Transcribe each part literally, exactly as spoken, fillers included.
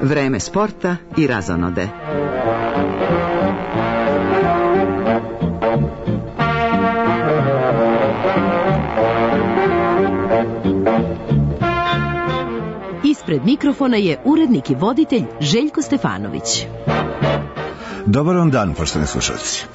Vreme sporta i razonode. Ispred mikrofona je urednik i voditelj Željko Stefanović. Dobar vam dan, poštovani slušalci.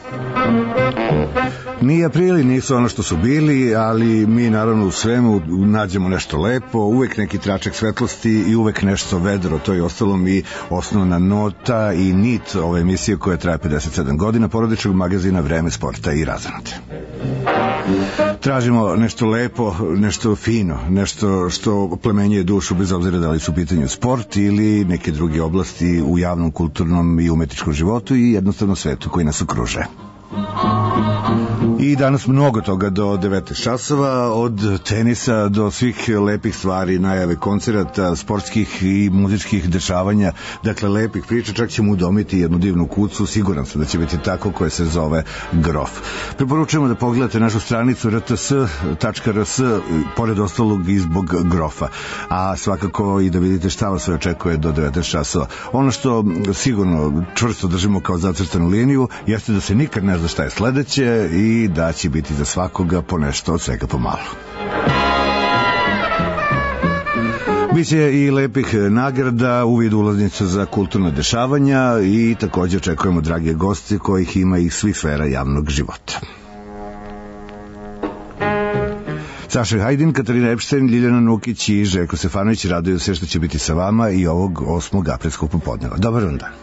Ni aprili nisu ono što su bili, ali mi naravno u svemu nađemo nešto lepo, uvek neki tračak svetlosti i uvek nešto vedro, to je ostalo mi osnovna nota i nit ove emisije koja traje pedeset sedam godina, porodičnog magazina Vreme sporta i razonode. Tražimo nešto lepo, nešto fino, nešto što plemenjuje dušu bez obzira da li su u pitanju sport ili neke druge oblasti u javnom, kulturnom i umetničkom životu i jednostavno svetu koji nas okružuje. I danas mnogo toga do devetnaest časova, od tenisa do svih lepih stvari, najave koncerata, sportskih i muzičkih dešavanja, dakle lepih priča, čak ćemo udomiti jednu divnu kucu, siguran sam da će biti tako, koja se zove Grof. Preporučujemo da pogledate našu stranicu r t s tačka r s, pored ostalog i zbog Grofa, a svakako i da vidite šta vas sve očekuje do devetnaest časova. Ono što sigurno čvrsto držimo kao zacrtanu liniju jeste da se nikad ne zna šta je sledeće i da će biti za svakoga po nešto od svega pomalo. Biće i lepih nagrada u vidu ulaznica za kulturna dešavanja i također očekujemo drage goste kojih ima iz svih sfera javnog života. Saša Hajdin, Katarina Epštajn, Ljiljana Nukić i Željko Stefanović raduju se što će biti sa vama i ovog osmog aprilskog popodneva. Dobar vam dan.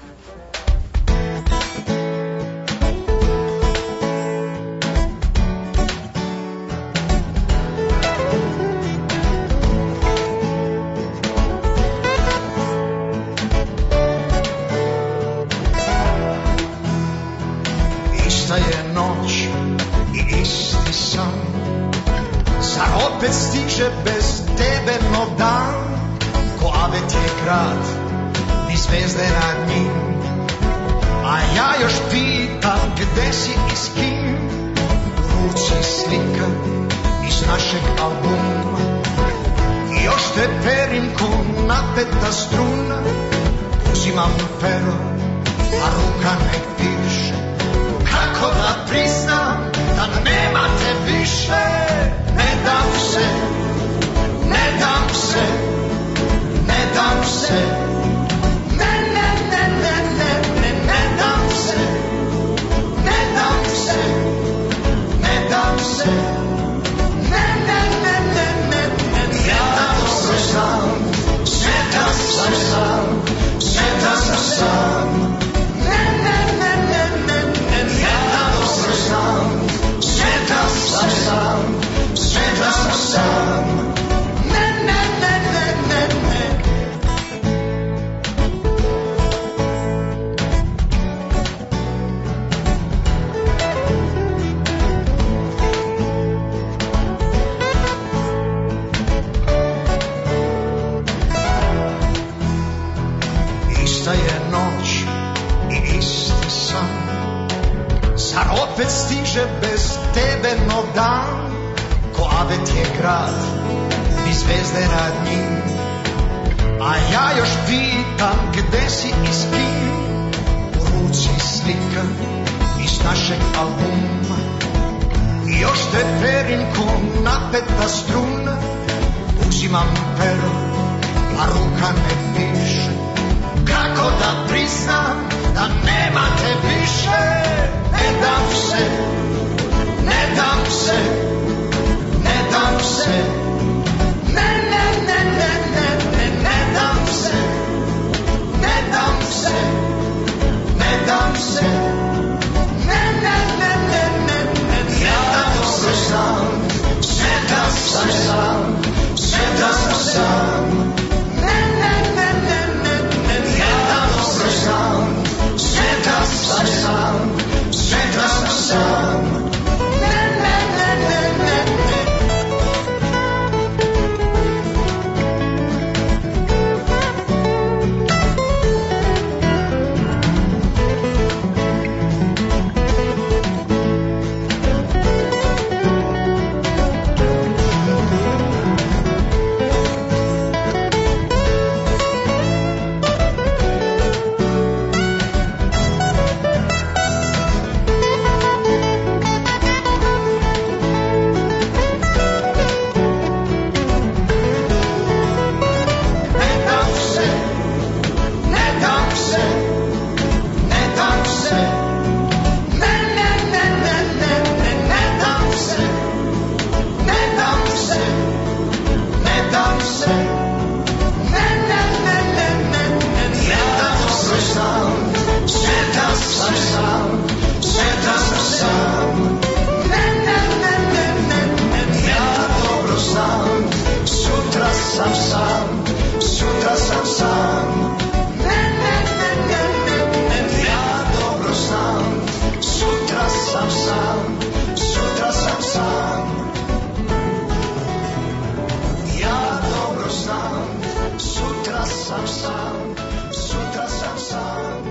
sam sam, sutra sam sam.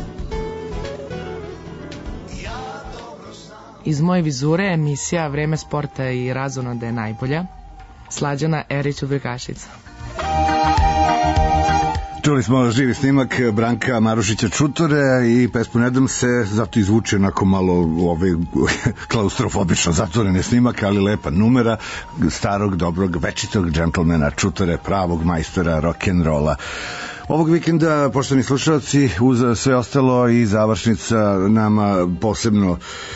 Iz moje vizure emisija Vreme sporta i razonode je najbolja. Slađana Erić Udrgašica. Čuli smo živi snimak Branka Marušića Čutore i pesmu Ne dam se, zato izvuče onako malo ovaj, klaustrofobično zatvoreni snimak, ali lepa numera starog, dobrog, večitog džentlmena Čutore, pravog majstora rock'n'rolla. Ovog vikenda, poštovani slušalci, uz sve ostalo i završnica nama posebno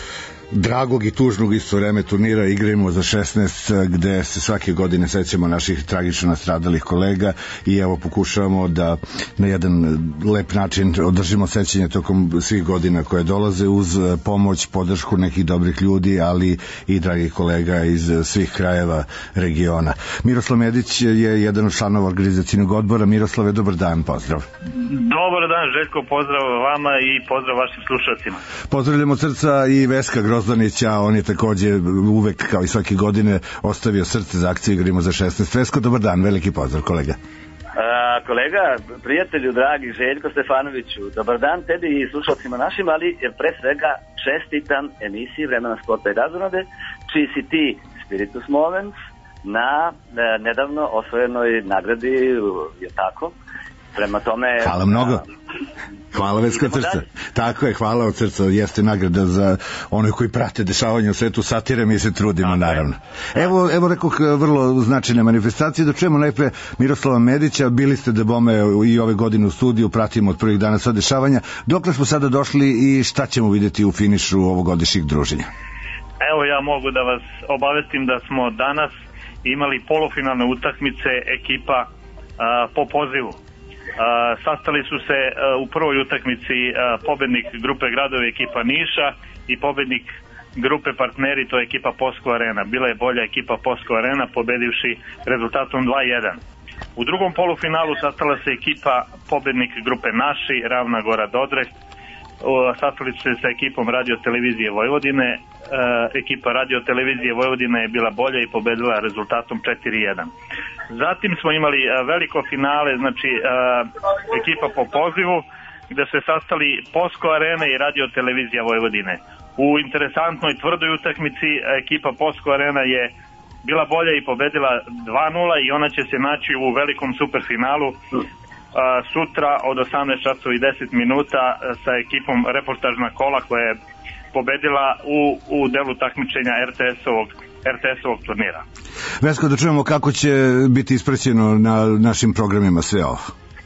dragog i tužnog isto vreme turnira Igrajmo za šesnaest, gde se svake godine sećamo naših tragično nastradalih kolega i evo pokušavamo da na jedan lep način održimo sećanje tokom svih godina koje dolaze uz pomoć, podršku nekih dobrih ljudi, ali i dragih kolega iz svih krajeva regiona. Miroslav Medić je jedan od članova organizacijnog odbora. Miroslave, dobar dan, pozdrav. Dobar dan, Željko, pozdrav vama i pozdrav vašim slušalcima. Pozdravljamo od srca i Veska Grozdanića, on je takođe uvek kao i svake godine ostavio srce za akciju Igrajmo za šesnaest. Vesko, dobar dan, veliki pozdrav, kolega. A, kolega, prijatelju, dragi Željko Stefanoviću, dobar dan tebi i slušalcima našim, ali pre svega čestitam emisiji Vremena sporta i razonode, čiji si ti spiritus movens na ne, nedavno osvojenoj nagradi, je tako? Prema tome... Hvala mnogo. Hvala Veska od srca. Tako je, hvala od srca. Jeste nagrada za one koji prate dešavanje u svetu satire, mi se trudimo, naravno. Evo, evo rekoh vrlo značajne manifestacije. Da čujemo najpre Miroslava Medića. Bili ste da bome i ove godine u studiju, pratimo od prvih dana sva dešavanja. Dokle smo sada došli i šta ćemo vidjeti u finišu ovogodišnjeg druženja? Evo, ja mogu da vas obavestim da smo danas imali polufinalne utakmice ekipa a, po pozivu. Uh, sastali su se uh, u prvoj utakmici uh, pobednik grupe Gradovi ekipa Niša i pobednik grupe Partneri, to je ekipa Posko Arena. Bila je bolja ekipa Posko Arena, pobedivši rezultatom dva jedan. U drugom polufinalu sastala se ekipa pobednik grupe Naši, Ravna Gora Dodrek. Uh, sastali su se sa ekipom Radio Televizije Vojvodine. Uh, ekipa Radio Televizije Vojvodine je bila bolja i pobedila rezultatom četiri jedan. Zatim smo imali uh, veliko finale, znači uh, ekipa po pozivu, gde se sastali Posko Arena i Radio Televizija Vojvodine. U interesantnoj tvrdoj utakmici ekipa Posko Arena je bila bolja i pobedila dva nula i ona će se naći u velikom superfinalu uh, sutra od osamnaest časova i deset minuta sa ekipom Reportažna kola koja je pobedila u, u delu takmičenja er te esovog er te esovog turnira. Vesko, da čujemo kako će biti ispraćeno na našim programima sve ovo.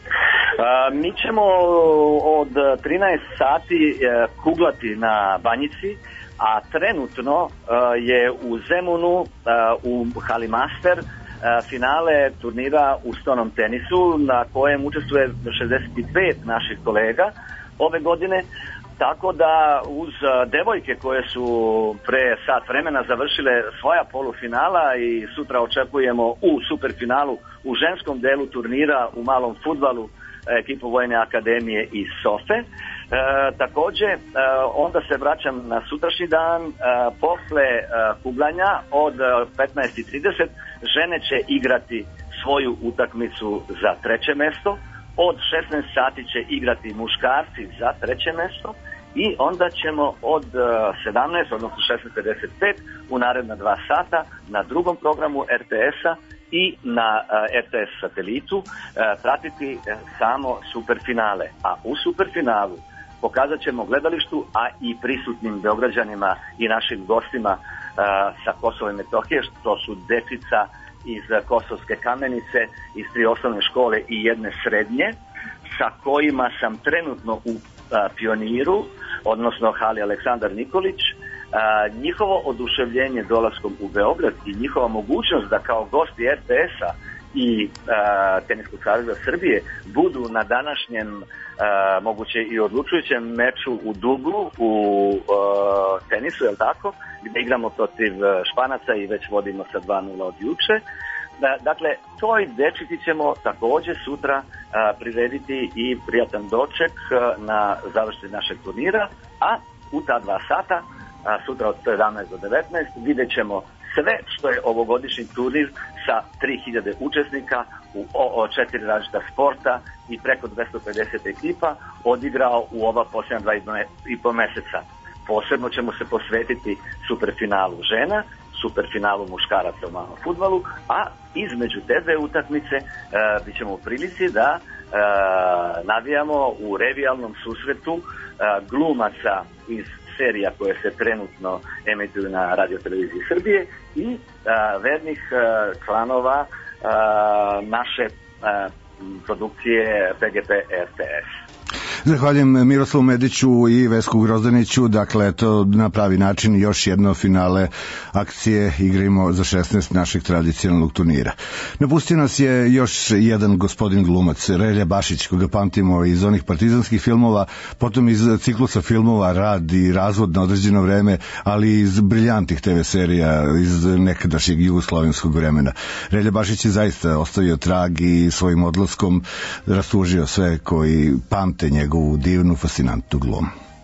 A, mi ćemo od trinaest sati kuglati na Banjici, a trenutno je u Zemunu u Hali Master finale turnira u stonom tenisu na kojem učestvuje šezdeset pet naših kolega ove godine. Tako da uz devojke koje su pre sat vremena završile svoja polufinala i sutra očekujemo u superfinalu u ženskom delu turnira u malom fudbalu ekipu Vojne akademije iz Sofe. E, takođe, e, onda se vraćam na sutrašnji dan. E, posle e, kuglanja od petnaest i trideset žene će igrati svoju utakmicu za treće mesto. Od šesnaest sati će igrati muškarci za treće mesto i onda ćemo od sedamnaest, odnosno šesnaest pedeset pet u naredna dva sata na drugom programu er te esa i na er te es satelitu pratiti samo superfinale. A u superfinalu pokazat ćemo gledalištu, a i prisutnim Beograđanima i našim gostima sa Kosova i Metohije, što su dečica iz Kosovske Kamenice, iz tri osnovne škole i jedne srednje, sa kojima sam trenutno u a, Pioniru, odnosno hali Aleksandar Nikolić. A, njihovo oduševljenje dolaskom u Beograd i njihova mogućnost da kao gosti er te esa i a, Teniskog saveza Srbije budu na današnjem a, moguće i odlučujućem meču u dublu u a, tenisu, je li tako, gde igramo protiv Španaca i već vodimo sa dva nula od juče. Dakle, toj dečiti ćemo takođe sutra a, prirediti i prijatan doček a, na završenju našeg turnira, a u ta dva sata, a, sutra od sedamnaest do devetnaest, vidjet ćemo sve što je ovogodišnji turnir sa tri hiljade učesnika u o, o četiri različita sporta i preko dvesta pedeset ekipa odigrao u ova posljednja dva i po meseca. Posebno ćemo se posvetiti superfinalu žena, superfinalu muškaraca u malom fudbalu, a između te dve utakmice e, bit ćemo u prilici da e, navijamo u revijalnom susretu e, glumaca iz serija koje se trenutno emituju na Radio-televiziji Srbije i a, vernih a, članova a, naše a, produkcije P G P R T S. Zahvaljujem Miroslavu Mediću i Vesku Grozdaniću. Dakle, to na pravi način još jedno finale akcije Igrimo za šesnaest našeg tradicionalnog turnira. Napustio nas je još jedan gospodin glumac, Relja Bašić, koga pamtimo iz onih partizanskih filmova, potom iz ciklusa filmova Rad i Razvod na određeno vreme, ali iz briljantnih te ve serija iz nekadašnjeg jugoslovenskog vremena. Relja Bašić je zaista ostavio trag i svojim odlaskom rastužio sve koji pamte njega njegovu divnu, fascinantnu glumu.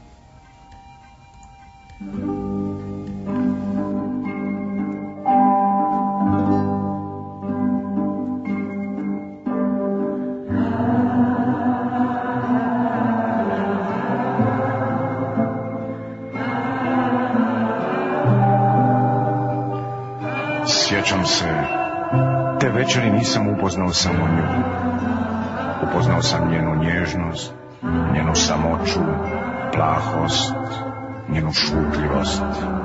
Sjećam se, te večeri nisam upoznao samo nju. Upoznao sam njenu nježnost, njenu samoću, plahost, njenu šutljivost.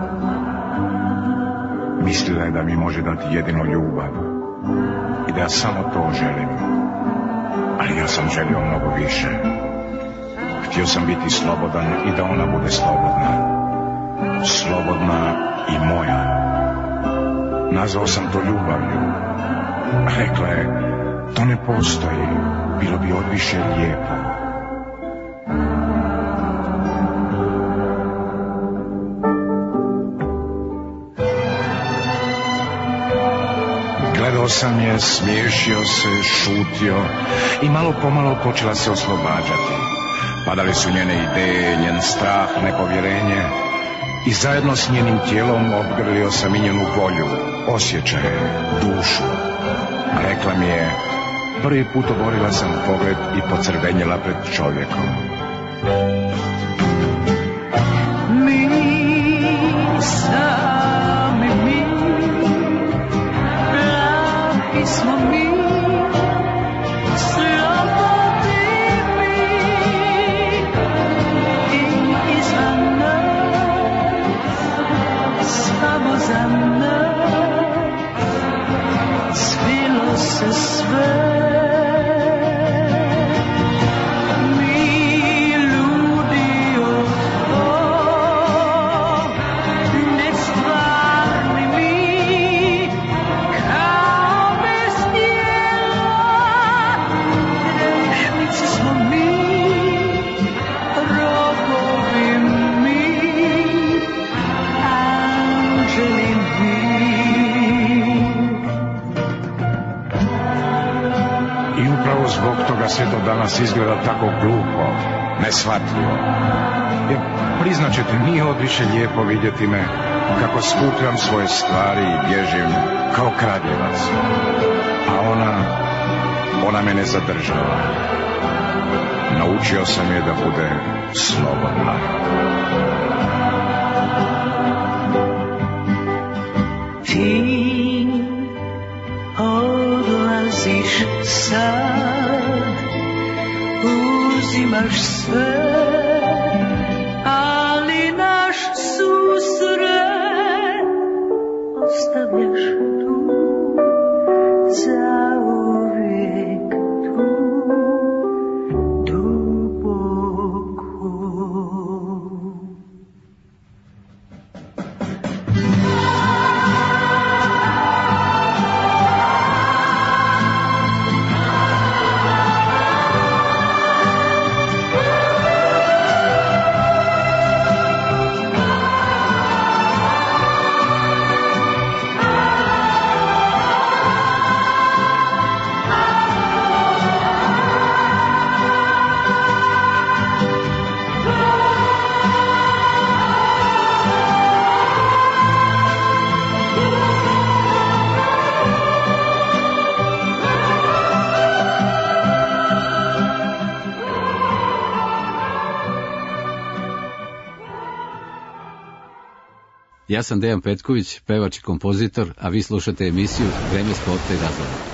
Mislila je da mi može dati jedino ljubav i da ja samo to želim. Ali ja sam želio mnogo više. Htio sam biti slobodan i da ona bude slobodna. Slobodna i moja. Nazvao sam to ljubavlju. Rekla je, to ne postoji, bilo bi odviše lijepo. Gledao sam je, smiješio se, šutio i malo pomalo počela se oslobađati. Padali su njene ideje, njen strah, nepovjerenje i zajedno s njenim tijelom obgrlio sam i njenu volju, osjećaje, dušu. A rekla mi je, prvi put oborila sam pogled i pocrvenjela pred čovjekom. Mi sami mi, pravi smo mi, slobodni mi, i izvan nas, samo za nas, svilo se sve. Sve to danas izgleda tako glupo, neshvatljivo. Jer, priznat ćete, nije odviše lijepo vidjeti me kako skupljam svoje stvari i bježim kao kradljivac. A ona, ona mene zadržava. Naučio sam je da bude slobodna. Ti odlaziš sad, uzimaš sve, ali naš susret ostavljaš tu, zauvijek tu, duboko. Ja sam Dejan Petković, pevač i kompozitor, a vi slušate emisiju Vreme sporta i razvoja.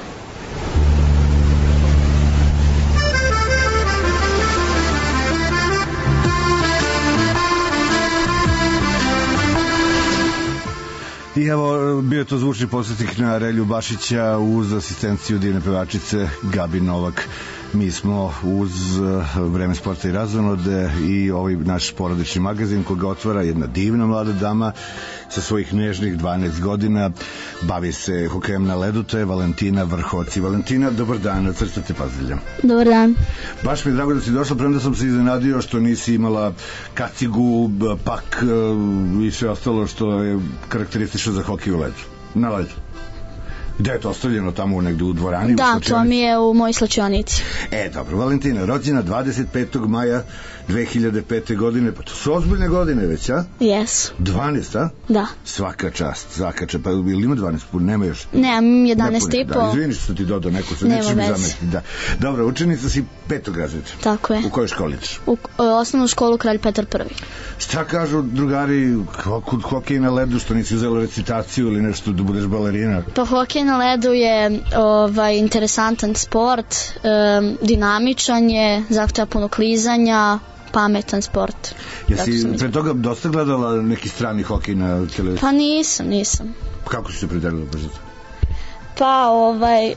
I evo, bio je to zvučni podsjetnik na Relju Bašića uz asistenciju divne pevačice Gabi Novak. Mi smo uz Vreme sporta i razonode i ovaj naš porodični magazin koga otvara jedna divna mlada dama sa svojih nežnih dvanaest godina. Bavi se hokejem na ledu, to je Valentina Vrhoci. Valentina, dobar dan, od srca te pozdravljam. Dobar dan. Baš mi je drago da si došla, premda sam se iznenadio što nisi imala kacigu, pak i sve ostalo što je karakteristično za hokej u ledu. Na ledu. Gde je to ostavljeno, tamo negde u dvorani? Da, to mi je u mojoj slačionici. E, dobro, Valentina, rođena dvadeset petog maja dve hiljade pete. godine, pa to su ozbiljne godine već, a? Jesu. dvanaest, a? Da. Svaka čast, svaka čast, pa ili ima dvanaest, nema još? Nemam, jedanaest i po. Da, izvini što ti dodao neku, sad nećeš mi zametiti, da. Dobro, učenica si petog razreda. Tako je. U kojoj školi ideš? U osnovnu školu Kralj Petar prvi. Šta kažu drugari kod hokej na ledu, što nisi uzela recitaciju ili nešto da budeš balerina? Pa hokej na ledu je ovaj, interesantan sport, um, dinamičan je, zahteva puno klizanja, pametan sport. Jesi pre toga dosta gledala neki strani hokej na televiziji? Pa nisam, nisam. Kako si se predelila baš za to? Pa ovaj...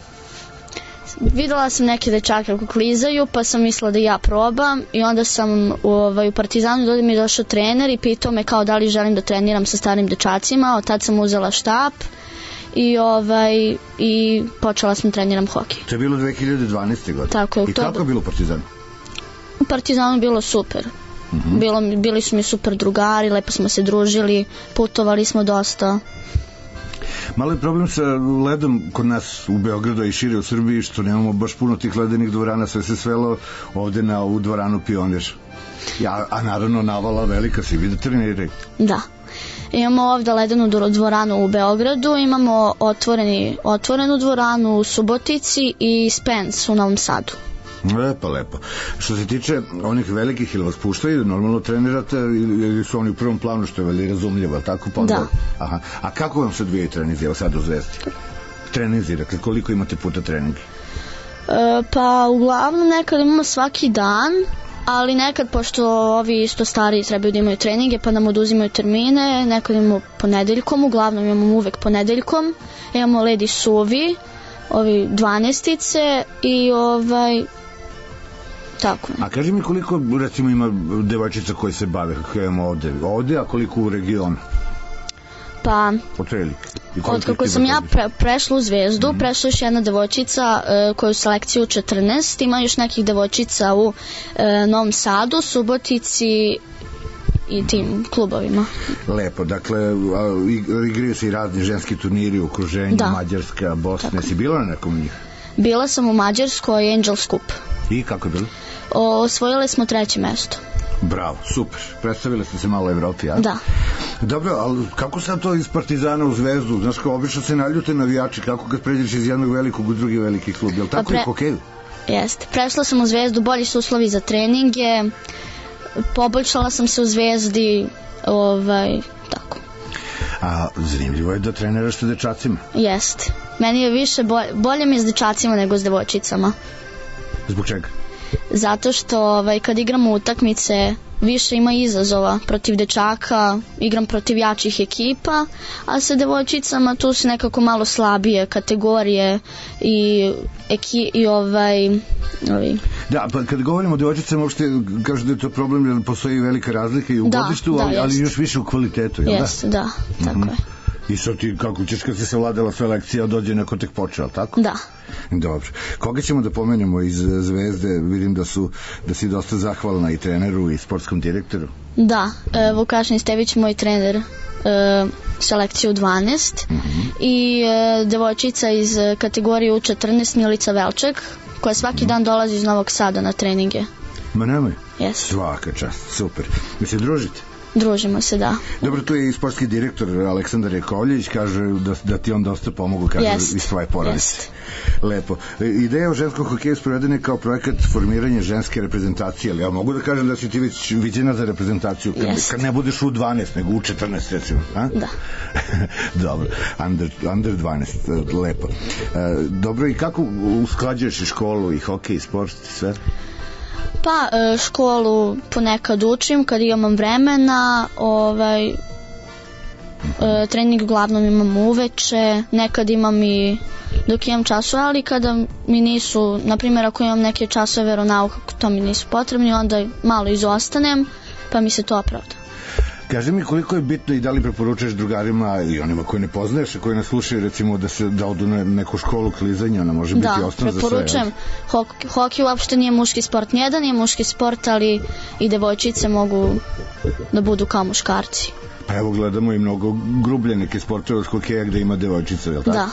videla sam neke dečake kako klizaju, pa sam mislila da ja probam i onda sam ovaj, u Partizanu dođe mi došao trener i pitao me kao da li želim da treniram sa starim dečacima. Od tad sam uzela štap i ovaj i počela sam treniram hokej. To je bilo dve hiljade dvanaeste. godine. Tako je, I kako je bilo u Partizanu? U Partizanu je bilo super. Mm-hmm. Bilo, bili su mi super drugari, lepo smo se družili, putovali smo dosta. Malo je problem sa ledom kod nas u Beogradu i šire u Srbiji, što nemamo baš puno tih ledenih dvorana, sve se svelo ovde na ovu dvoranu Pionir. Ja, a naravno navala velika, svi vide treniraju. Da. Imamo ovde ledenu dvoranu u Beogradu, imamo otvoreni, otvorenu dvoranu u Subotici i Spence u Novom Sadu. Lepo, lepo. Što se tiče onih velikih, ili vas puštaju, normalno trenirate ili su oni u prvom planu, što je valjda razumljivo, ali tako? Pa da. Aha. A kako vam se odvijaju treninzi, evo sad u Zvezdi? Treninzi, dakle, koliko imate puta treningi? E, pa uglavnom nekad imamo svaki dan, ali nekad, pošto ovi isto stari trebaju da imaju treninge, pa nam oduzimaju termine, nekad imamo ponedeljkom, uglavnom imamo uvek ponedeljkom, imamo ledi suvi, ovi dvanaestice i ovaj... tako. A kaži mi koliko, recimo, ima devojčica koje se bave, kako imamo ovde, ovde, a koliko u regionu? Pa, od kako sam ja pre, prešla u Zvezdu, mm-hmm. prešla još jedna devojčica uh, koja je u selekciju četrnaest, ima još nekih devojčica u uh, Novom Sadu, Subotici i tim klubovima. Lepo, dakle, igraju se i razni ženski turniri u okruženju, da. Mađarska, Bosna. Tako. Si bila na nekom njih? Bila sam u Mađarskoj, Angels Cup. I kako je bilo? Osvojili smo treće mesto. Bravo, super. Predstavili ste se malo Evropi, a? Da. Dobro, ali kako sad to iz Partizana u Zvezdu? Znaš, kao obično se naljute navijači, kako kad pređeš iz jednog velikog u drugi veliki klub, je li tako pa pre... i hokeju? Jeste. Prešla sam u Zvezdu, bolji su uslovi za treninge, poboljšala sam se u Zvezdi, ovaj, tako. A zanimljivo je da treniraš sa dečacima? Jeste. Meni je više, bolje, bolje mi je s dečacima nego s devojčicama. Zbog čega? Zato što ovaj, kad igramo utakmice više ima izazova protiv dečaka, igram protiv jačih ekipa, a sa devojčicama tu su nekako malo slabije kategorije i, eki, i ovaj, ovaj... Da, pa kad govorimo o devojčicama, uopšte kažu da je to problem jer postoji velika razlika i u da, godištu, da, ali, ali još više u kvalitetu, jel da? Jeste, da, tako mm-hmm. je. I sad ti, kako ćeš kad si se vladala sve lekcija, dođe neko tek počeo, tako? Da. Dobro. Koga ćemo da pomenemo iz Zvezde? Vidim da su da si dosta zahvalna i treneru i sportskom direktoru. Da, e, Vukašin Stević, moj trener, e, selekciju dvanaest, mm-hmm. i e, devojčica iz kategorije U četrnaest, Milica Velček, koja svaki mm-hmm. dan dolazi iz Novog Sada na treninge. Ma nemoj. Yes. Svaka čast, super. Mi se družite? družimo se, da. Dobro, tu je i sportski direktor Aleksandar Jakovljević, kaže da, da ti on dosta pomogu, kaže, Jest. iz tvoje porodice. Jest. Lepo. Ideja o ženskom hokeju sprovedena je kao projekat formiranja ženske reprezentacije, ali ja mogu da kažem da si ti već viđena za reprezentaciju kad, kad ne budeš u dvanaest, nego u četrnaest, recimo. A? Da. Dobro, under, under dvanaest, lepo. E, dobro, i kako usklađuješ i školu, i hokej, i sport, i sve? Pa e, školu ponekad učim kad imam vremena, ovaj, e, trening uglavnom imam uveče, nekad imam i dok imam časove, ali kada mi nisu, na primjer ako imam neke časove veronauka, to mi nisu potrebni, onda malo izostanem, pa mi se to opravda. Kaži mi koliko je bitno i da li preporučuješ drugarima i onima koji ne poznaješ, koji nas slušaju, recimo da se da odu na neku školu klizanja, ona može biti osnov za sve. Da, preporučujem. Hok, hokej uopšte nije muški sport, nijedan je muški sport, ali i devojčice mogu da budu kao muškarci. Pa evo gledamo i mnogo grublje neke sportove od hokeja gde ima devojčica, je li tako? Da.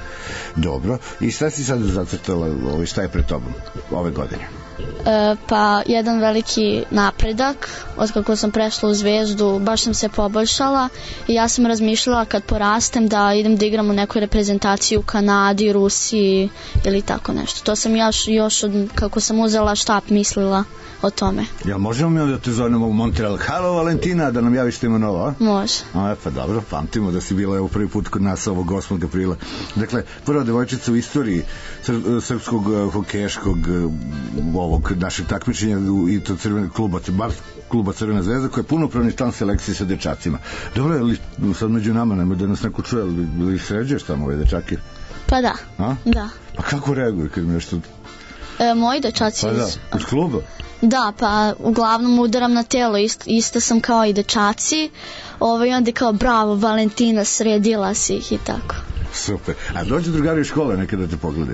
Dobro, i šta si sad zacrtala, šta je pred tobom ove godine? E, pa jedan veliki napredak od kako sam prešla u Zvezdu, baš sam se poboljšala i ja sam razmišljala kad porastem da idem da igram u nekoj reprezentaciji u Kanadi, Rusiji ili tako nešto. To sam još, još od kako sam uzela štap mislila o tome. Jel možemo mi da te zovemo u Montreal? Halo Valentina, da nam javiš tema nova? Može. A, pa dobro, pamtimo da si bila evo prvi put kod nas ovog osmog aprila. Dakle, prva devojčica u istoriji sr- srpskog uh, hokejaškog uh, ovog našeg takmičenja i to crvene kluba, bar kluba Crvena zvezda, koja je punopravni član selekcije sa dečacima. Dobro, je li sad među nama, nema da nas neko čuje, ili ih sređuješ tamo ove dečake? Pa da. A? Da. Pa kako reaguju kad mi nešto... E, moji dečaci... Pa da, iz kluba? Da, pa uglavnom udaram na telo, ist, isto sam kao i dečaci, ovaj, onda kao bravo Valentina, sredila si ih i tako. Super, a dođe drugari iz škole nekada da te poglede?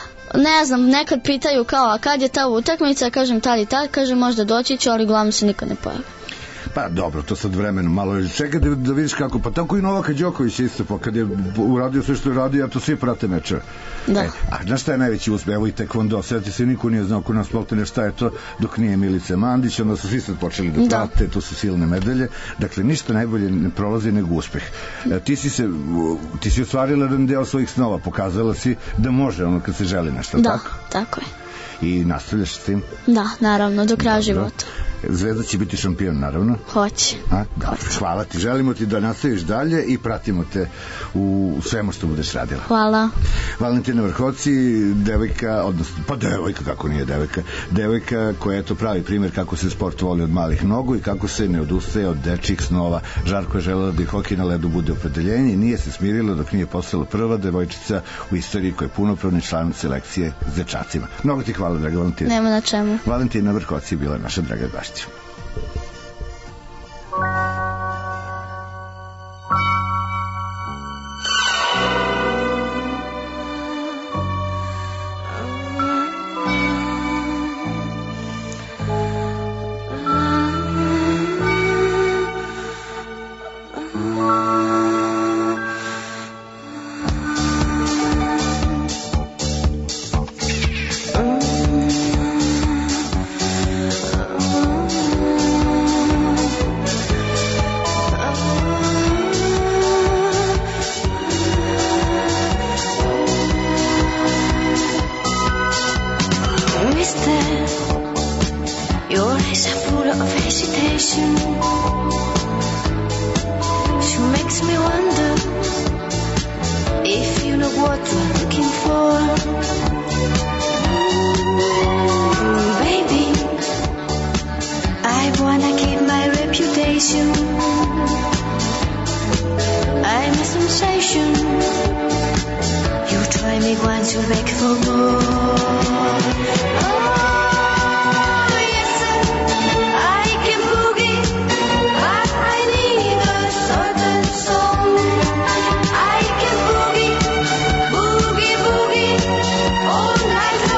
Ne znam, nekad pitaju kao, a kad je ta utakmica, kažem tad i tad, kažem možda doći ću, ali uglavnom se nikad ne pojavi. Pa dobro, to sad vremenom malo čekaj da, da vidiš kako, pa tako i Novaka Đoković isto, pa kad je uradio sve što je uradio, ja to svi prate mečeve. Da. E, a znaš šta je najveći uspeh? Evo i tekvondo, sjeti se, niko nije znao ko nas poltene šta je to dok nije Milice Mandić, onda su svi sad počeli da prate, to su silne medalje, dakle ništa najbolje ne prolazi nego uspeh. E, ti si se, ti si ostvarila jedan deo svojih snova, pokazala si da može ono kad se želi nešto, da, tako? Da, tako je. I nastavljaš s tim? Da, naravno, do kraja života. Zvezda će biti šampion, naravno. Hoće. A? Dobro, hvala ti. Želimo ti da nastaviš dalje i pratimo te u svemu što budeš radila. Hvala. Valentina Vrhovci, devojka, odnosno, pa devojka, kako nije devojka, devojka koja je to pravi primjer kako se sport voli od malih nogu i kako se ne odustaje od dečjih snova. Žarko je želela da i hokej na ledu bude opredeljenje i nije se smirila dok nije postala prva devojčica u istoriji koja je punopravni član selekcije s dečacima. Mnogo ti hvala, draga Valentina. Nema na čemu. Valentina Vrhovci je bila naša draga gošća. All night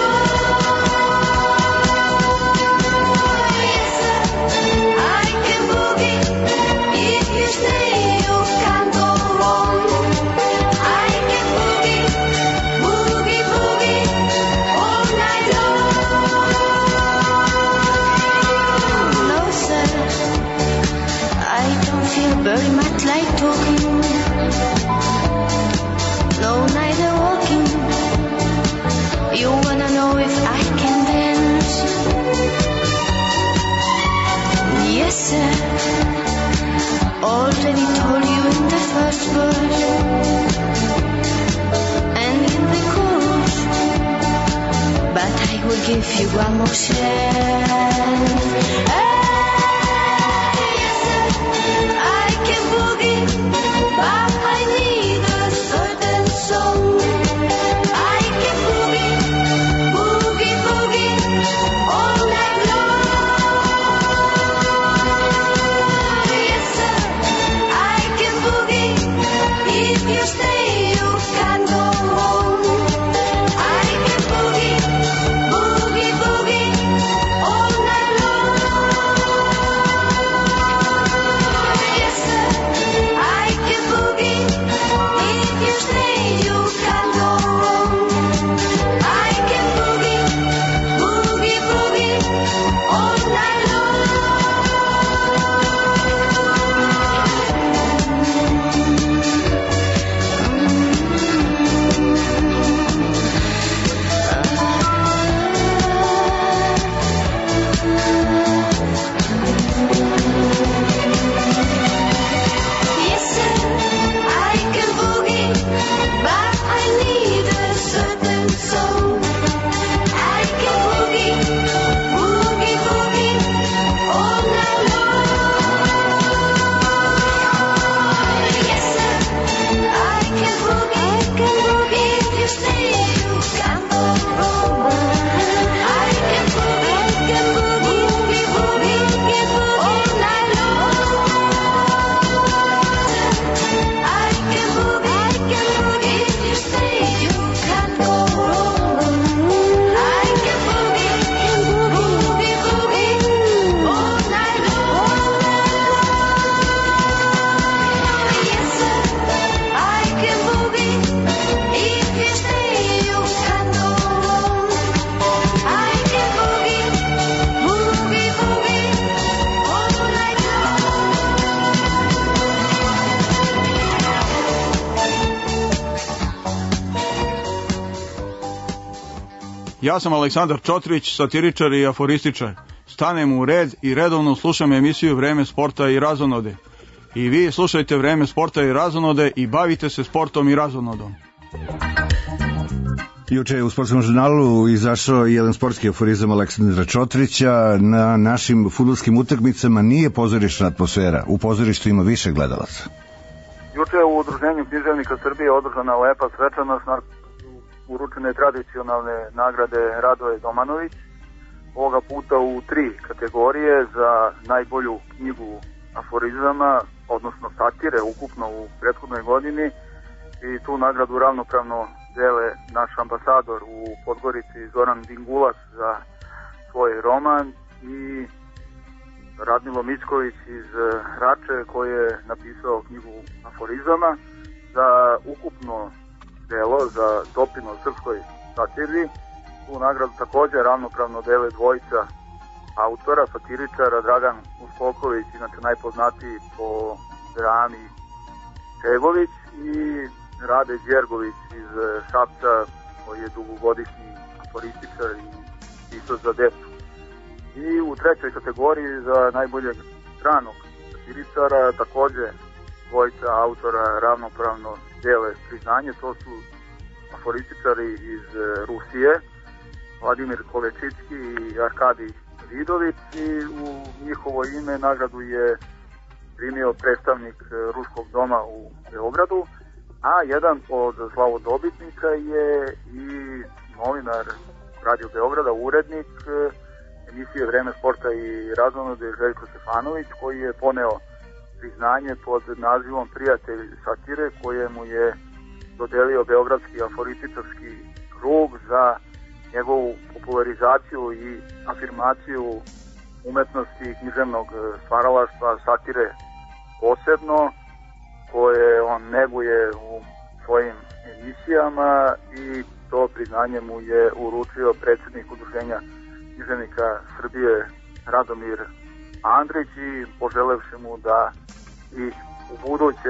you one more chance. Hey, yes, I can boogie, but I need a certain song. I can boogie, boogie, boogie, all night long. Yes, sir, I can boogie, if you stay, you can go home. I can boogie, boogie, boogie, all night long. Yes, sir, I can boogie, if you stay, you can go home. I can boogie, boogie, boogie, all night long. Yes, sir, I can boogie, but I need a certain song. I can boogie, boogie, boogie, all night long. Yes, sir, I can boogie, can boogie, if you stay, you can go home. I can boogie, can boogie, boogie, boogie, all night long. I can boogie, can boogie, if you stay, you can go home. I can boogie, can boogie, boogie, all night long. Yes, sir, I can boogie, if you stay, you can go home. I can boogie, boogie, boogie, all night long. Ja sam Aleksandar Čotrić, satiričar i aforističar. Stanem u red i redovno slušam emisiju Vreme sporta i razonode. I vi slušajte Vreme sporta i razonode i bavite se sportom i razonodom. Juče je u sportskom žurnalu izašao jedan sportski aforizam Aleksandra Čotrića. Na našim fudbalskim utakmicama nije pozorišna atmosfera. U pozorištu ima više gledalaca. Juče u Udruženju književnika Srbije održana lepa svečanost, na uručene tradicionalne nagrade Radoje Domanović, ovoga puta u tri kategorije: za najbolju knjigu aforizama, odnosno satire ukupno u prethodnoj godini, i tu nagradu ravnopravno dele naš ambasador u Podgorici Zoran Dingulas za svoj roman i Radmilo Micković iz Rače koji je napisao knjigu aforizama. Za ukupno delo, za doprinos srpskoj satiri, tu nagradu takođe ravnopravno dele dvojica autora, satiričara, Dragan Uskoković, inače najpoznatiji po drami Čegović, i Rade Đergović iz Šapca, koji je dugogodišnji aforističar i pisac za decu. I u trećoj kategoriji za najboljeg stranog satiričara takođe dvojica autora ravnopravno dele priznanje. To su aforističari iz Rusije, Vladimir Kolečički i Arkadij Vidović, i u njihovo ime nagradu je primio predstavnik Ruskog doma u Beogradu, a jedan od slavodobitnika je i novinar Radio Beograda, urednik emisije Vreme sporta i razonode Željko Stefanović, koji je poneo priznanje pod nazivom Prijatelj satire, koje mu je dodelio Beogradski aforističarski krug za njegovu popularizaciju i afirmaciju umetnosti književnog stvaralaštva, satire posebno, koje on neguje u svojim emisijama, i to priznanje mu je uručio predsjednik Udruženja književnika Srbije Radomir Andrić, i poželevši mu da i u buduće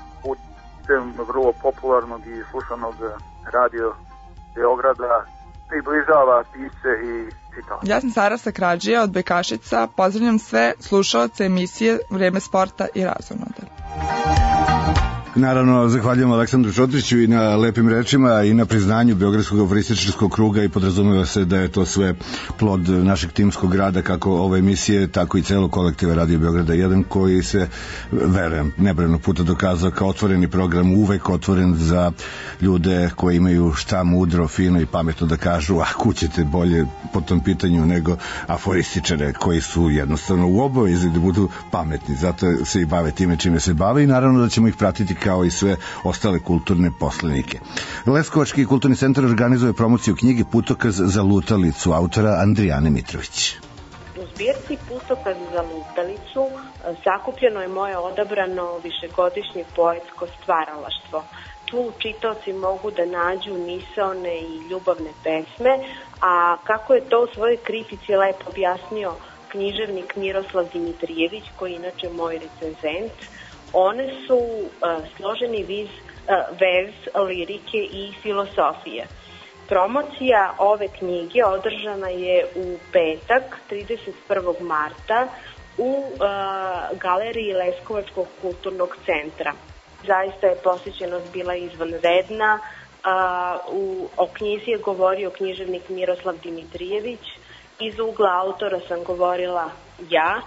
putem vrlo popularnog i slušanog Radio Beograda približava pisce i čitalaca. Ja sam Sara Sakrađija od Bekašica. Pozdravljam sve slušaoce emisije Vreme sporta i razonode. Naravno, zahvaljujemo Aleksandru Čotriću i na lepim rečima i na priznanju Beogradskog aforističkog kruga i podrazumeva se da je to sve plod našeg timskog rada, kako ove emisije, tako i celog kolektiva Radio Beograda jedan, koji se, verujem, nebrojeno puta dokazao kao otvoreni program, uvek otvoren za ljude koji imaju šta mudro, fino i pametno da kažu, a kućete bolje po tom pitanju nego aforističare koji su jednostavno u obavezi da budu pametni, zato se i bave time čime se bave i naravno da ćemo ih pratiti kao i sve ostale kulturne poslenike. Leskovački kulturni centar organizuje promociju knjige Putokaz za lutalicu autora Andrijane Mitrović. U zbirci Putokaz za lutalicu sakupljeno je moje odabrano višegodišnje poetsko stvaralaštvo. Tu čitaoci mogu da nađu misaone i ljubavne pesme, a kako je to u svojoj kritici lepo objasnio književnik Miroslav Dimitrijević, koji je inače moj recenzent, one su uh, složeni viz, uh, vez lirike i filosofije. Promocija ove knjige održana je u petak, trideset prvog marta, u uh, galeriji Leskovačkog kulturnog centra. Zaista je posjećenost bila izvanredna. Uh, u, o knjizi je govorio književnik Miroslav Dimitrijević, iz ugla autora sam govorila ja.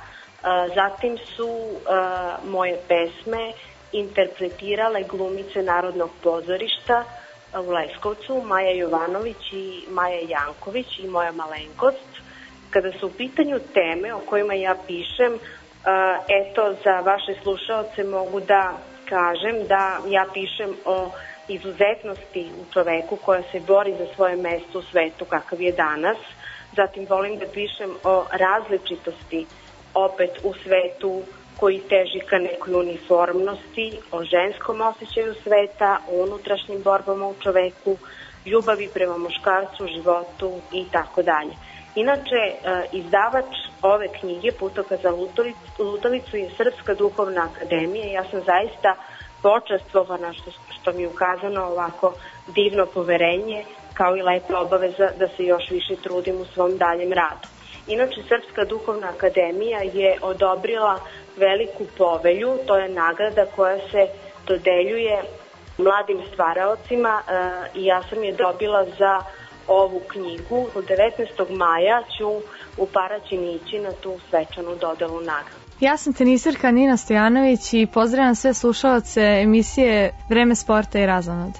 Zatim su uh, moje pesme interpretirale glumice Narodnog pozorišta u Leskovcu, Maja Jovanović i Maja Janković i moja malenkost. Kada su u pitanju teme o kojima ja pišem, uh, eto, za vaše slušaoce mogu da kažem da ja pišem o izuzetnosti u čoveku koja se bori za svoje mesto u svetu kakav je danas. Zatim volim da pišem o različitosti opet u svetu koji teži ka nekoj uniformnosti, o ženskom osjećaju sveta, o unutrašnjim borbama u čoveku, ljubavi prema muškarcu, životu i tako dalje. Inače, izdavač ove knjige Putokaz za lutalicu je Srpska duhovna akademija. Ja sam zaista počastvovana što, što mi je ukazano ovako divno poverenje, kao i lepa obaveza da se još više trudim u svom daljem radu. Inače, Srpska duhovna akademija je odobrila veliku povelju, to je nagrada koja se dodeljuje mladim stvaraocima e, i ja sam je dobila za ovu knjigu. devetnaestog maja ću u Paraćin ići na tu svečanu dodelu nagrade. Ja sam tenisirka Nina Stojanović i pozdravljam sve slušaoce emisije Vreme sporta i razonode.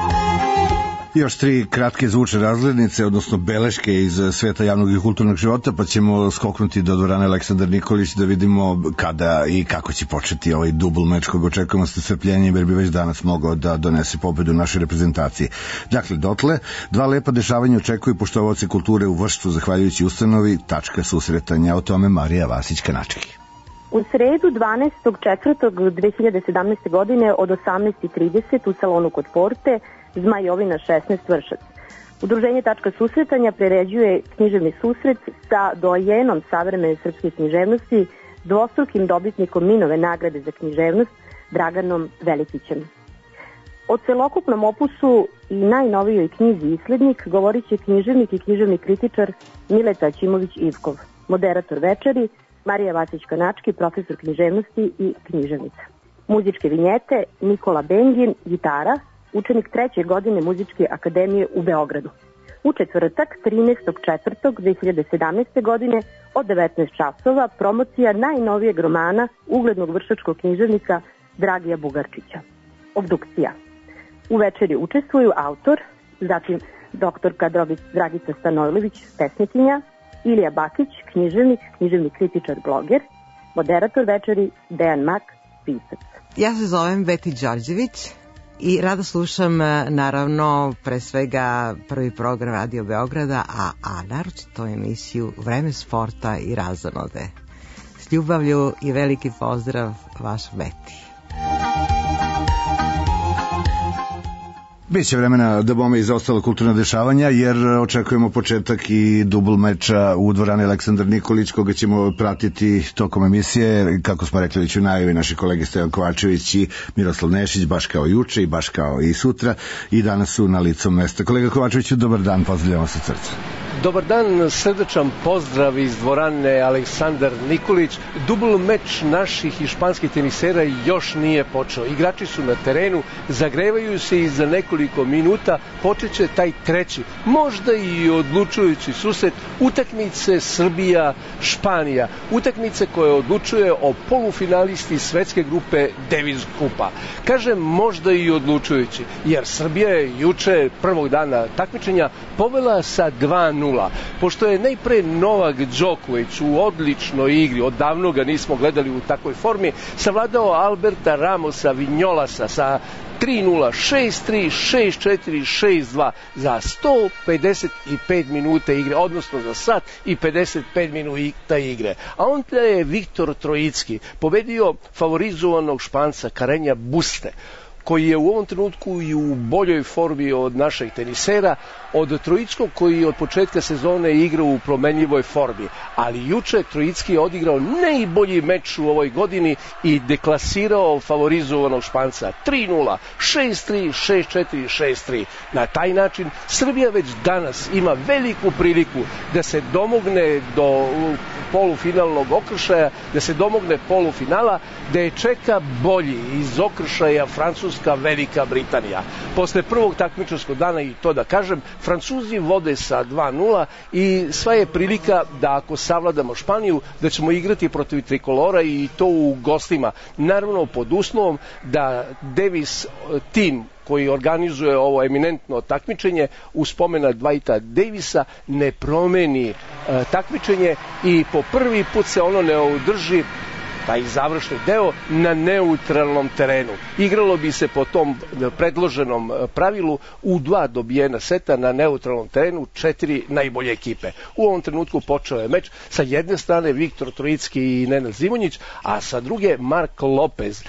Još tri kratke zvučne razglednice, odnosno beleške iz sveta javnog i kulturnog života, pa ćemo skoknuti do dvorane Aleksandar Nikolić da vidimo kada i kako će početi ovaj dubl meč kog očekujemo sa strpljenjem, jer bi već danas mogao da donese pobedu našoj reprezentaciji. Dakle, dotle, dva lepa dešavanja očekuju poštovaoce kulture u Vršcu, zahvaljujući ustanovi Tačka susretanja. O tome Marija Vasić-Kanački. U sredu dvanaestog četvrtog dve hiljade sedamnaeste. godine od osamnaest i trideset u salonu kod Porte Zmajovina šesnaest Vršac. Udruženje Tačka susretanja priređuje književni susret sa doajenom savremene srpske književnosti, dvostrukim dobitnikom Minove nagrade za književnost Draganom Velikićem. O celokupnom opusu i najnovijoj knjizi Islednik govorit će književnik i književni kritičar Mileta Ćimović-Ivkov, moderator večeri Marija Vasić-Kanački, profesor književnosti i književnica. Muzičke vinjete Nikola Bengin, gitara, učenik treće godine Muzičke akademije u Beogradu. U četvrtak, trinaestog četvrtog dve hiljade sedamnaeste. godine od devetnaest časova promocija najnovijeg romana uglednog vršačkog književnika Dragija Bugarčića. Obdukcija. U večeri učestvuju autor, zatim doktorka Dragica Stanojlović, pesnikinja, Ilija Bakić, književnik, književni kritičar, bloger, moderator večeri Dejan Mak, pisac. Ja se zovem Beti Đorđević i rado slušam naravno pre svega prvi program Radio Beograda, a, a naročito emisiju Vreme sporta i razonode. S ljubavlju i veliki pozdrav, vaš Beti. Biće vremena da bome i za ostalo kulturno dešavanja, jer očekujemo početak i dubl meča u dvorani Aleksandar Nikolić, koga ćemo pratiti tokom emisije, kako smo rekli već u najavi, naši kolege Stevan Kovačević i Miroslav Nešić, baš kao juče i baš kao i sutra, i danas su na licu mesta. Kolega Kovačeviću, dobar dan, pozdravljamo se srca. Dobar dan, srdečan pozdrav iz dvorane Aleksandar Nikolić. Dubl meč naših i španskih tenisera još nije počeo. Igrači su na terenu, zagrevaju se i za nekoliko minuta počeće taj treći, možda i odlučujući susret utakmice Srbija-Španija. Utakmice koje odlučuje o polufinalisti svetske grupe Davis Kupa. Kažem možda i odlučujući, jer Srbija je juče prvog dana takmičenja povela sa dva nula. Pošto je najpre Novak Đoković u odličnoj igri, odavno ga nismo gledali u takvoj formi, savladao Alberta Ramosa Vinjolasa sa tri nula, šest tri, šest četiri, šest dva za sto pedeset pet minuta igre, odnosno za sat i pedeset pet minuta igre. A onda je Viktor Trojicki pobedio favorizovanog Španca Karenja Buste, koji je u ovom trenutku i u boljoj formi od našeg tenisera, od Trojickog koji od početka sezone igra u promenljivoj formi. Ali juče Trojicki je odigrao najbolji meč u ovoj godini i deklasirao favorizovanog Španca tri nula, šest tri, šest četiri, šest tri. Na taj način Srbija već danas ima veliku priliku da se domogne do polufinalnog okršaja, da se domogne polufinala, da je čeka bolji iz okršaja Francuska, Velika Britanija. Posle prvog takmičarskog dana, i to da kažem, Francuzi vode sa dva nula i sva je prilika da ako savladamo Španiju, da ćemo igrati protiv trikolora i to u gostima. Naravno pod uslovom da Davis tim koji organizuje ovo eminentno takmičenje u spomena Dwighta Davisa ne promeni e, takmičenje i po prvi put se ono ne održi, taj završni deo, na neutralnom terenu. Igralo bi se po tom predloženom pravilu u dva dobijena seta na neutralnom terenu, četiri najbolje ekipe. U ovom trenutku počeo je meč, sa jedne strane Viktor Trojicki i Nenad Zimonjić, a sa druge Mark Lopez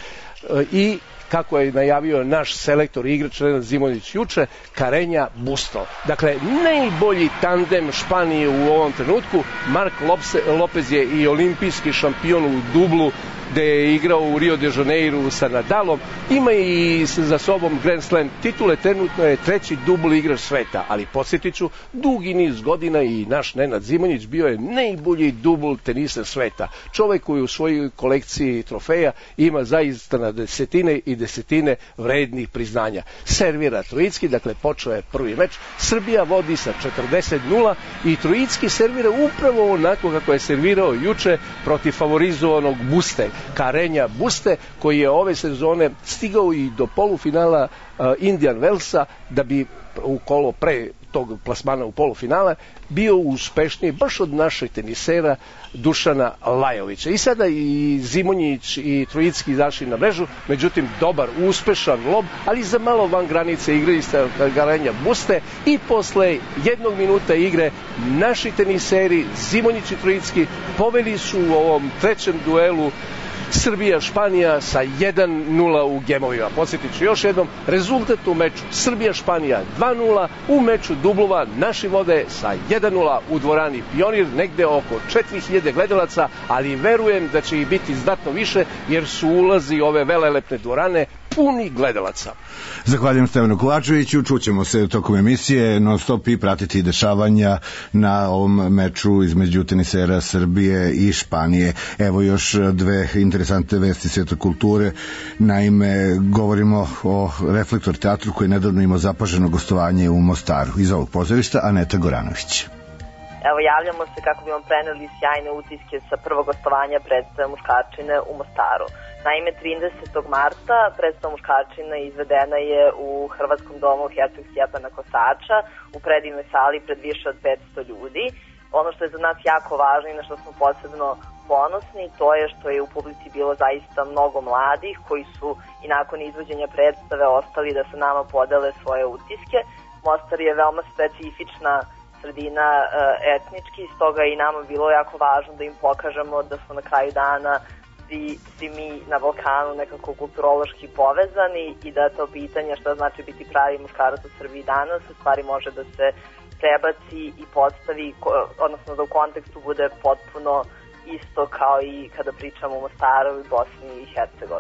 i kako je najavio naš selektor i igrač Nenad Zimonjić juče, Karenja Busto. Dakle, najbolji tandem Španije u ovom trenutku. Mark Lopez je i olimpijski šampion u dublu, gde je igrao u Rio de Janeiru sa Nadalom. Ima i za sobom Grand Slam titule, trenutno je treći dubl igrač sveta, ali podsjetit ću, dugi niz godina i naš Nenad Zimonjić bio je najbolji dubl teniser sveta. Čovek koji u svojoj kolekciji trofeja ima zaista na desetine i desetine vrednih priznanja. Servira Trojicki, dakle počeo je prvi meč, Srbija vodi sa četrdeset nula i Trojicki servira upravo onako kako je servirao juče protiv favorizovanog Buste, Karenja Buste, koji je ove sezone stigao i do polufinala uh, Indian Wellsa, da bi u kolo pre tog plasmana u polufinale bio uspešniji baš od našeg tenisera Dušana Lajovića. I sada i Zimonjić i Trojicki izašli na mrežu, međutim dobar, uspešan lob, ali za malo van granice igralista Karenja Buste i posle jednog minuta igre naši teniseri Zimonjić i Trojicki poveli su u ovom trećem duelu Srbija-Španija sa jedan nula u gemovima. Podsjetit ću još jednom, rezultat u meču Srbija-Španija dva nula, u meču dublova naši vode sa jedan nula u dvorani Pionir, negde oko četiri hiljade gledalaca, ali verujem da će ih biti znatno više, jer su ulazi ove velelepne dvorane puni gledalaca. Zahvaljujem Stevanu Kovačeviću, čućemo se tokom emisije non stop i pratiti dešavanja na ovom meču između tenisera Srbije i Španije. Evo još dve interesantne vesti sveta kulture. Naime, govorimo o Reflektor teatru koji je nedavno imao zapaženo gostovanje u Mostaru. Iz ovog pozorišta Aneta Goranović. Evo, javljamo se kako bi vam preneli sjajne utiske sa prvog gostovanja predstave Muškarčine u Mostaru. Naime, tridesetog marta predstava Muškarčina izvedena je u Hrvatskom domu Herceg Stjepana Kosača u predivnoj sali pred više od petsto ljudi. Ono što je za nas jako važno i na što smo posebno ponosni, to je što je u publici bilo zaista mnogo mladih koji su i nakon izvođenja predstave ostali da sa nama podele svoje utiske. Mostar je veoma specifična sredina e, etnički, stoga je i nama bilo jako važno da im pokažemo da smo na kraju dana svi, svi mi na Balkanu nekako kulturološki povezani i da to pitanje šta znači biti pravi muškarac u Srbiji danas u stvari može da se prebaci i postavi, odnosno da u kontekstu bude potpuno isto kao i kada pričamo o Mostaru i Bosni i Hercegovini.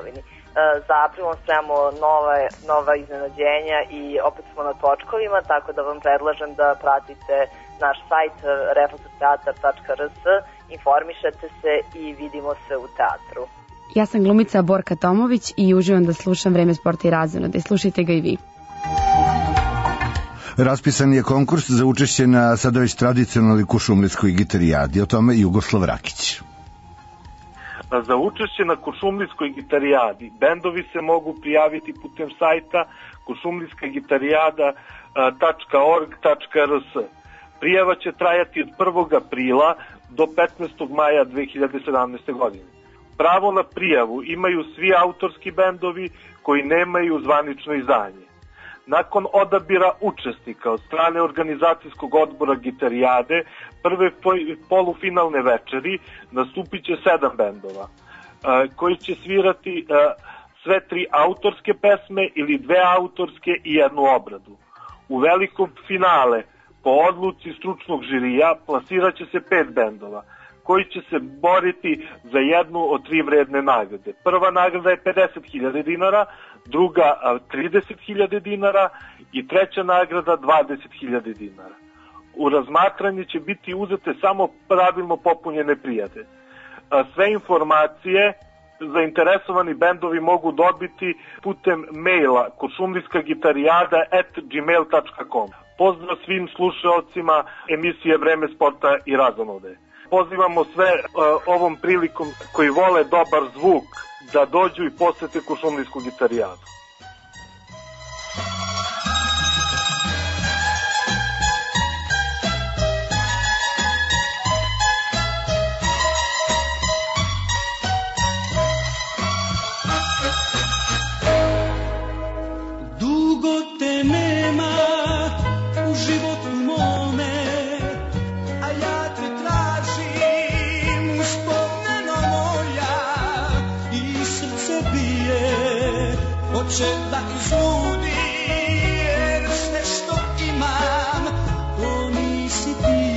za april spremamo nove, nova iznenađenja i opet smo na točkovima, tako da vam predlažem da pratite naš sajt reflektorteatar tačka r s, informišete se i vidimo se u teatru. Ja sam glumica Borka Tomović i uživam da slušam Vreme sporta i razonode. Slušajte ga i vi. Raspisan je konkurs za učešće na sada već tradicionalnoj kuršumlijskoj gitarijadi. O tome Jugoslav Rakić. Za učešće na kuršumlijskoj gitarijadi bendovi se mogu prijaviti putem sajta kuršumlijska gitarijada tačka org tačka r s. Prijava će trajati od prvog aprila do petnaestog maja dve hiljade sedamnaeste. godine. Pravo na prijavu imaju svi autorski bendovi koji nemaju zvanično izdanje. Nakon odabira učesnika od strane organizacijskog odbora gitarijade, prve polufinalne večeri nastupit će sedam bendova, koji će svirati sve tri autorske pesme ili dve autorske i jednu obradu. U velikom finale, po odluci stručnog žirija, plasirat će se pet bendova, koji će se boriti za jednu od tri vredne nagrade. Prva nagrada je pedeset hiljada dinara, druga trideset hiljada dinara i treća nagrada dvadeset hiljada dinara. U razmatranje će biti uzete samo pravilno popunjene prijave. Sve informacije zainteresovani bendovi mogu dobiti putem maila kuršumlijskagitarijada at gmail tačka com. Pozdrav svim slušaocima emisije Vreme sporta i razonode. Pozivamo sve uh, ovom prilikom koji vole dobar zvuk da dođu i posete kuršumlijsku gitarijadu. Dugo te nema u životu mome, a ja te tražim uspomeno moja i srce bije, hoće da izludi, jer sve što imam to nisi ti.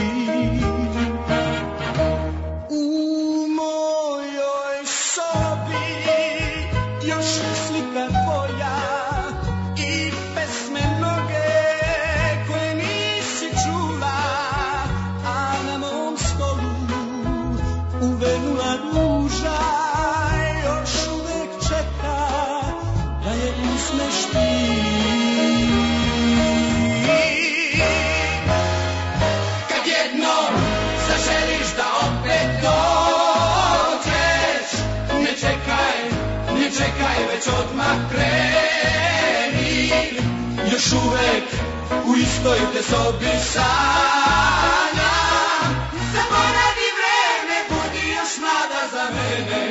U mojoj sobi još je slika tvoja i pesme mnoge koje nisi čula, a na mom stolu uvenula ruža još uvek čeka da je uzmeš ti. Kad jednom zaželiš da opet dođeš, ne čekaj, ne čekaj, već odmah kreni, još uvek u istoj te sobi sanjam. Zaboravi vreme, budi još mlada za mene.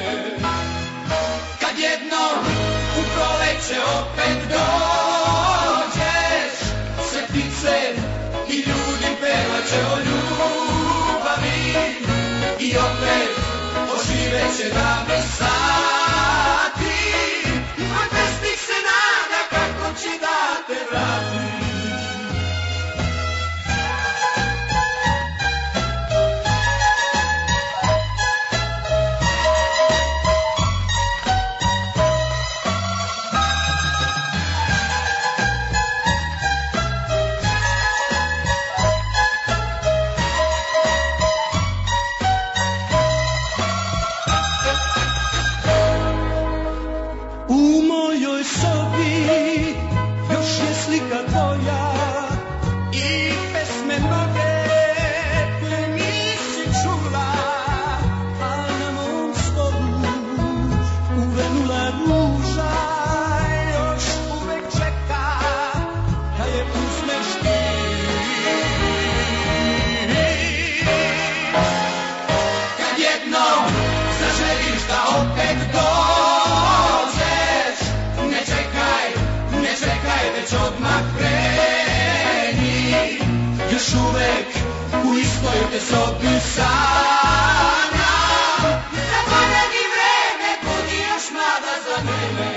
Kad jednom u proleće opet dođeš, sve ptice i ljudi pevaće o ljubavi i opet oživeće davni sati. Moj pesnik se nada kako će da te vrati. U mojoj sobi još je slika tvoja i pesme mnoge koje nisi čula, a na mom stolu uvenula ruža još uvek čeka da je uzmeš ti. Kad jednom zaželiš da opet dođeš, ne čekaj, ne čekaj, već odmah kreni, još uvek u istoj te sobi sanjam. Zaboravi vreme, budi još mlada za mene.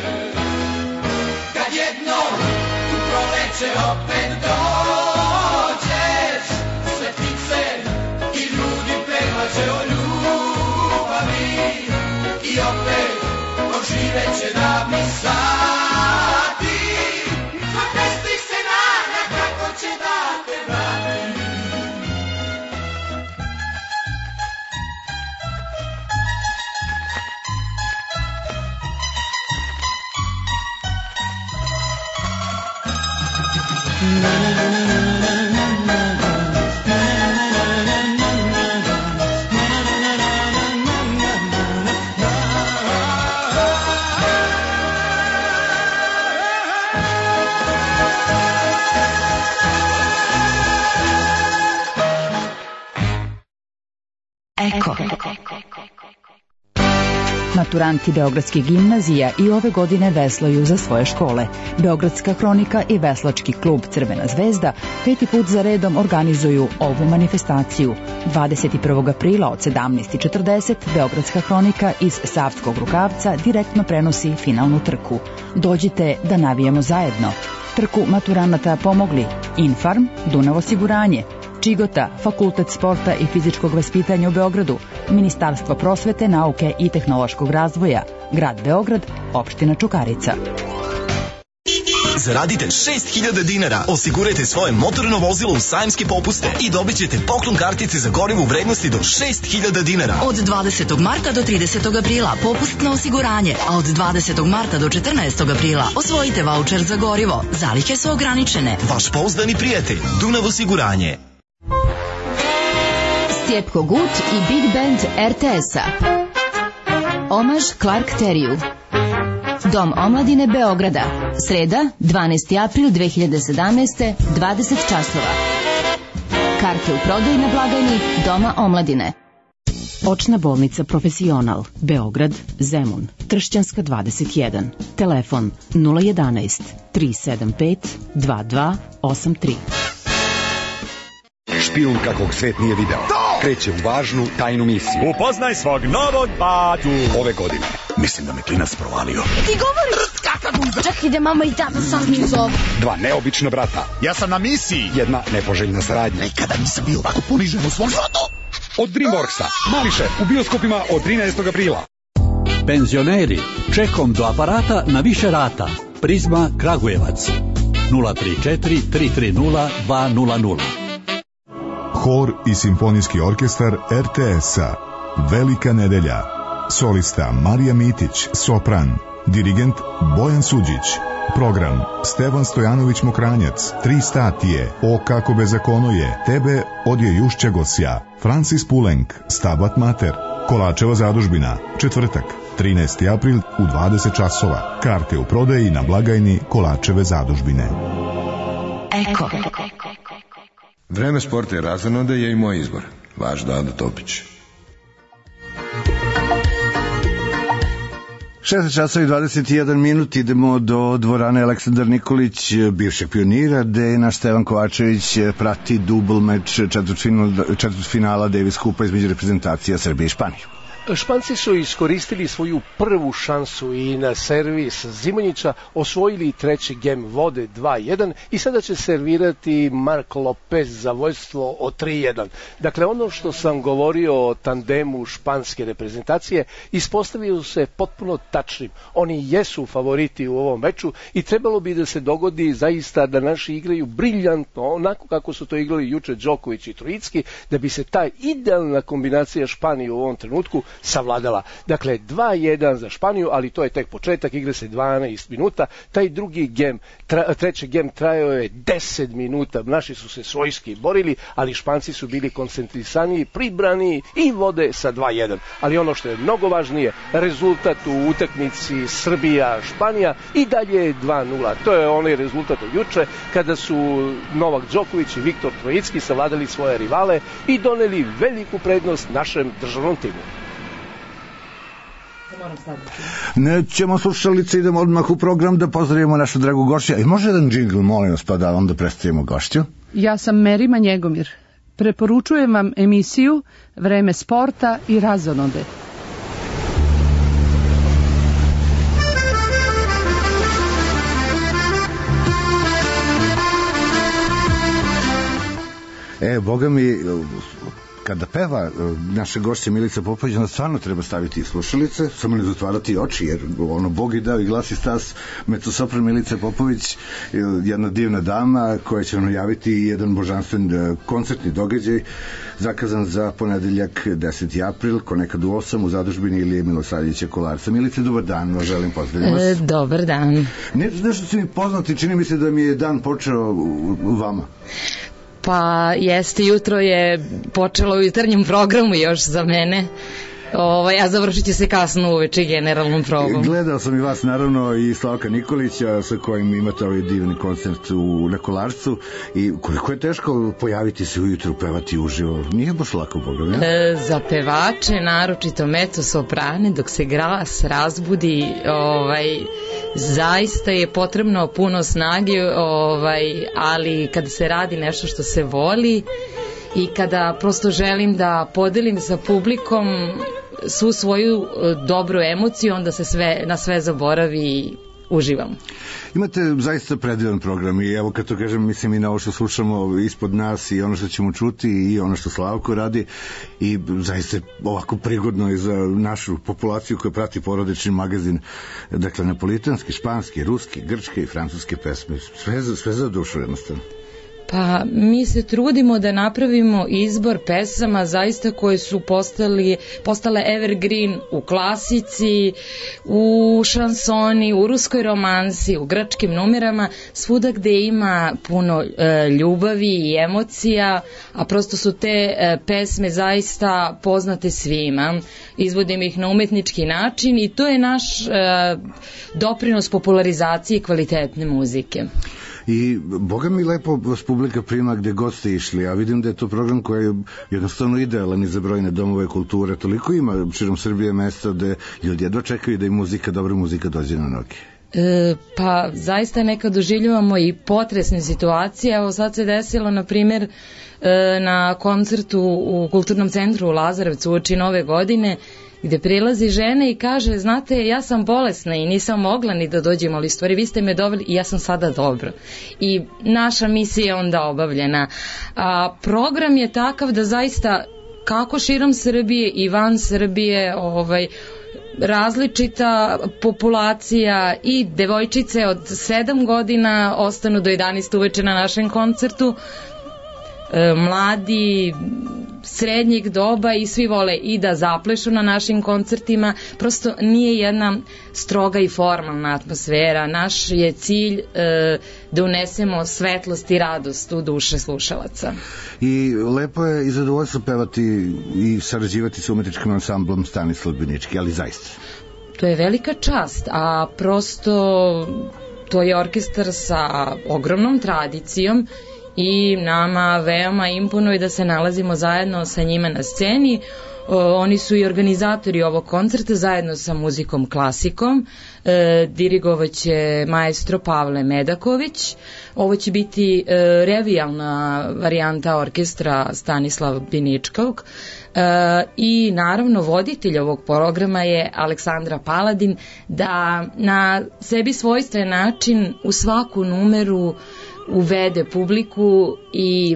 Kad jednom u proleće opet dođeš, sve ptice i ljudi pevaće o ljubavi i opet proživeće davni sati. Tvoj pesnik se nada kako će da te vrati. Eko. Maturanti beogradskih gimnazija i ove godine veslaju za svoje škole. Beogradska hronika i veslački klub Crvena zvezda peti put za redom organizuju ovu manifestaciju. dvadeset prvog aprila od sedamnaest i četrdeset Beogradska hronika iz Savskog Rukavca direktno prenosi finalnu trku. Dođite da navijamo zajedno. Trku maturanata pomogli Infarm, Dunav osiguranje, Čigota, Fakultet sporta i fizičkog vaspitanja u Beogradu, Ministarstvo prosvete, nauke i tehnološkog razvoja, Grad Beograd, opština Čukarica. Zaradite šest hiljada dinara, osigurajte svoje motorno vozilo u sajamske popuste i dobit ćete poklon kartice za gorivo u vrednosti do šest hiljada dinara. Od dvadesetog marta do tridesetog aprila popust na osiguranje, a od dvadesetog marta do četrnaestog aprila osvojite vaučer za gorivo. Zalihe su ograničene. Vaš pouzdani prijatelj, Dunav osiguranje. Stjepko Gut i Big Band er te es-a. Omaž Clark Teriju. Dom omladine Beograda. Sreda, dvanaesti april dve hiljade sedamnaeste, dvadeset časova. Karte u prodaju na blagajni Doma omladine. Očna bolnica Profesional, Beograd, Zemun, Tršćanska dvadeset jedan. Telefon nula jedanaest, tri sedam pet, dva dva osam tri. Špijun kakvog svet nije video. Kreće u važnu tajnu misiju. Upoznaj svog novog batu. Ove godine. Mislim da me klinac provalio. Ti govoriš kakav guza. Čak ide mama i tata sasvim zove. Dva neobična brata. Ja sam na misiji. Jedna nepoželjna saradnja. Nikada nisam bio ovako ponižen u svom životu. Od Dreamworksa. Mali šef u bioskopima od trinaestog aprila. Penzioneri, čekom do aparata na više rata. Prizma Kragujevac. nula tri četiri tri tri nula dva nula nula. Hor i simfonijski orkestar er te es-a. Velika nedelja. Solista Marija Mitić, sopran. Dirigent Bojan Suđić. Program Stevan Stojanović Mokranjac, Tri statije, O kako bezakono je, Tebe odje Jušća Gosja, Francis Pulenk, Stabat Mater, Kolačeva zadužbina, četvrtak, trinaesti april u dvadeset časova. Karte u prodaji na blagajni Kolačeve zadužbine. Eko. Vreme sporta i razonode je i moj izbor. Vaš Dado Topić. šesnaest časova i dvadeset jedan minut, idemo do dvorane Aleksandar Nikolić, bivšeg pionira, gde naš Stevan Kovačević prati dubl meč četvrtfinala Davis Kupa između reprezentacija Srbije i Španije. Španci su iskoristili svoju prvu šansu i na servis Zimonjića osvojili treći gem vode dva jedan i sada će servirati Mark Lopez za vojstvo od tri jedan. Dakle, ono što sam govorio o tandemu španske reprezentacije ispostavio se potpuno tačnim. Oni jesu favoriti u ovom meču i trebalo bi da se dogodi zaista da naši igraju briljantno, onako kako su to igrali juče Đoković i Trojicki, da bi se ta idealna kombinacija Španije u ovom trenutku savladala. Dakle, dva jedan za Španiju, ali to je tek početak, igra se dvanaest minuta, taj drugi gem, tra, treći gem trajao je deset minuta, naši su se svojski borili, ali Španci su bili koncentrisaniji, pribrani i vode sa dva jedan. Ali ono što je mnogo važnije, rezultat u utakmici Srbija-Španija i dalje je dva nula. To je onaj rezultat od juče, kada su Novak Đoković i Viktor Trojicki savladali svoje rivale i doneli veliku prednost našem državnom timu. Nećemo slušalice, idemo odmah u program da pozdravimo našu dragu gošću. I može jedan džingl, molim vas, pa da onda predstavimo gošću? Ja sam Merima Njegomir. Preporučujem vam emisiju Vreme sporta i razonode. E, boga mi, kada peva naša gošća Milica Popović, onda stvarno treba staviti slušalice, samo ne zatvarati oči, jer ono, Bog je dao i glas i stas. Mezzosopran Milica Popović, jedna divna dama koja će nam najaviti jedan božanstven koncertni događaj zakazan za ponedeljak deseti april, ko nekad u osam u zadužbini Ilije Milosavljevića Kolarca. Milice, dobar dan, vas želim, pozdravljam vas. E, dobar dan. Ne, nešto su mi poznati, čini mi se da mi je dan počeo u, u vama. Pa jeste, jutro je počelo u jutarnjem programu još za mene. Ovaj, a završit će se kasno uveče generalnom probom. Gledao sam i vas, naravno, i Slavka Nikolića sa kojim imate ovaj divni koncert u, na Kolarcu, i koliko je teško pojaviti se ujutru, pevati uživo, nije baš lako, Boga, ne? E, za pevače, naročito mezzosoprane, dok se glas razbudi, ovaj, zaista je potrebno puno snage, ovaj, ali kada se radi nešto što se voli i kada prosto želim da podelim sa publikom svu svoju dobru emociju, onda se sve, na sve zaboravi i uživam. Imate zaista predivan program i evo kad to kažem, mislim i na ovo što slušamo ispod nas i ono što ćemo čuti i ono što Slavko radi, i zaista ovako prigodno je za našu populaciju koja prati porodični magazin, dakle napolitanski, španski, ruski, grčke i francuske pesme, sve, sve za dušu jednostavno. Pa mi se trudimo da napravimo izbor pesama zaista koje su postali, postale evergreen u klasici, u šansoni, u ruskoj romansi, u grčkim numerama, svuda gde ima puno e, ljubavi i emocija, a prosto su te e, pesme zaista poznate svima. Izvodimo ih na umetnički način i to je naš e, doprinos popularizaciji kvalitetne muzike. I Boga mi lepo vas publika prima gde god ste išli, a vidim da je to program koji je jednostavno idealan i za brojne domove kulture, toliko ima širom Srbije mesta gde ljudi jedva čekaju da im muzika, dobra muzika dođe na noge. E, pa zaista nekad doživljavamo i potresne situacije. Evo sad se desilo na primjer e, na koncertu u Kulturnom centru u Lazarevcu uoči nove godine, gde prilazi žena i kaže, znate, ja sam bolesna i nisam mogla ni da dođem, ali stvari vi ste me doveli i ja sam sada dobro. I naša misija je onda obavljena. A program je takav da zaista kako širom Srbije i van Srbije, ovaj, različita populacija i devojčice od sedam godina ostanu do jedanaest uveče na našem koncertu, e, mladi srednjeg doba i svi vole i da zaplešu na našim koncertima. Prosto nije jedna stroga i formalna atmosfera. Naš je cilj e, da unesemo svetlost i radost u duše slušalaca. I lepo je i zadovoljstvo pevati i sarađivati sa umetničkim ansamblom Stanislav Binički, ali zaista to je velika čast, a prosto to je orkestar sa ogromnom tradicijom i nama veoma imponuje da se nalazimo zajedno sa njima na sceni. O, oni su i organizatori ovog koncerta zajedno sa muzikom klasikom. E, dirigovaće maestro Pavle Medaković. Ovo će biti e, revijalna varijanta orkestra Stanislav Biničkog. E, i naravno voditelj ovog programa je Aleksandra Paladin, da na sebi svojstven način u svaku numeru uvede publiku i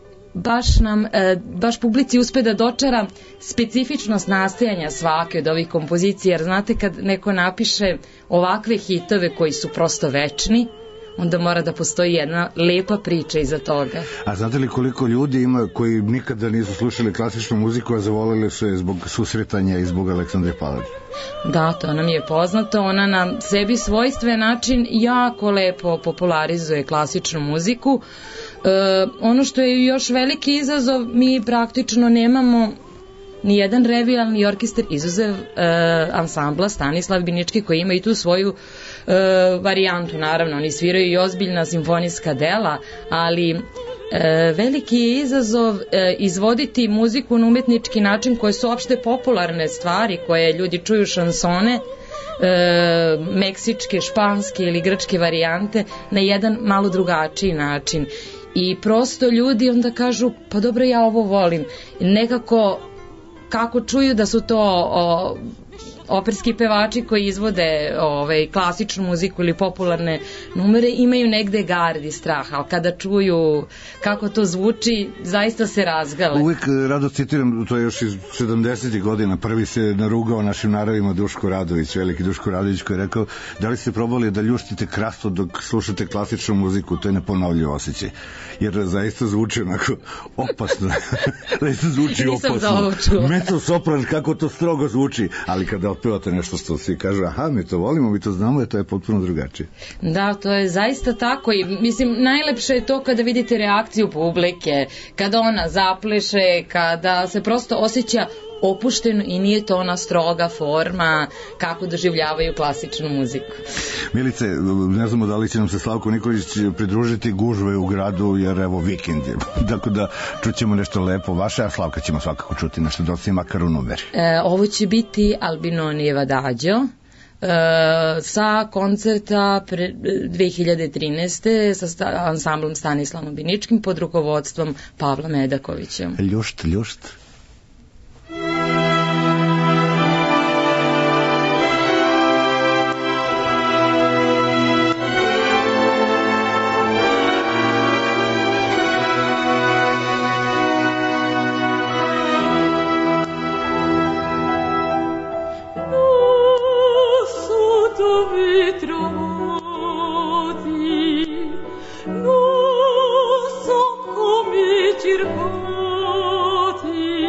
baš nam, baš publici uspe da dočara specifičnost nastajanja svake od ovih kompozicija, jer znate kad neko napiše ovakve hitove koji su prosto večni, onda mora da postoji jedna lepa priča iza toga. A znate li koliko ljudi ima koji nikada nisu slušali klasičnu muziku, a zavolili su je zbog susretanja i zbog Aleksandre Paladin? Da, to nam je poznato. Ona na sebi svojstven način jako lepo popularizuje klasičnu muziku. E, ono što je još veliki izazov, mi praktično nemamo ni jedan revijalni orkestar izuzev e, ansambla Stanislav Binički koji ima i tu svoju e, varijantu. Naravno, oni sviraju i ozbiljna simfonijska dela, ali e, veliki je izazov e, izvoditi muziku na umetnički način koje su opšte popularne stvari koje ljudi čuju, šansone, e, meksičke, španske ili grčke varijante na jedan malo drugačiji način. I prosto ljudi onda kažu, pa dobro, ja ovo volim. Nekako kako čuju da su to o, operski pevači koji izvode ovaj, klasičnu muziku ili popularne numere imaju negde gard i strah, ali kada čuju kako to zvuči, zaista se razgale. Uvijek rado citiram, to je još iz sedamdesetih godina, prvi se narugao našim naravima Duško Radović, veliki Duško Radović, koji je rekao, da li ste probali da ljuštite krasto dok slušate klasičnu muziku, to je neponovljiv osjećaj. Jer zaista zvuči onako opasno. Zaista zvuči opasno. Mezzo sopran, kako to strogo zvuči, ali kada otpevate nešto što svi kažu, aha, mi to volimo, mi to znamo, to je potpuno drugačije. Da, to je zaista tako i mislim, najlepše je to kada vidite reakciju publike, kada ona zapleše, kada se prosto osjeća opušteno i nije to ona stroga forma kako doživljavaju klasičnu muziku. Milice, ne znamo da li će nam se Slavko Nikolić pridružiti, gužve u gradu, jer evo vikend je. Tako da čućemo nešto lepo vaše, a Slavka ćemo svakako čuti nešto dosta, makar u numeri. E, ovo će biti Albinonijeva Dađo. Uh, sa koncerta pre, dve hiljade trinaeste sa sta, ansamblom Stanislavom Biničkim pod rukovodstvom Pavla Medakovića. Ljušt, ljušt. Circoti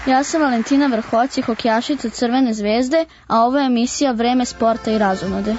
Ja sam Valentina Vrhoci, hokejašica Crvene zvezde, a ovo je emisija Vreme sporta i razonode.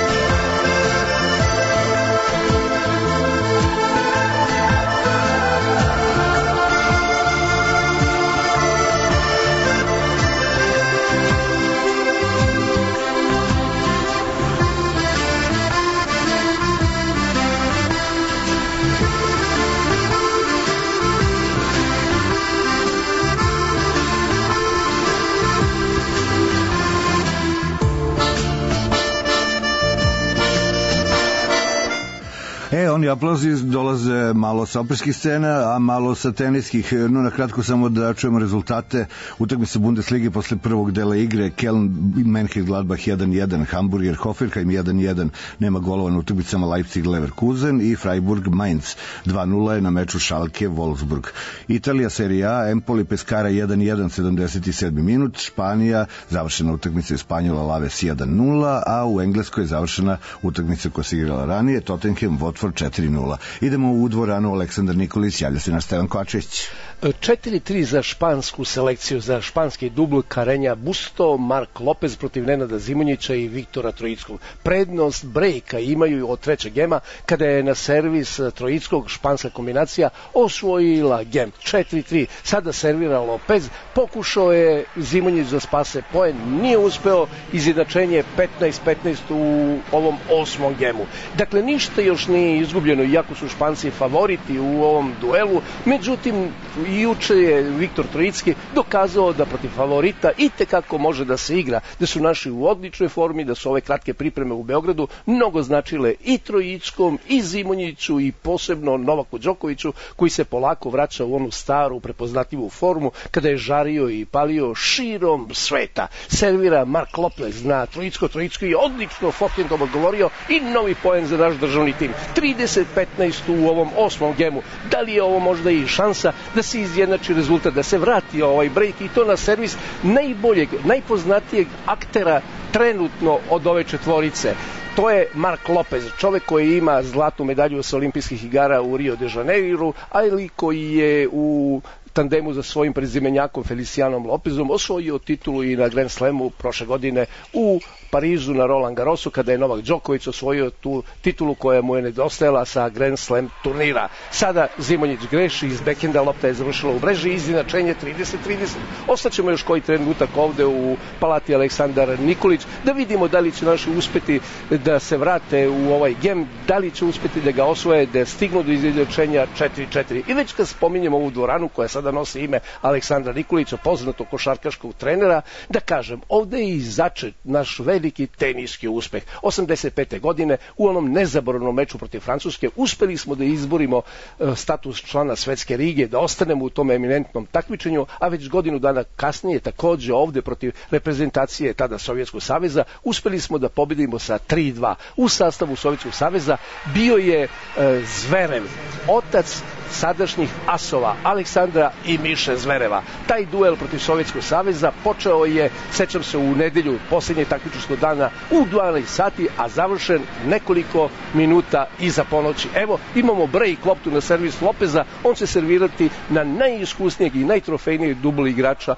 E, oni aplauzi dolaze malo sa operskih scena, a malo sa teniskih. No, na kratko samo da čujemo rezultate utakmice Bundeslige posle prvog dela igre. Keln, Mönchengladbach jedan jedan, Hamburger, Hoffenheim jedan jedan, nema golova na utakmicama Leipzig, Leverkusen i Freiburg, Mainz dva nula je na meču Schalke, Wolfsburg. Italija, Serie A, Empoli, Pescara jedan jedan, sedamdeset sedmi minut, Španija, završena utakmica Španjola, Laves jedan nula, a u Engleskoj je završena utakmica koja se igrala ranije, Tottenham, Watford četiri nula. Idemo u dvoranu, Aleksandar Nikolić, javlja se naš Stevan Kovačević. četiri tri za špansku selekciju, za španski dubl Karenja Busto, Mark Lopez protiv Nenada Zimonjića i Viktora Trojickog. Prednost brejka imaju od trećeg gema, kada je na servis Trojickog španska kombinacija osvojila gem. četiri tri. Sada servira Lopez, pokušao je Zimonjić da spase poen, nije uspeo, izjednačenje petnaest petnaest u ovom osmom gemu. Dakle, ništa još nije izgubljeno, iako su Španci favoriti u ovom duelu, međutim, juče je Viktor Trojicki dokazao da protiv favorita itekako može da se igra, da su naši u odličnoj formi, da su ove kratke pripreme u Beogradu mnogo značile i Trojickom, i Zimonjiću, i posebno Novaku Đokoviću, koji se polako vraća u onu staru prepoznatljivu formu kada je žario i palio širom sveta. Servira Mark Lopez na Trojicko, Trojicko je odlično Fokentom odgovorio i novi poen za naš državni tim. trideset petnaest u ovom osmom gemu. Da li je ovo možda i šansa da se izjednači rezultat, da se vrati ovaj break, i to na servis najboljeg, najpoznatijeg aktera trenutno od ove četvorice. To je Mark Lopez, čovek koji ima zlatnu medalju sa olimpijskih igara u Rio de Janeiru, ali koji je u tandemu za svojim prezimenjakom Felicianom Lopezom osvojio titulu i na Grand Slamu prošle godine u Parizu na Roland Garrosu, kada je Novak Đoković osvojio tu titulu koja mu je nedostajala sa Grand Slam turnira. Sada Zimonjić greši, iz bekenda lopta je završila u mreži, izjednačenje trideset trideset. Ostaćemo još koji trenutak ovde u palati Aleksandar Nikolić da vidimo da li će naši uspeti da se vrate u ovaj gem, da li će uspeti da ga osvoje, da stignu do izjednačenja četiri četiri. I već kad spominjemo ovu dvoranu koja sada nosi ime Aleksandra Nikolića, poznatog košarkaškog trenera, da kažem, ovde je i začet naš veliki teniski uspeh. osamdeset pete godine u onom nezaboravnom meču protiv Francuske uspeli smo da izborimo status člana Svetske lige, da ostanemo u tom eminentnom takmičenju, a već godinu dana kasnije takođe ovde protiv reprezentacije tada Sovjetskog saveza uspeli smo da pobedimo sa tri dva. U sastavu Sovjetskog saveza bio je e, Zverev, otac sadašnjih asova Aleksandra i Miše Zvereva. Taj duel protiv Sovjetskog saveza počeo je, sećam se, u nedelju posljednjeg takmičarskog dana u dvanaest sati, a završen nekoliko minuta iza ponoći. Evo, imamo break loptu na servis Lopeza, on će servirati na najiskusnijeg i najtrofejnijeg dubl igrača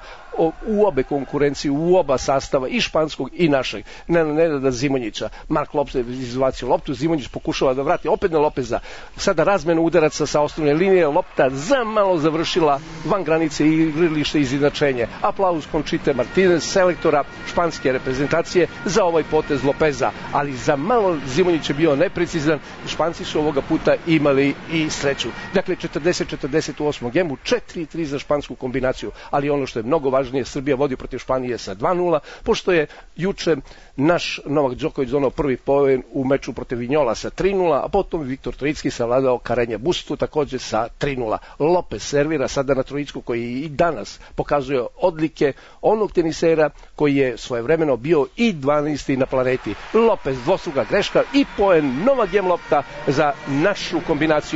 u obe konkurencije, u oba sastava, i španskog i našeg, Nenada Zimonjića. Mark Lopez izbacio loptu, Zimonjić pokušava da vrati opet na Lopeza. Sada razmena udaraca sa osnovne linije, lopta za malo završila van granice i igralište izjednačenje. Aplauz Conchite Martinez, selektora španske reprezentacije, za ovaj potez Lopeza, ali za malo Zimonjić je bio neprecizan. Španci su ovoga puta imali i sreću. Dakle, četrdeset četrdeset u osmom gemu, četiri tri za špansku kombinaciju, ali ono što je mnogo važno, Srbija vodi protiv Španije sa dva nula, pošto je juče naš Novak Đoković donao prvi poen u meču protiv Vinjola sa tri nula, a potom Viktor Trojicki savladao Karenja Bustu takođe sa tri nula. Lopez servira sada na Trojicku, koji i danas pokazuje odlike onog tenisera koji je svojevremeno bio i dvanaesti na planeti. Lopez, dvostruka greška i poen, nova gem lopta za našu kombinaciju.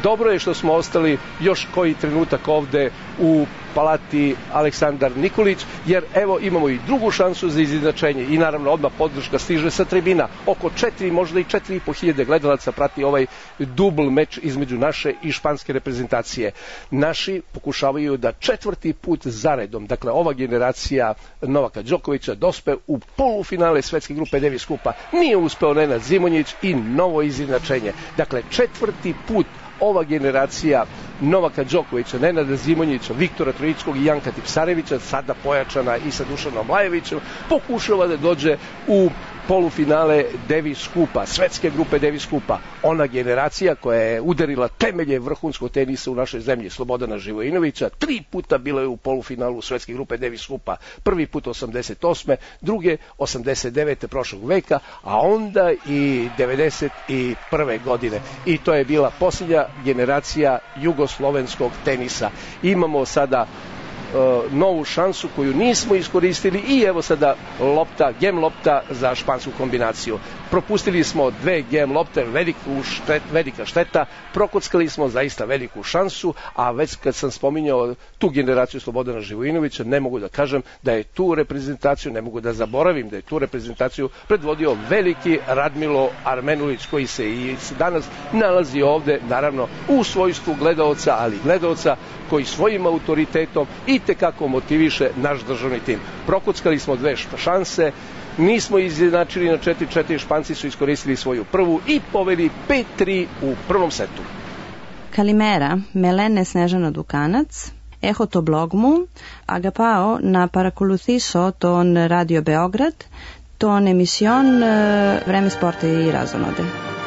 Dobro je što smo ostali još koji trenutak ovde u palati Aleksandar Nikolić, jer evo imamo i drugu šansu za izjednačenje i naravno odmah podrška stiže sa tribina. Oko četiri, možda i četiri i po hiljade gledalaca prati ovaj dubl meč između naše i španske reprezentacije. Naši pokušavaju da četvrti put zaredom, dakle ova generacija Novaka Đokovića, dospe u polufinale svetske grupe Davis Kupa. Nije uspeo Nenad Zimonjić i novo izjednačenje. Dakle, četvrti put ova generacija Novaka Đokovića, Nenada Zimonjića, Viktora Trojičkog i Janka Tipsarevića, sada pojačana i sa Dušanom Lajevićem, pokušava da dođe u polufinale Davis Kupa, svetske grupe Davis Kupa. Ona generacija koja je udarila temelje vrhunskog tenisa u našoj zemlji, Slobodana Živojinovića, tri puta bila je u polufinalu svetske grupe Davis Kupa. Prvi put osamdeset osme, druge osamdeset devete prošlog veka, a onda i devedeset prve godine. I to je bila posljednja generacija jugoslovenskog tenisa. Imamo sada novu šansu koju nismo iskoristili i evo sada lopta, gem lopta za špansku kombinaciju. Propustili smo dve gem lopte, veliku štet, velika šteta, prokockali smo zaista veliku šansu, a već kad sam spominjao tu generaciju Slobodana Živojinovića, ne mogu da kažem da je tu reprezentaciju, ne mogu da zaboravim da je tu reprezentaciju predvodio veliki Radmilo Armenulić, koji se i danas nalazi ovde, naravno u svojstvu gledaoca, ali gledaoca koji svojim autoritetom i tekako motiviše naš državni tim. Prokockali smo dve šanse, nismo izjednačili na četiri četiri, Španci su iskoristili svoju prvu i poveli pet tri u prvom setu. Kalimera, Melene Snežana Dukanac, Eho to blogmu, agapao na parakolusiso ton Radio Beograd, ton emision Vreme sporta i razonode.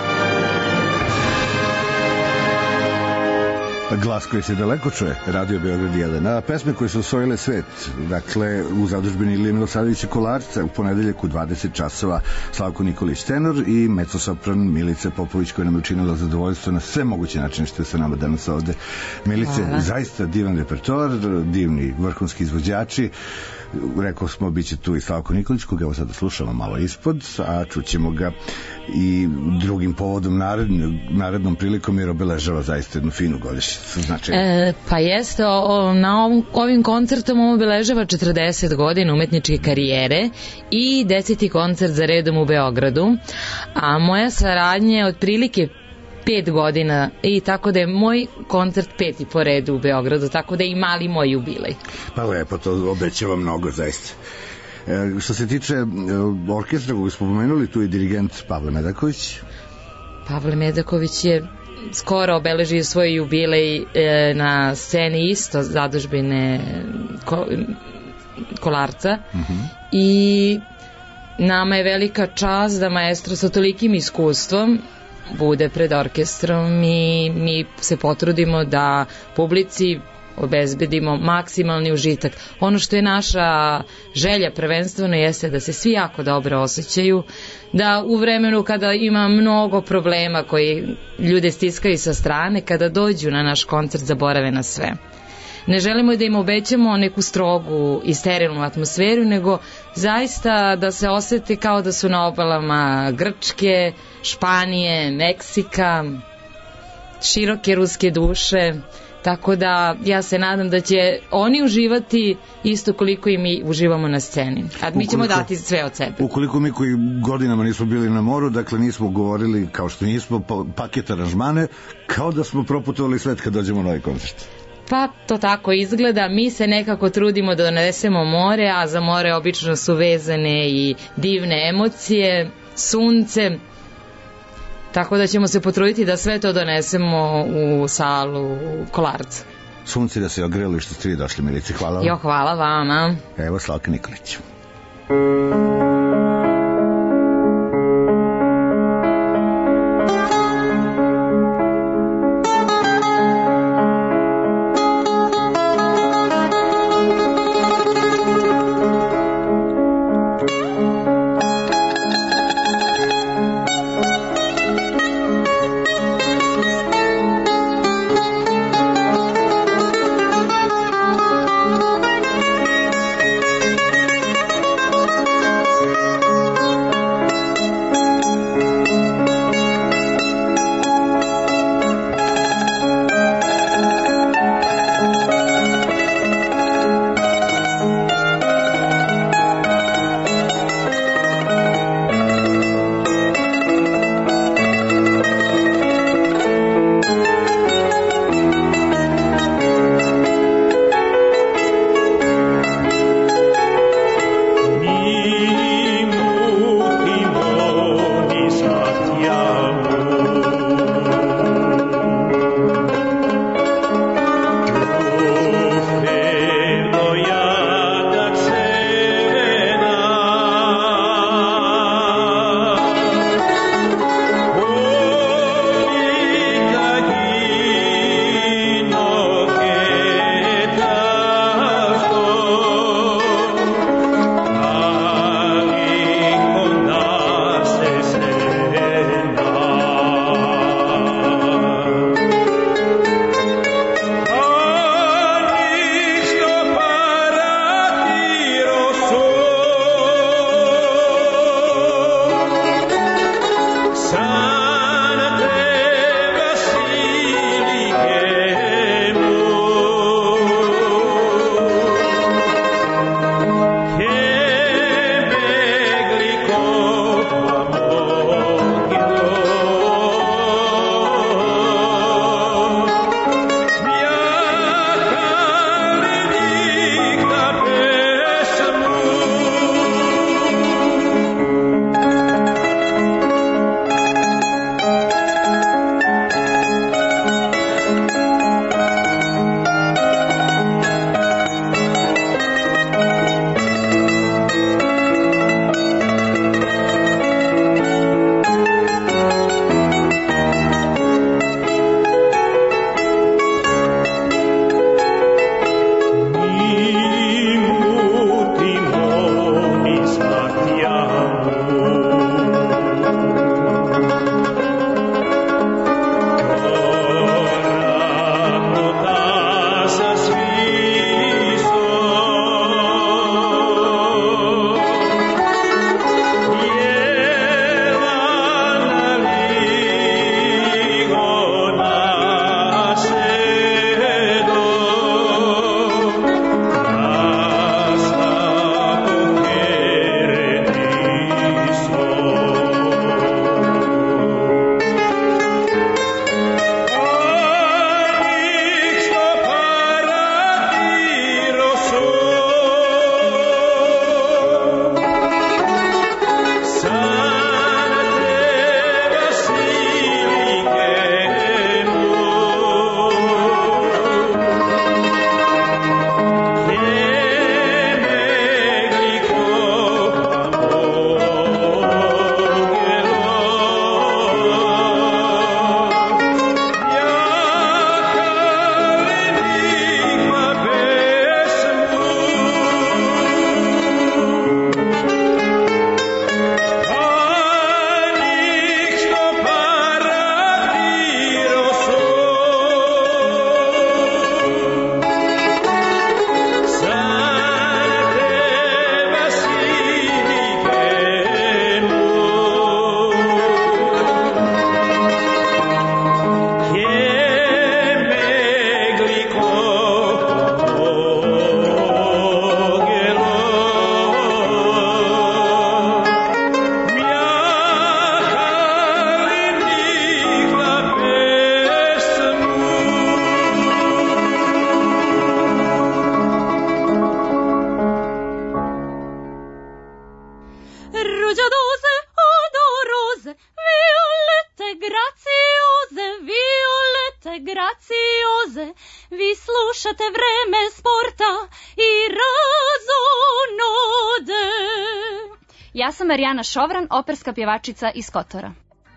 Glas koji se daleko čuje, Radio Beograd jedan. A pesme koje su osvojile svet, dakle u zadužbini Ilije Milosavljevića Kolarca, u ponedeljak u dvadeset časova Slavko Nikolić tenor i mezzosopran Milice Popović, koja nam je učinila zadovoljstvo na sve moguće načine što je sa nama danas ovde. Milice, Hvala. Zaista divan repertoar, divni vrhunski izvođači. Rekao smo, bit će tu i Slavko Nikolić, koga evo sada slušamo malo ispod, a čućemo ga i drugim povodom narednom, narednom prilikom, jer obeležava zaista jednu finu godišnjicu. Znači... E, pa jeste, o, na ovom, ovim koncertom on obeležava četrdeset godina umetničke karijere i deseti koncert za redom u Beogradu, a moja saradnja je otprilike pet godina i tako da je moj koncert peti po redu u Beogradu, tako da je i mali moj jubilej. Pa lepo, to obećava mnogo zaista. E, što se tiče e, orkestra koga smo pomenuli, tu je dirigent Pavle Medaković. Pavle Medaković je skoro obeležio svoj jubilej e, na sceni isto zadužbine ko, Kolarca uh-huh. i nama je velika čast da maestro sa tolikim iskustvom bude pred orkestrom i mi se potrudimo da publici obezbedimo maksimalni užitak. Ono što je naša želja prvenstveno jeste da se svi jako dobro osjećaju, da u vremenu kada ima mnogo problema koji ljude stiskaju sa strane, kada dođu na naš koncert zaborave na sve. Ne želimo da im obećamo neku strogu i sterilnu atmosferu, nego zaista da se osete kao da su na obalama Grčke, Španije, Meksika, široke ruske duše, tako da ja se nadam da će oni uživati isto koliko i mi uživamo na sceni. A mi ćemo ukoliko, dati sve od sebe. Ukoliko mi koji godinama nismo bili na moru, dakle nismo govorili kao što nismo paket aranžmane, kao da smo proputovali svet kad dođemo na ovaj koncert. Pa to tako izgleda, mi se nekako trudimo da donesemo more, a za more obično su vezane i divne emocije, sunce, tako da ćemo se potruditi da sve to donesemo u salu Kolarca. Sunce da se ogrelo i što ste vi došli, Milici, hvala vam. Jo, hvala vama. Evo Slavka Nikolić. i razonode. Ja sam Marijana Šovran, operska pjevačica iz Kotora.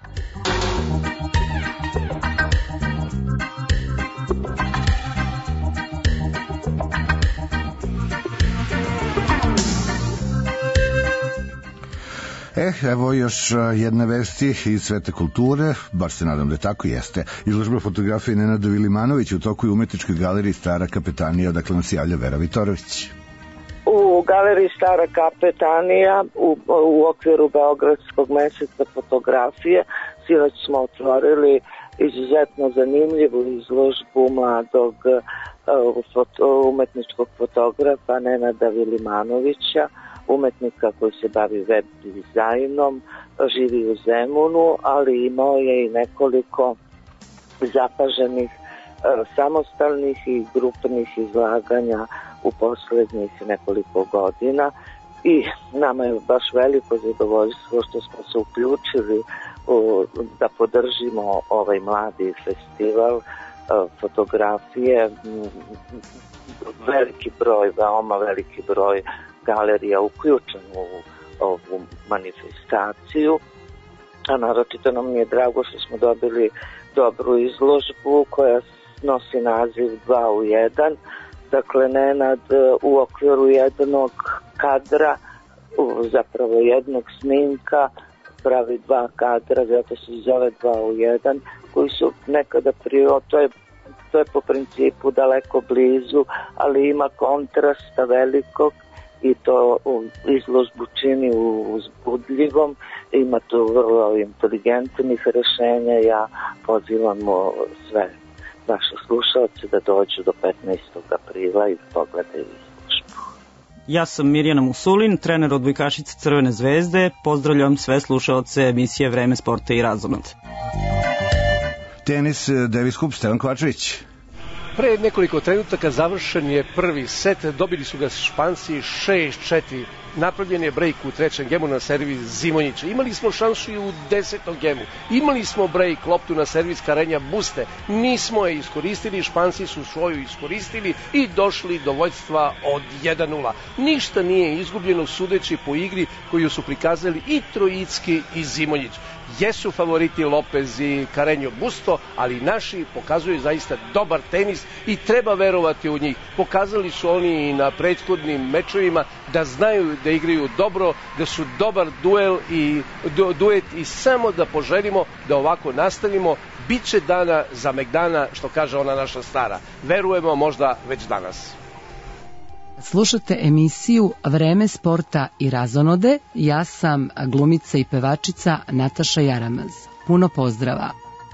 Eh, evo još jedna vesti iz sveta kulture, baš se nadam da je tako, jeste. Izložba fotografije Nenada Vilimanovića u toku je umetničkoj galeriji Stara Kapetanija, odakle nas javlja Vera Vitorović. U galeriji Stara Kapetanija u, u okviru Beogradskog meseca fotografije sinoć smo otvorili izuzetno zanimljivu izložbu mladog uh, foto, umetničkog fotografa Nenada Vilimanovića, umetnika koji se bavi web dizajnom, živi u Zemunu, ali imao je i nekoliko zapaženih e, samostalnih i grupnih izlaganja u poslednjih nekoliko godina i nama je baš veliko zadovoljstvo što smo se uključili u, da podržimo ovaj mladi festival e, fotografije. Veliki broj, veoma veliki broj galerija uključen u ovu manifestaciju, a naročito nam je drago što smo dobili dobru izložbu koja nosi naziv dva u jedan. Dakle, Nenad u okviru jednog kadra, zapravo jednog snimka, pravi dva kadra, zato se zove dva u jedan, koji su nekada prije, to je to je po principu daleko blizu, ali ima kontrasta velikog i to izložbu čini uzbudljivom, ima tu vrlo inteligentnih rešenja. Ja pozivam sve naše slušalce da dođu do petnaestog aprila i da pogledaju izložbu. Ja sam Mirjana Musulin, trener odbojkašice Crvene zvezde. Pozdravljam sve slušalce emisije Vreme sporta i razonode. Tenis, Davis Cup, Stevan Kovačević. Pre nekoliko trenutaka završen je prvi set, dobili su ga Španci šest četiri. Napravljen je break u trećem gemu na servis Zimonjića. Imali smo šansu i u desetom gemu. Imali smo break, loptu na servis Karenja Buste. Nismo je iskoristili, Španci su svoju iskoristili i došli do vođstva od jedan nula. Ništa nije izgubljeno sudeći po igri koju su prikazali i Trojicki i Zimonjić. Jesu favoriti Lopez i Karenjo Busto, ali naši pokazuju zaista dobar tenis i treba verovati u njih. Pokazali su oni i na prethodnim mečovima da znaju da igraju dobro, da su dobar duel i du, duet i samo da poželimo da ovako nastavimo. Biće dana za Megdana, što kaže ona naša stara. Verujemo možda već danas. Slušate emisiju Vreme sporta i razonode. Ja sam glumica i pevačica Nataša Jaramaz. Puno pozdrava.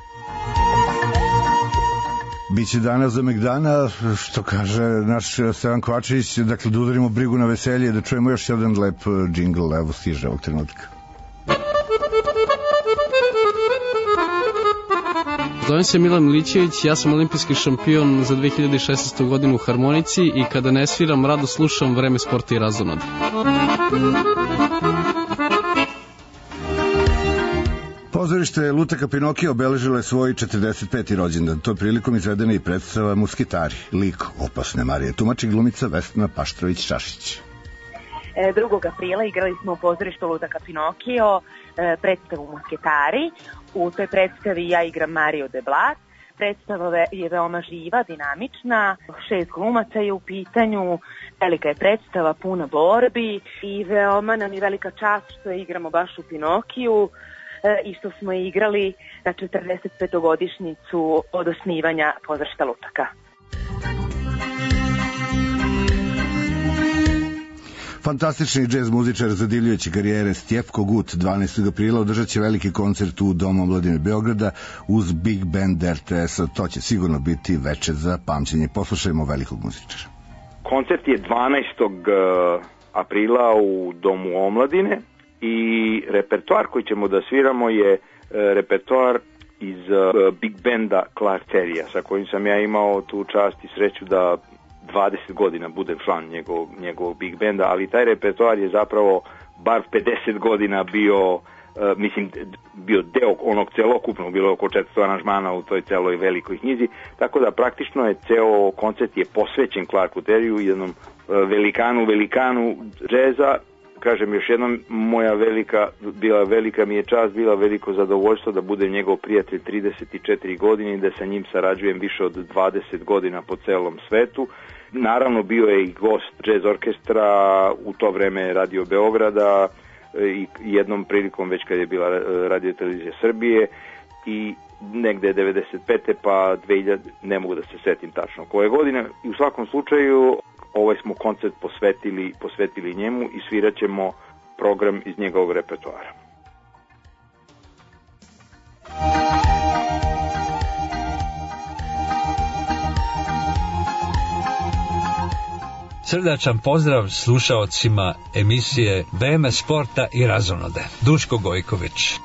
Biće dana za Megdana, što kaže naš Stevan Kovačević, dakle da udarimo brigu na veselje, da čujemo još jedan lep džingl, evo stiže ovog trenutka. Zovem se Milan Milićević, ja sam olimpijski šampion za dve hiljade šesnaestu. godinu u harmonici i kada ne sviram, rado slušam Vreme sporta i razonode. Pozorište Lutaka Pinokio obeležilo je svoj četrdeset peti rođendan. To prilikom izvedena i predstava Musketari, lik opasne Marije. Tumači glumica Vesna Paštrović-Šašić. drugog aprila igrali smo u pozorištu Lutaka Pinokio predstavu Musketari. U toj predstavi ja igram Mariju de Blas. Predstava je veoma živa, dinamična, šest glumaca je u pitanju, velika je predstava, puna borbi i veoma nam je velika čast što igramo baš u Pinokiju i što smo igrali na četrdeset petogodišnjicu od osnivanja pozorišta Lutaka. Fantastični džez muzičar zadivljujući karijere Stjepko Gut dvanaestog aprila održat će veliki koncert u Domu omladine Beograda uz Big Band R T S-a. To će sigurno biti veče za pamćenje. Poslušajmo velikog muzičara. Koncert je dvanaestog aprila u Domu omladine i repertoar koji ćemo da sviramo je repertoar iz Big Banda Clark Terija, sa kojim sam ja imao tu čast i sreću da dvadeset godina budem član njegovog, njegovog Big Banda, ali taj repertoar je zapravo bar pedeset godina bio mislim, bio deo onog celokupnog, bilo je oko četiristo aranžmana u toj celoj velikoj knjizi, tako da praktično je ceo koncept je posvećen Clarku Terryu, jednom velikanu, velikanu džeza. Kažem još jednom, moja velika, bila velika mi je čast, bila veliko zadovoljstvo da budem njegov prijatelj trideset četiri godine i da sa njim sarađujem više od dvadeset godina po celom svetu. Naravno bio je i gost jazz orkestra, u to vreme Radio Beograda i jednom prilikom već kad je bila Radio Televizija Srbije i negde devedeset pete pa dve hiljade, ne mogu da se setim tačno koje godine. I u svakom slučaju ovaj smo koncert posvetili, posvetili njemu i svirat ćemo program iz njegovog repertoara. Srdačan pozdrav slušaocima emisije Vreme sporta i razonode. Duško Gojković.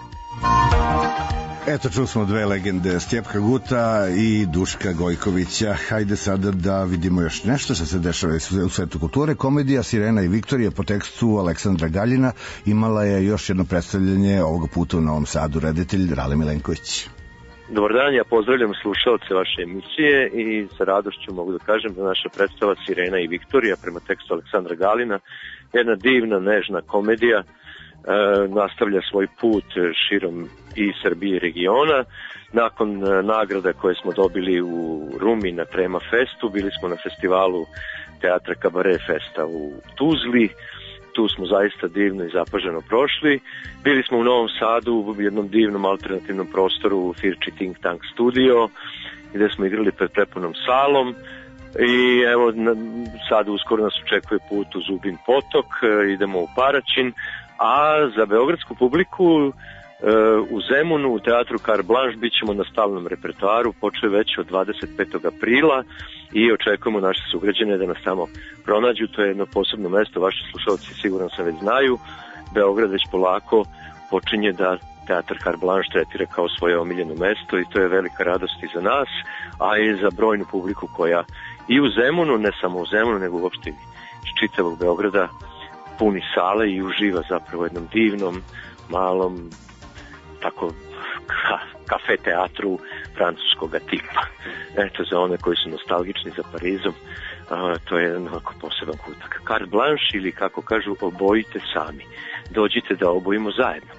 Eto, čuli smo dve legende, Stjepka Guta i Duška Gojkovića. Hajde sada da vidimo još nešto što se dešava u svetu kulture. Komedija Sirena i Viktorija po tekstu Aleksandra Galjina imala je još jedno predstavljanje ovoga puta u Novom Sadu. Reditelj Rale Milenković. Dobar dan, ja pozdravljam slušalce vaše emisije i sa radošću mogu da kažem da naša predstava Sirena i Viktorija prema tekstu Aleksandra Galina, jedna divna, nežna komedija, E, nastavlja svoj put širom i Srbije i regiona. Nakon e, nagrada koje smo dobili u Rumi na Trema Festu, bili smo na festivalu Teatra Kabare Festa u Tuzli. Tu smo zaista divno i zapaženo prošli. Bili smo u Novom Sadu u jednom divnom alternativnom prostoru u Firči Think Tank Studio, gde smo igrali pred prepunom salom. I evo, na, sad uskoro nas očekuje put u Zubin Potok, e, idemo u Paraćin. A za beogradsku publiku e, u Zemunu, u teatru Carte Blanche, bit ćemo na stalnom repertoaru, počeo već od dvadeset petog aprila i očekujemo naše sugrađane da nas tamo pronađu. To je jedno posebno mesto, vaši slušalci siguran sam već znaju. Beograd već polako počinje da teatr Carte Blanche tretira kao svoje omiljeno mesto i to je velika radost i za nas, a i za brojnu publiku koja i u Zemunu, ne samo u Zemunu, nego uopšte iz čitavog Beograda puni sale i uživa zapravo jednom divnom, malom, tako, ka, kafe teatru francuskog tipa. Eto, za one koji su nostalgični za Parizom, a, to je jedan ovako poseban kutak. Carte Blanche ili, kako kažu, obojite sami. Dođite da obojimo zajedno.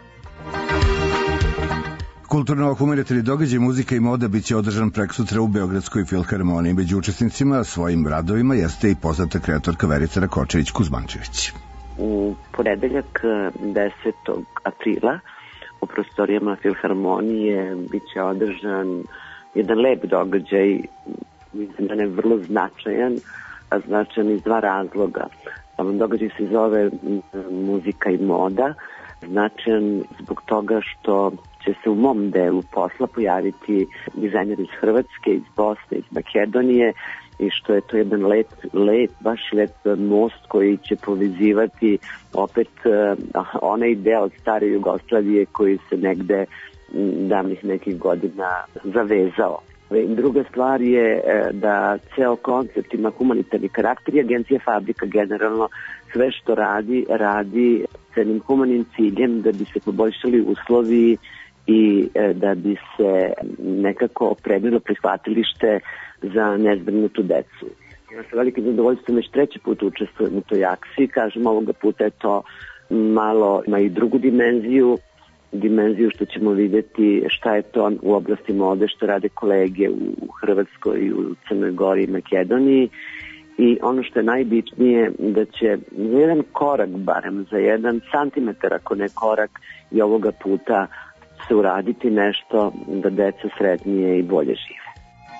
Kulturno-humanitarni događaj Muzika i moda biće održan preksutra u Beogradskoj filharmoniji. Među učesnicima svojim radovima jeste i poznata kreatorka Verica Rakočević-Kuzmančević. U ponedeljak desetog aprila u prostorijama filharmonije biće održan jedan lep događaj, mislim da je vrlo značajan, a značajan iz dva razloga. Događaj se zove Muzika i moda, značajan zbog toga što će se u mom delu posla pojaviti dizajner iz Hrvatske, iz Bosne, iz Makedonije, i što je to jedan lep, lep, baš lep most koji će povezivati opet uh, onaj deo od stare Jugoslavije koji se negde davnih nekih godina zavezao. Druga stvar je da ceo koncept ima humanitarni karakter i Agencija Fabrika generalno sve što radi, radi s jednim humanim ciljem da bi se poboljšali uslovi i da bi se nekako opremilo prihvatilište za nezbrinutu decu. Ja sa velikim zadovoljstvom već treći put učestvujem u toj akciji, kažem ovoga puta je to malo, ima i drugu dimenziju, dimenziju što ćemo vidjeti šta je to u oblasti mode, što rade kolege u Hrvatskoj, u Crnoj Gori i Makedoniji. I ono što je najbitnije da će za jedan korak, barem za jedan santimetar, ako ne korak, i ovoga puta se uraditi nešto da deca sretnije i bolje žive.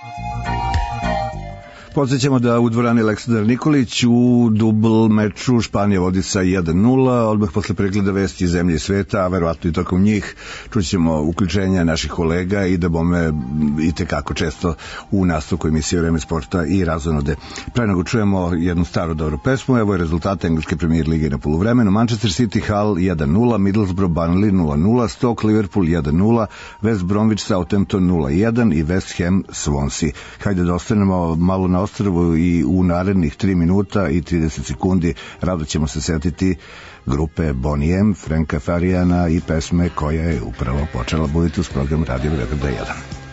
Podsjećamo da u dvorani Aleksandar Nikolić u dubl meču Španija vodi sa jedan nula, odmah posle pregleda vesti iz zemlje i sveta, a verovatno i tokom njih čućemo uključenja naših kolega i da bome i tekako često u nastavku emisije Vreme sporta i razonode. Pre nego čujemo jednu staru dobru pesmu, evo je rezultata engleske premier lige na poluvremenu. Manchester City Hull jedan nula, Middlesbrough Burnley nula nula, Stoke Liverpool jedan nula, West Bromwich Southampton nula jedan i West Ham Swansea. Hajde da ostanemo malo na na ostrvu i u narednih tri minuta i trideset sekundi rado ćemo se setiti grupe Boney M, Franka Farijana i pesme koja je upravo počela buditi uz program Radio Beograd jedan.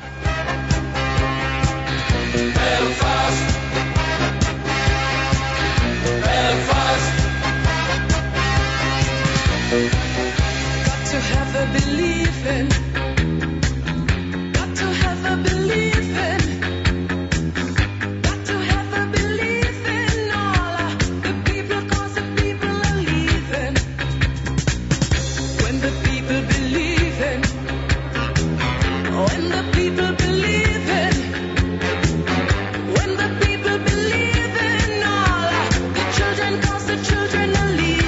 Got to have a belief in, got to have a belief in, got to have a belief in all the people, cause the people are leaving. When the people believe in, when the people believe in, when the people believe in all the children, cause the children are leaving.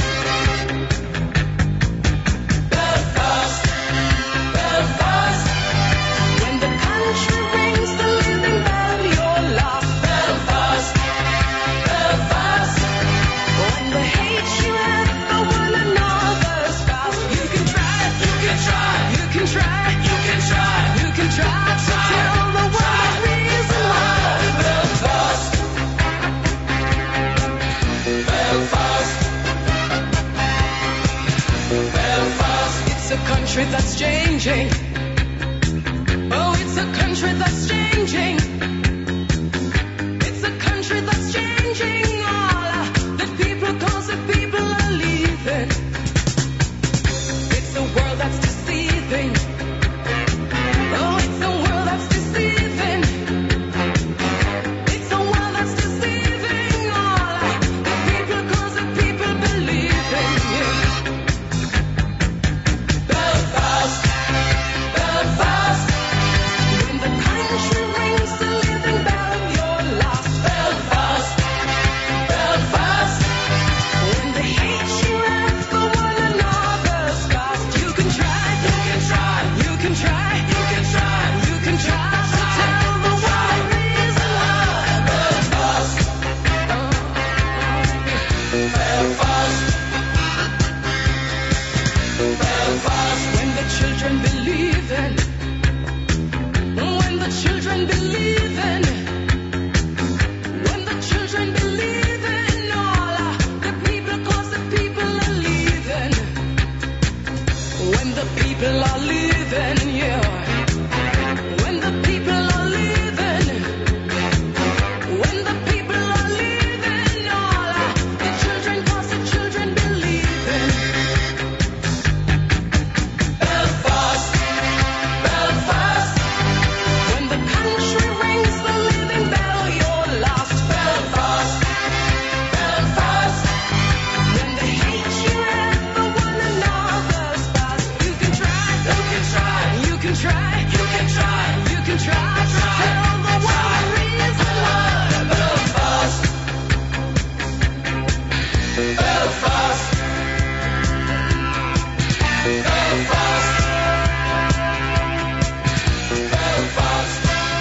Country that's changing. Oh, it's a country that's changing. It's a country that's changing. All the people, cause the people are leaving. It's a world that's deceiving. Oh, it's a world that's deceiving. It's a world that's deceiving. All the people, cause the people believe in you. Belfast, Belfast, when the country rings the living bell, you're lost. Belfast, Belfast, when they hate you and for one another's cost. You can try, you can try, you can try, you can try, you can try to tell the world reason why. Belfast, Belfast, Belfast, when the children believe in, when the children believe in, when the children believe in all the people, cause the people are leaving. When the people are leaving, yeah. When the people are leaving, when the people are leaving, all the children, cause the children believe in. Belfast, Belfast, when the country rings the living bell, you're lost. Belfast, Belfast, when they hate you and for one another's past. You can try, you can try, you can try, you can try, you can try to tell the world reason why. Belfast, Belfast, Belfast, Belfast.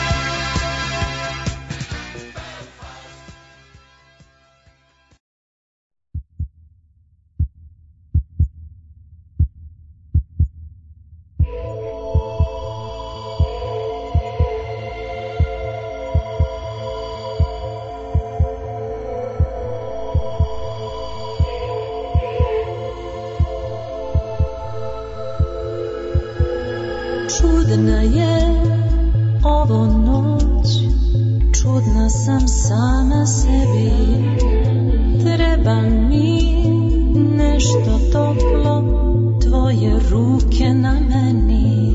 Čudna je ovo noć, čudna sam sama sebi. Treba mi nešto toplo, tvoje ruke na meni.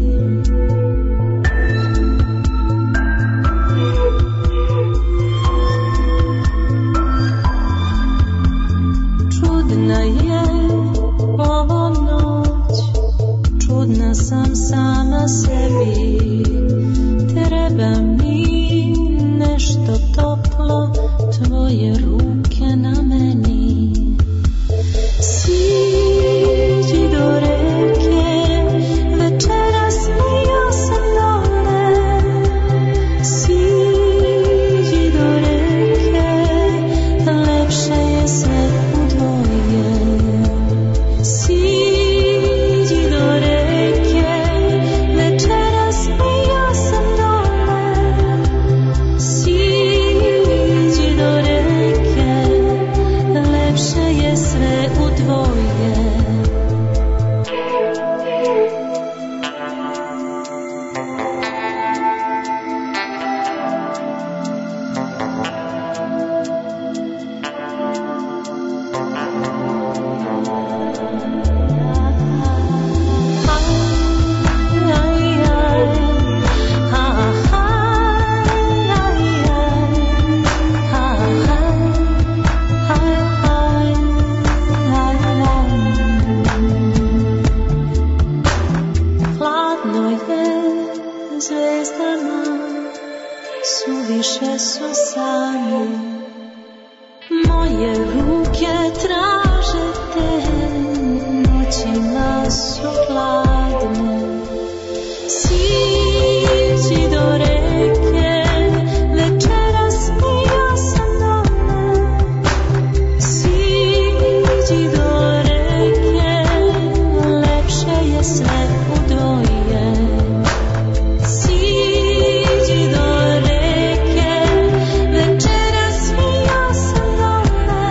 Čudna je ovo noć, čudna sam sama sebi. Treba mi nešto toplo, tvoje ruke na meni. Siđi do reke, večeras mi ja sam dole. Siđi do reke, lepše je sve u dvoje. Siđi do reke, večeras mi ja sam dole. Siđi moje ruke traže te, noćima su hladne. Siđi do reke, večeras ja sam dole. Siđi do reke, lepše je sve u dvoje. Siđi do reke, večeras ja sam dole.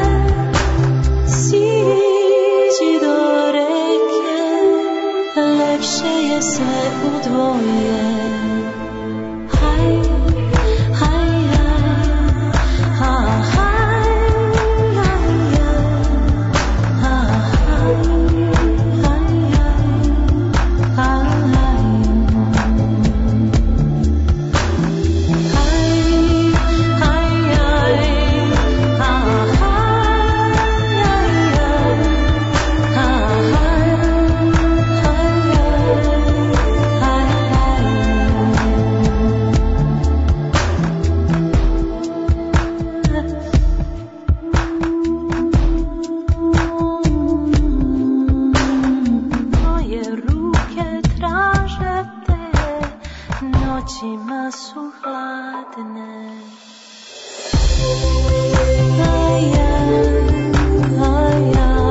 Siđi do reke, lepše je sve u dvoje. Haj, haj, haj, haj, moje ruke traže te, noćima su hladne. Aj, aj, aj,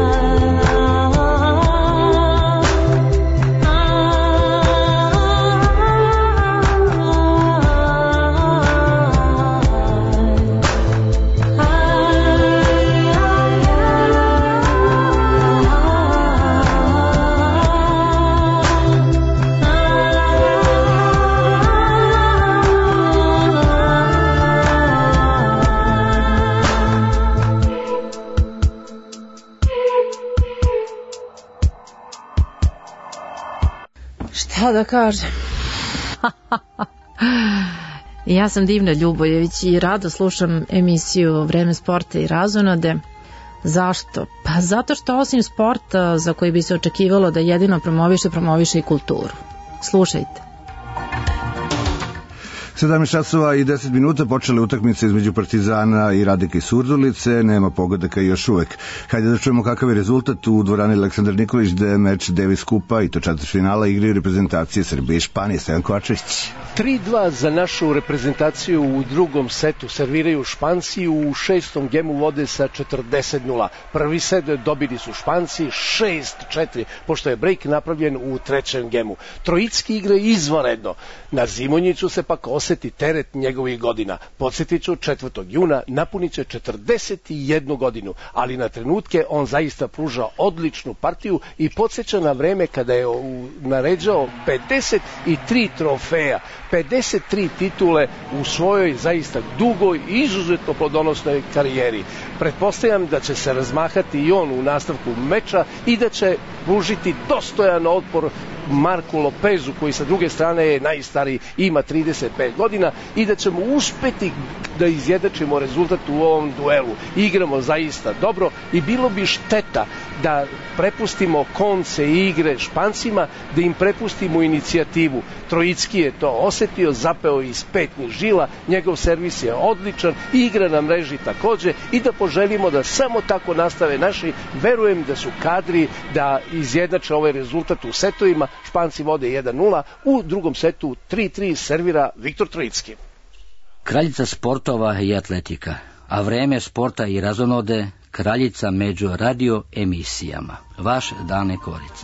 Šta da kažem? Ja sam Divna Ljubojević i rado slušam emisiju Vreme sporta i razonode. Zašto? Pa zato što osim sporta za koji bi se očekivalo da jedino promoviše, promoviše i kulturu. Slušajte. sedamnaest časova i deset minuta počele utakmice između Partizana i Radika iz Surdulice, nema pogodaka još uvek. Hajde da čujemo kakav je rezultat u dvorani Aleksandar Nikolić, gde je meč Davis Kupa i to četvrtfinala igraju reprezentacije Srbije i Španije. Stojan Kovačević. tri dva za našu reprezentaciju u drugom setu serviraju Španci, u šestom gemu vode sa četrdeset nula. Prvi set dobili su Španci šest četiri, pošto je brejk napravljen u trećem gemu. Trojicki igre izvanredno. Na Zimonjiću se pak oseti teret njegovih godina. Podsjetit ću, četvrtog juna napunit će četrdeset jednu godinu, ali na trenutke on zaista pruža odličnu partiju i podsjeća na vreme kada je naređao pedeset tri trofeja, pedeset tri titule u svojoj zaista dugoj i izuzetno plodonosnoj karijeri. Pretpostavljam da će se razmahati i on u nastavku meča i da će pružiti dostojan otpor Marku Lopezu, koji sa druge strane je najstariji, ima trideset pet godina, i da ćemo uspeti da izjednačimo rezultat u ovom duelu. Igramo zaista dobro i bilo bi šteta da prepustimo konce igre Špancima, da im prepustimo inicijativu. Trojicki je to osetio, zapeo iz petnih žila, njegov servis je odličan, igra na mreži takođe, i da poželimo da samo tako nastave naši. Verujem da su kadri da izjednače ovaj rezultat u setovima. Španci vode jedan nula, u drugom setu tri tri servira Viktor Trojicki. Kraljica sportova i atletika, a vreme sporta i razonode, kraljica među radio emisijama. Vaš Dane Korica.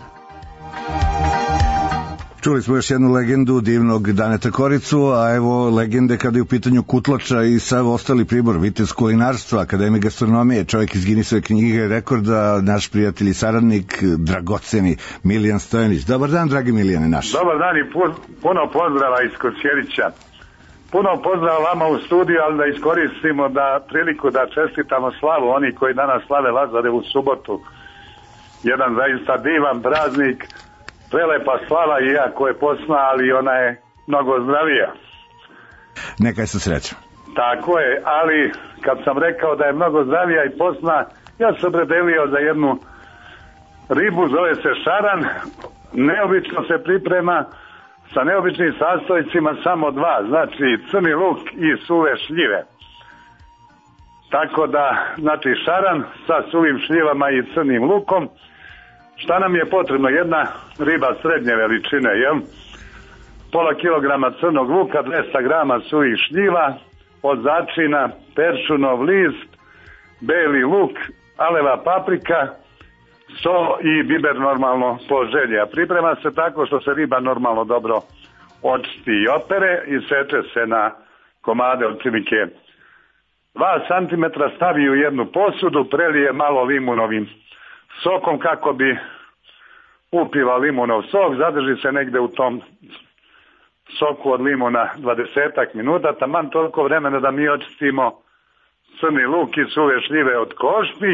Čuli smo još jednu legendu divnog Daneta Koricu, a evo legende kada je u pitanju kutlača i sav ostali pribor, vitez kulinarstva, akademik gastronomije, čovjek iz Guinnessove knjige rekorda, naš prijatelj i saradnik, dragoceni Milijan Stojanić. Dobar dan, dragi Milijane naš. Dobar dan i puno pozdrava iz Kosjerića. Puno pozdrava vama u studiju, ali da iskoristimo da priliku da čestitamo slavu oni koji danas slave Lazarevu subotu. Jedan zaista divan praznik, prelepa slava, iako je posna, ali ona je mnogo zdravija. Neka je sa srećom. Tako je, ali kad sam rekao da je mnogo zdravija i posna, ja sam opredelio za jednu ribu, zove se šaran, neobično se priprema, sa neobičnim sastojcima, samo dva, znači crni luk i suve šljive. Tako da, znači šaran sa suvim šljivama i crnim lukom. Šta nam je potrebno? Jedna riba srednje veličine, jel? Pola kilograma crnog luka, dvesta grama suvih šljiva, od začina, peršunov list, beli luk, aleva paprika, so i biber normalno po želji. A priprema se tako što se riba normalno dobro očisti i opere i seče se na komade od prilike dva centimetra, stavi u jednu posudu, prelije malo limunovim sokom kako bi upiva limunov sok, zadrži se negde u tom soku od limuna dvadesetak minuta, taman toliko vremena da mi očistimo crni luk i suve šljive od košpi.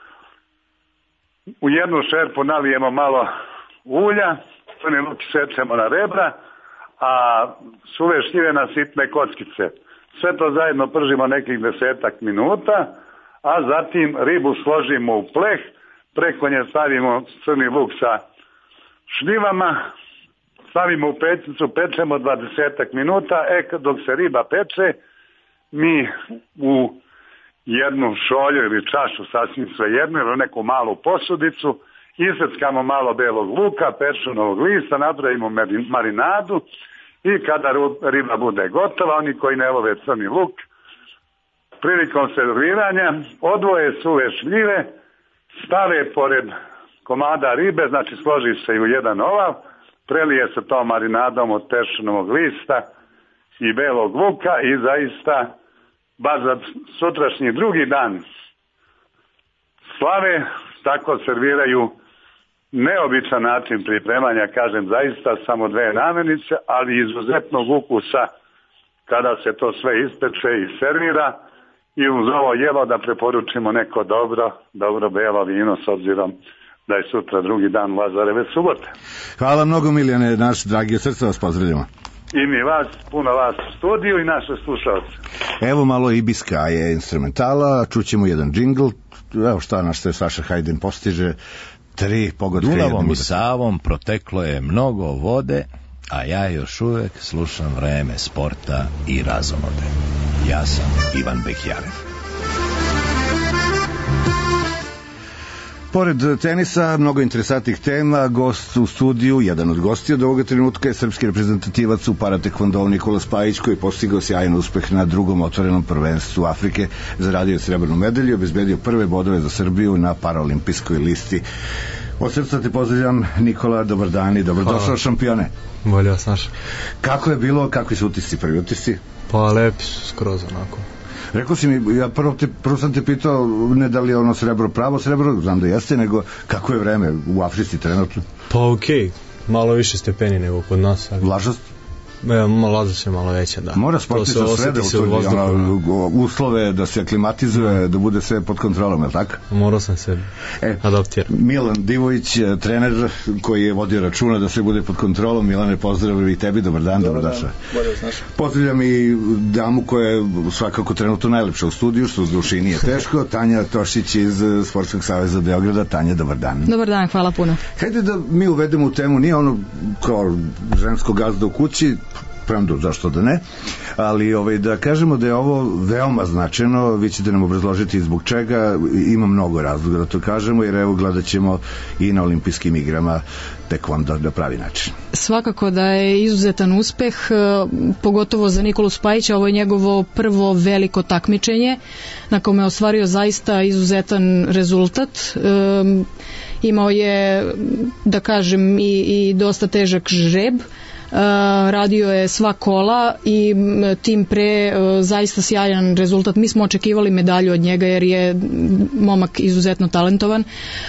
U jednu šerpu nalijemo malo ulja, crni luk sečemo na rebra, a suve šljive na sitne kockice. Sve to zajedno pržimo nekih desetak minuta, a zatim ribu složimo u pleh, preko nje stavimo crni luk sa šljivama, stavimo u pećnicu, pečemo dvadesetak minuta, e dok se riba peče, mi u jednu šolju ili čašu, sasvim svejedno, ili u neku malu posudicu, iseckamo malo belog luka, peršunovog lista, napravimo marinadu i kada riba bude gotova, oni koji ne love crni luk, prilikom serviranja odvoje suve šljive, stave pored komada ribe, znači složi se i u jedan oval, prelije se to marinadom od peršunovog lista i belog luka i zaista baš za sutrašnji drugi dan slave tako serviraju neobičan način pripremanja, kažem zaista samo dve namirnice, ali izuzetnog ukusa kada se to sve ispeče i servira i uz ovo jelo da preporučimo neko dobro, dobro belo vino s obzirom da je sutra drugi dan Lazareve subote. Hvala mnogo, Milijane, naš dragi, od srca vas pozdravljamo. I mi vas, puno vas u studiju i naše slušalce. Evo malo Ibiska je instrumentala, čućemo jedan džingl, evo šta naš se Saša Hajden postiže, tri pogotka. Dunavom i Savom proteklo je mnogo vode, a ja još uvek slušam Vreme sporta i razonode. Ja sam Ivan Bekjarev. Pored tenisa, mnogo interesantnih tema, gost u studiju, jedan od gostija od ovoga trenutka je srpski reprezentativac u paratekvondou Nikola Spajić, koji je postigao sjajan uspeh na drugom otvorenom prvenstvu Afrike, zaradio srebrnu medalju i obezbedio prve bodove za Srbiju na paraolimpijskoj listi. Od srca te pozdravljam, Nikola, dobar dan i dobrodošao, šampione. Bolje vas našao. Kako je bilo, kakvi su utisci, prvi utisci? Pa lepi su, skroz onako. Rekao si mi, ja prvo, te, prvo sam te pitao ne da li je ono srebro pravo srebro, znam da jeste, nego kako je vreme u Africi trenutno? Pa okej, okay. Malo više stepeni nego kod nas. Ali... Vlažnost? E, vlažnost je malo veća, da. Mora sportista srede utvrdi ono, uslove da se aklimatizuje, da bude sve pod kontrolom, je li tako? Morao sam se e, adaptirati. Milan Divović, trener koji je vodio računa da sve bude pod kontrolom. Milane, pozdrav i tebi, dobar dan, dobar dan. Pozdravljam i damu koja je svakako trenutno najlepša u studiju, što u duši nije teško, Tanja Tošić iz Sportskog saveza Beograda. Tanja, dobar dan. Dobar dan, hvala puno. Hajde da mi uvedemo u temu, nije ono kao žensko gazda u kući, premdu, zašto da ne, ali ovaj, da kažemo da je ovo veoma značajno, vi ćete nam obrazložiti zbog čega, ima mnogo razloga da to kažemo, jer evo gledat ćemo i na olimpijskim igrama tekvondo na pravi način. Svakako da je izuzetan uspeh, pogotovo za Nikolu Spajića, ovo je njegovo prvo veliko takmičenje na kome je ostvario zaista izuzetan rezultat. Um, imao je, da kažem, i, i dosta težak žreb. Uh, radio je sva kola i tim pre uh, zaista sjajan rezultat. Mi smo očekivali medalju od njega jer je momak izuzetno talentovan.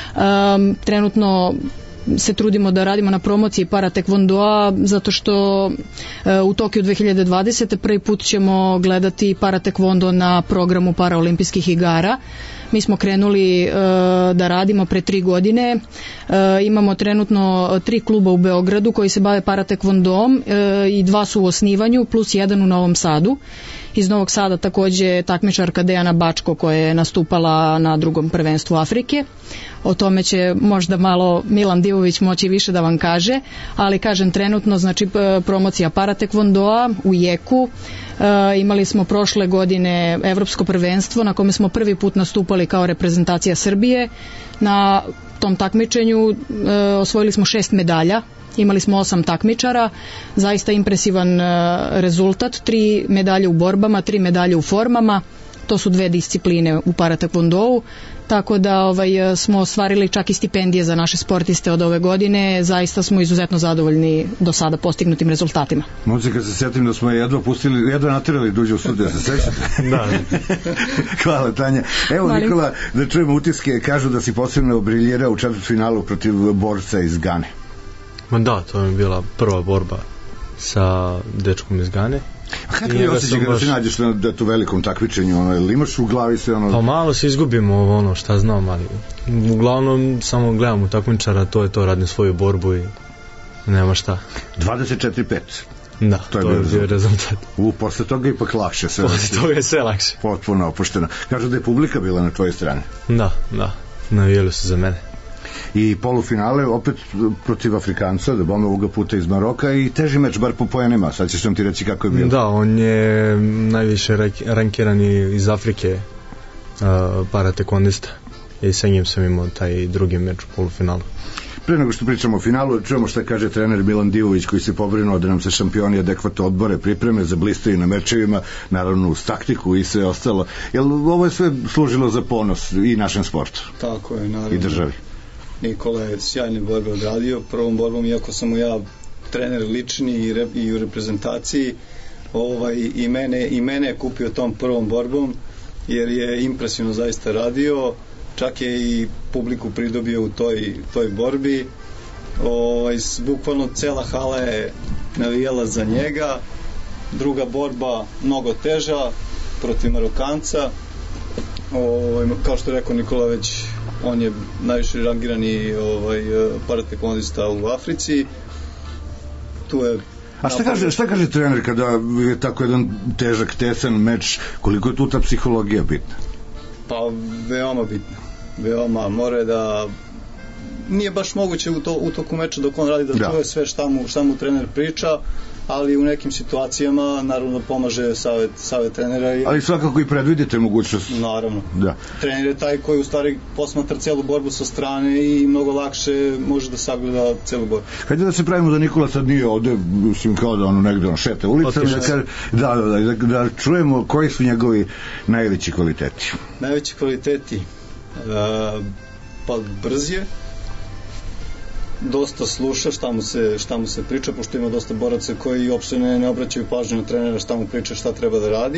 Um, trenutno se trudimo da radimo na promociji paratekvondoa zato što uh, u Tokiju dve hiljade dvadesete prvi put ćemo gledati paratekvondo na programu paraolimpijskih igara. Mi smo krenuli e, da radimo pre tri godine. E, imamo trenutno tri kluba u Beogradu koji se bave paratekvondom e, i dva su u osnivanju, plus jedan u Novom Sadu. Iz Novog Sada takođe takmičarka Dejana Bačko koja je nastupala na drugom prvenstvu Afrike. O tome će možda malo Milan Divović moći više da vam kaže, ali kažem trenutno znači promocija paratekvondoa u Jeku. E, imali smo prošle godine evropsko prvenstvo na kome smo prvi put nastupali kao reprezentacija Srbije. Na tom takmičenju e, osvojili smo šest medalja. Imali smo osam takmičara, zaista impresivan e, rezultat, tri medalje u borbama, tri medalje u formama, to su dve discipline u paratekvondou, tako da ovaj, smo ostvarili čak i stipendije za naše sportiste od ove godine, zaista smo izuzetno zadovoljni do sada postignutim rezultatima. Moći kad se sjetim da smo jedva pustili, jedva natirali da uđe u studiju, se sećate? Da. Hvala Tanja. Evo Malim. Nikola, da čujemo utiske, kažu da si posebno briljirao u četvrtfinalu protiv borca iz Gane. Ma da, to je bila prva borba sa dečkom iz Gane. A kako je osjećaj kada baš... se nađeš na to velikom takmičenju, ono, ili imaš u glavi sve ono... Pa malo se izgubimo ono šta znam, ali uglavnom samo gledamo takmičara, to je to, radim svoju borbu i nema šta. dvadeset četiri pet. Da, to je, to bio, je bio rezultat. U, posle toga ipak lakše sve. Posle toga je sve lakše. Potpuno opušteno. Kažu da je publika bila na tvojoj strani. Da, da, navijeli su za mene. I polufinale opet protiv Afrikanca, da bome ovoga puta iz Maroka i teži meč, bar po poenima, sad ćeš nam ti reći kako je bilo. Da, on je najviše rankirani iz Afrike uh, paratekondista i sa njim sam imao taj drugi meč u polufinalu. Pre nego što pričamo o finalu, čujemo šta kaže trener Milan Divović koji se pobrinuo da nam se šampioni adekvatno odbore pripreme za blisteri na mečevima, naravno uz taktiku i sve ostalo. Jel ovo je sve služilo za ponos i našem sportu? Tako je, naravno. I državi. Nikola je sjajne borbe odradio prvom borbom, iako sam mu ja trener lični i, rep, i u reprezentaciji, ovaj, i, mene, i mene je kupio tom prvom borbom jer je impresivno zaista radio, čak je i publiku pridobio u toj, toj borbi. Ovaj, bukvalno cela hala je navijala za njega. Druga borba mnogo teža protiv Marokanca. Ovaj, kao što je rekao Nikola već, on je najviše rangirani ovaj, paratekvondista u Africi. Tu je A šta kaže, šta kaže trener kada je tako jedan težak, tesan meč, koliko je tu ta psihologija bitna? Pa veoma bitna. Veoma, mora da nije baš moguće u, to, u toku meča dok on radi da, da. čuje sve šta mu, šta mu trener priča, ali u nekim situacijama naravno pomaže savet, savet trenera. I... Ali svakako i predvidite mogućnost. Naravno. Da. Trener je taj koji u stvari posmatra celu borbu sa strane i mnogo lakše može da sagleda celu borbu. Hajde da se pravimo da Nikola sad nije ovde, mislim kao da ono negde on šeta ulicom, da, da, da, da, da čujemo koji su njegovi najveći kvaliteti. Najveći kvaliteti uh, pa brz je, dosta sluša šta mu se, šta mu se priča, pošto ima dosta boraca koji uopšte ne, ne obraćaju pažnju na trenera šta mu priča, šta treba da radi.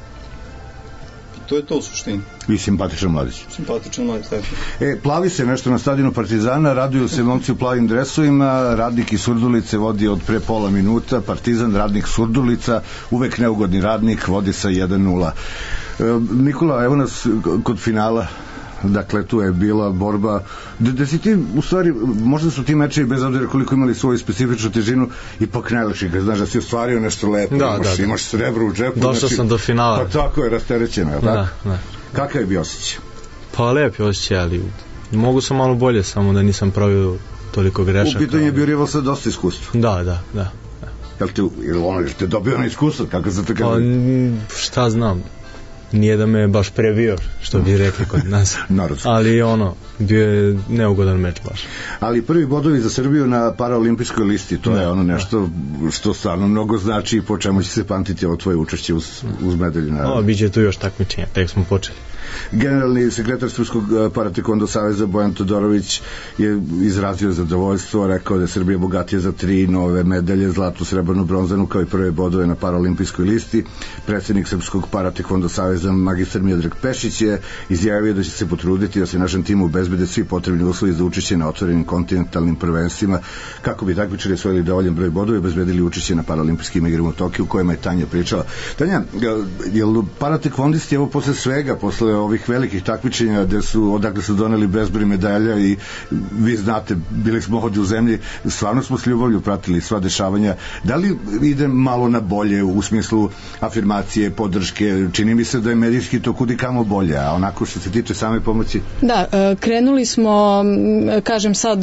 I to je to u suštini. I simpatičan mladić. Simpatičan mladić, tako. E, plavi se nešto na stadionu Partizana, raduju se momci u plavim dresovima, radnik iz Surdulice vodi od pre pola minuta, Partizan, radnik Surdulica, uvek neugodni radnik, vodi sa jedan nula. E, Nikola, evo nas kod finala. Dakle, tu je bila borba da, da si ti, u stvari, možda su ti mečevi bez obzira koliko imali svoju specifičnu težinu, ipak najlepši, kad znaš da si ostvario nešto lepo, da, imaš, da, da. imaš srebro u džepu. Došao znači, sam do finala. Pa tako je, rasterećeno, je da, da. Kakav je bio osjećaj? Pa lep je osjećaj, ali mogu sam malo bolje, samo da nisam pravio toliko grešaka. U pitanju je bio rival sa dosta iskustva. Da, da, da. Jel te, jel ono, jel te dobio na iskustvo, kako se to kaže? Pa, šta znam, nije da me baš prebio, što bi rekli kod nas. Ali ono, bio je neugodan meč baš. Ali prvi bodovi za Srbiju na paraolimpijskoj listi, to da, je ono nešto da. Što stvarno mnogo znači i po čemu će se pamtiti ovo tvoje učešće uz, uz medalju. O, biće tu još takmičenja, tek smo počeli. Generalni sekretar Srpskog paratekondo saveza Bojan Todorović je izrazio zadovoljstvo, rekao da je Srbija bogatija za tri nove medalje, zlatu, srebrnu, bronzanu, kao i prve bodove na paraolimpijskoj listi. Predsjednik Srpskog paratekondo saveza magistar Miodrag Pešić je izjavio da će se potruditi da se našem timu obezbedi obezbede svi potrebni uslovi za učešće na otvorenim kontinentalnim prvenstvima, kako bi takmičari osvojili dovoljan broj bodova i obezbedili učešće na paralimpijskim igrama u Tokiju, o kojima je Tanja pričala. Tanja, jel paratekvondisti, evo posle svega, posle ovih velikih takmičenja gde su, odakle su doneli bezbroj medalja i vi znate, bili smo ovdje u zemlji, stvarno smo s ljubavlju pratili sva dešavanja, da li ide malo na bolje u smislu afirmacije, podrške? Čini mi se da je medijski to kudi kamo bolje, a onako što se tiče same pomoći? Da, krenuli smo, kažem sad,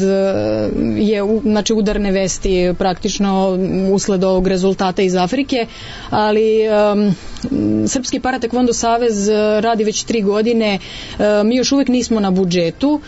je znači udarne vesti praktično usled ovog rezultata iz Afrike, ali um, Srpski paratekvondo savez radi već tri godine, mi još uvek nismo na budžetu,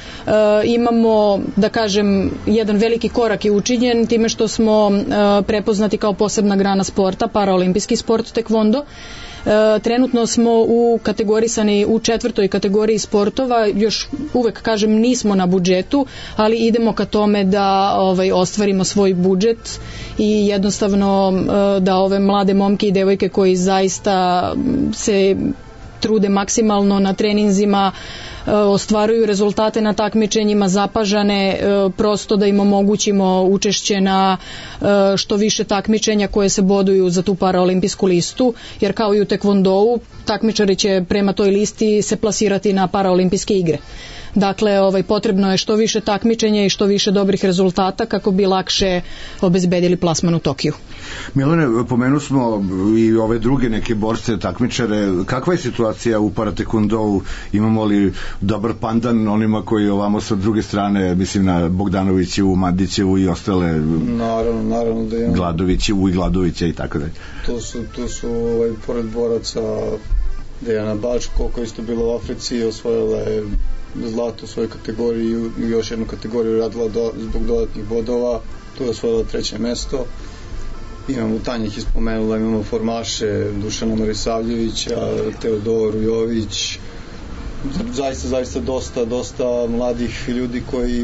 imamo, da kažem, jedan veliki korak je učinjen time što smo prepoznati kao posebna grana sporta, paraolimpijski sport tekvondo. Trenutno smo u kategorisani u četvrtoj kategoriji sportova, još uvek kažem nismo na budžetu, ali idemo ka tome da ovaj ostvarimo svoj budžet i jednostavno da ove mlade momke i devojke koji zaista se trude maksimalno na treninzima, ostvaruju rezultate na takmičenjima, zapažane, prosto da im omogućimo učešće na što više takmičenja koje se boduju za tu paraolimpijsku listu, jer kao i u tekvondou, takmičari će prema toj listi se plasirati na paraolimpijske igre. Dakle, ovaj, potrebno je što više takmičenja i što više dobrih rezultata kako bi lakše obezbedili plasman u Tokiju. Milane, pomenu smo i ove druge neke borce, takmičare. Kakva je situacija u paratekvondou? Imamo li dobar pandan onima koji ovamo sa druge strane, mislim na Bogdanovićevu, Mandićevu i ostale? Naravno, naravno da imamo. Gladovićevu i Gladovića i tako dalje. To su, to su ovaj, pored boraca Dejana Bačko, koja isto bila u Africi, osvojila je zlato u svojoj kategoriji i još jednu kategoriju radila do, zbog dodatnih bodova, tu je osvojila treće mesto. Imamo, Tanja ih ispomenula, imamo formaše Dušana Morisavljevića, Teodoru Jović, zaista, zaista dosta, dosta mladih ljudi koji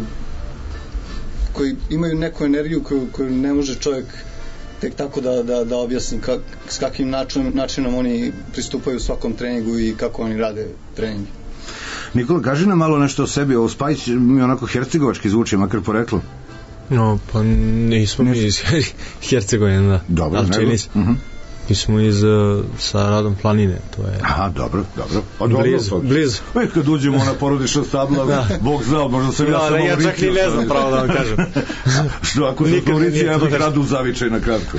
koji imaju neku energiju koju, koju ne može čovjek tek tako da, da, da objasni kak, s kakvim načinom, načinom oni pristupaju svakom treningu i kako oni rade treningi. Nikola, kaži nam malo nešto o sebi. Ovo Spajić mi onako hercegovački zvuči, makar poreklo. No, pa nismo mi iz Hercegovine, da. Dobro, ali čini se. Uh-huh. Mi smo iz, sa Radom Planine, to je... Aha, dobro, dobro. A blizu, dobro, blizu. Uvijek kad uđemo na porodično stabla, da. Bog znao, možda sam da, ja samo... Da, ja čak ni ne znam pravo da vam kažem. Što, ako se Mauricija, ja bih radu zavičaj na kratko.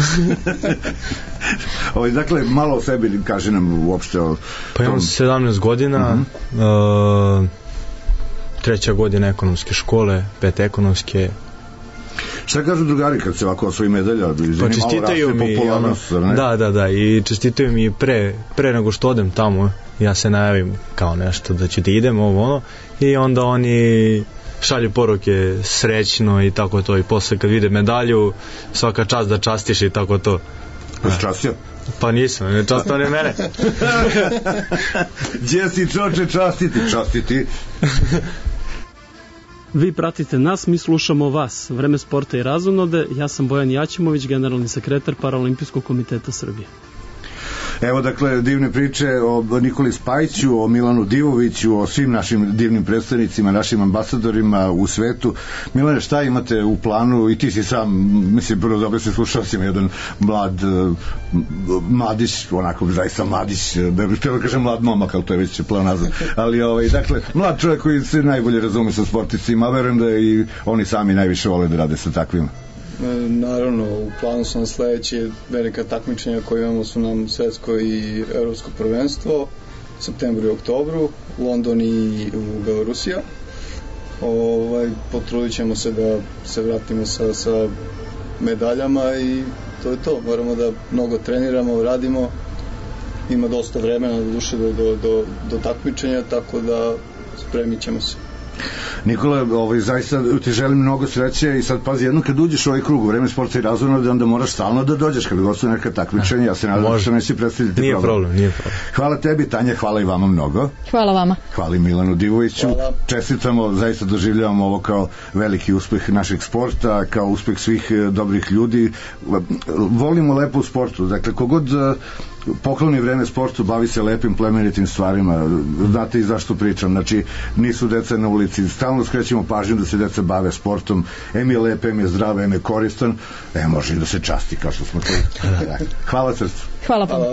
Ovo, dakle, malo o sebi kaži nam uopšte o... Pa imam sedamnaest godina, uh-huh. uh, treća godina ekonomske škole, pet ekonomske. Šta kažu drugari kad se ovako osvoji medalja? Pa čestitaju mi, ono, da, da, da, i čestitaju mi pre, pre nego što odem tamo, ja se najavim kao nešto da ću da idem, ovo ono, i onda oni šalju poruke srećno i tako to, i posle kad vide medalju, svaka čast da častiš i tako to. Jesi častio? Pa nisam, ne čast oni mene. Gdje si čoče častiti? Častiti. Vi pratite nas, mi slušamo vas. Vreme sporta i razonode, ja sam Bojan Jaćimović, generalni sekretar Paraolimpijskog komiteta Srbije. Evo, dakle, divne priče o Nikoli Spajiću, o Milanu Divoviću, o svim našim divnim predstavnicima, našim ambasadorima u svetu. Milane, šta imate u planu? I ti si sam, mislim, prvo dobro se slušao si jedan mlad mladić, onako zaista mladić, da bih htio da kažem mlad momak, ali to je već plan nazad. Ali, ovaj, dakle, mlad čovjek koji se najbolje razume sa sportistima, a verujem da i oni sami najviše vole da rade sa takvima. Naravno, u planu su nam sledeće velika takmičenja koje imamo, su nam svetsko i evropsko prvenstvo u septembru i oktobru, London i u Belorusija. Ovaj, potrudit ćemo se da se vratimo sa, sa medaljama i to je to. Moramo da mnogo treniramo, radimo, ima dosta vremena do duše do, do, do, do takmičenja, tako da spremit ćemo se. Nikola, ovaj, zaista ti želim mnogo sreće i sad pazi, jedno kad uđeš u ovaj krug u vreme sporta i razonode, onda moraš stalno da dođeš kad gostuje neka takmičenja. Ja se nadam da se neće predstaviti nije problem. problem. Nije problem. Hvala tebi, Tanja, hvala i vama mnogo. Hvala vama. Hvala i Milanu Divoviću. Hvala. Čestitamo, zaista doživljavamo ovo kao veliki uspeh našeg sporta, kao uspeh svih dobrih ljudi. Volimo lepo u sportu, dakle, kogod pokloni vreme sportu, bavi se lepim plemenitim stvarima. Znate i zašto pričam, znači nisu deca na ulici, stalno skrećemo pažnju da se deca bave sportom, em je lep, em je zdrav, em je koristan, e može i da se časti kao što smo čuli. Hvala srcu. Hvala pa.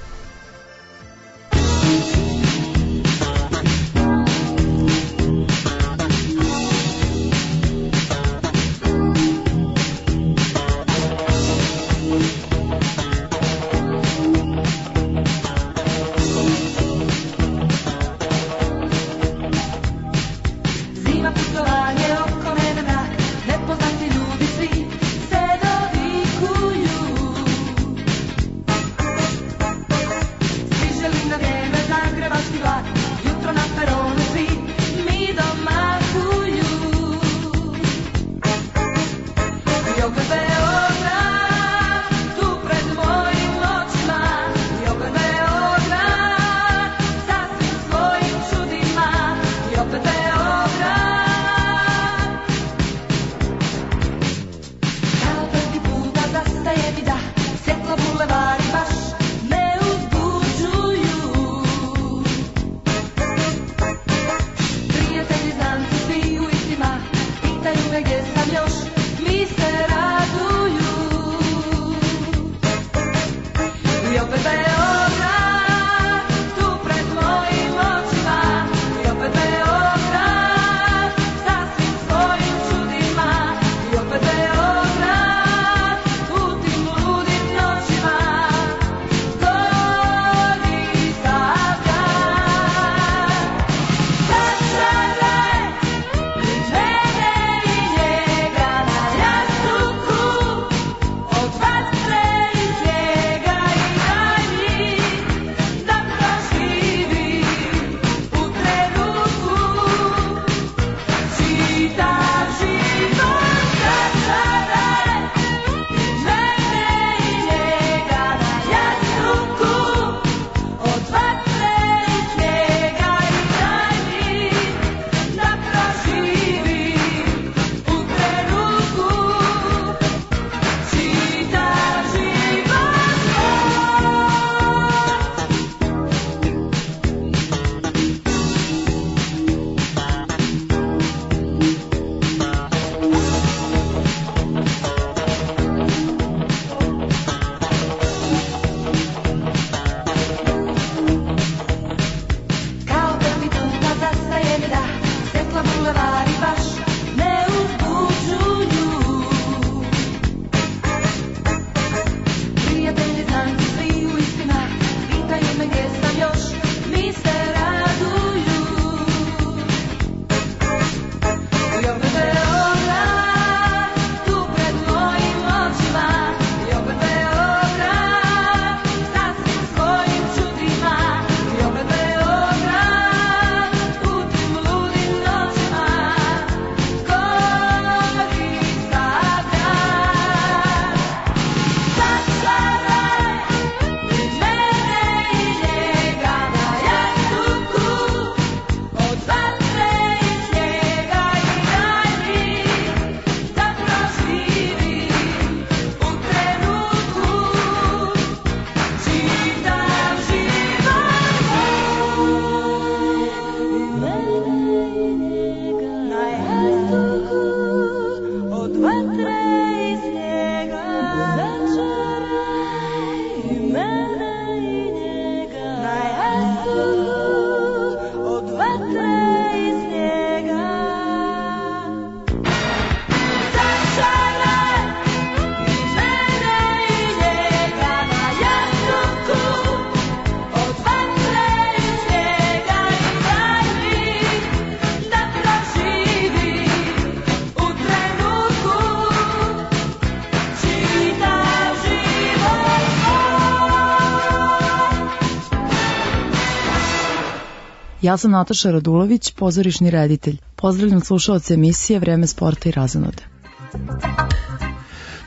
Ja sam Nataša Radulović, pozorišni reditelj. Pozdravljam slušaoce emisije Vreme sporta i razonode.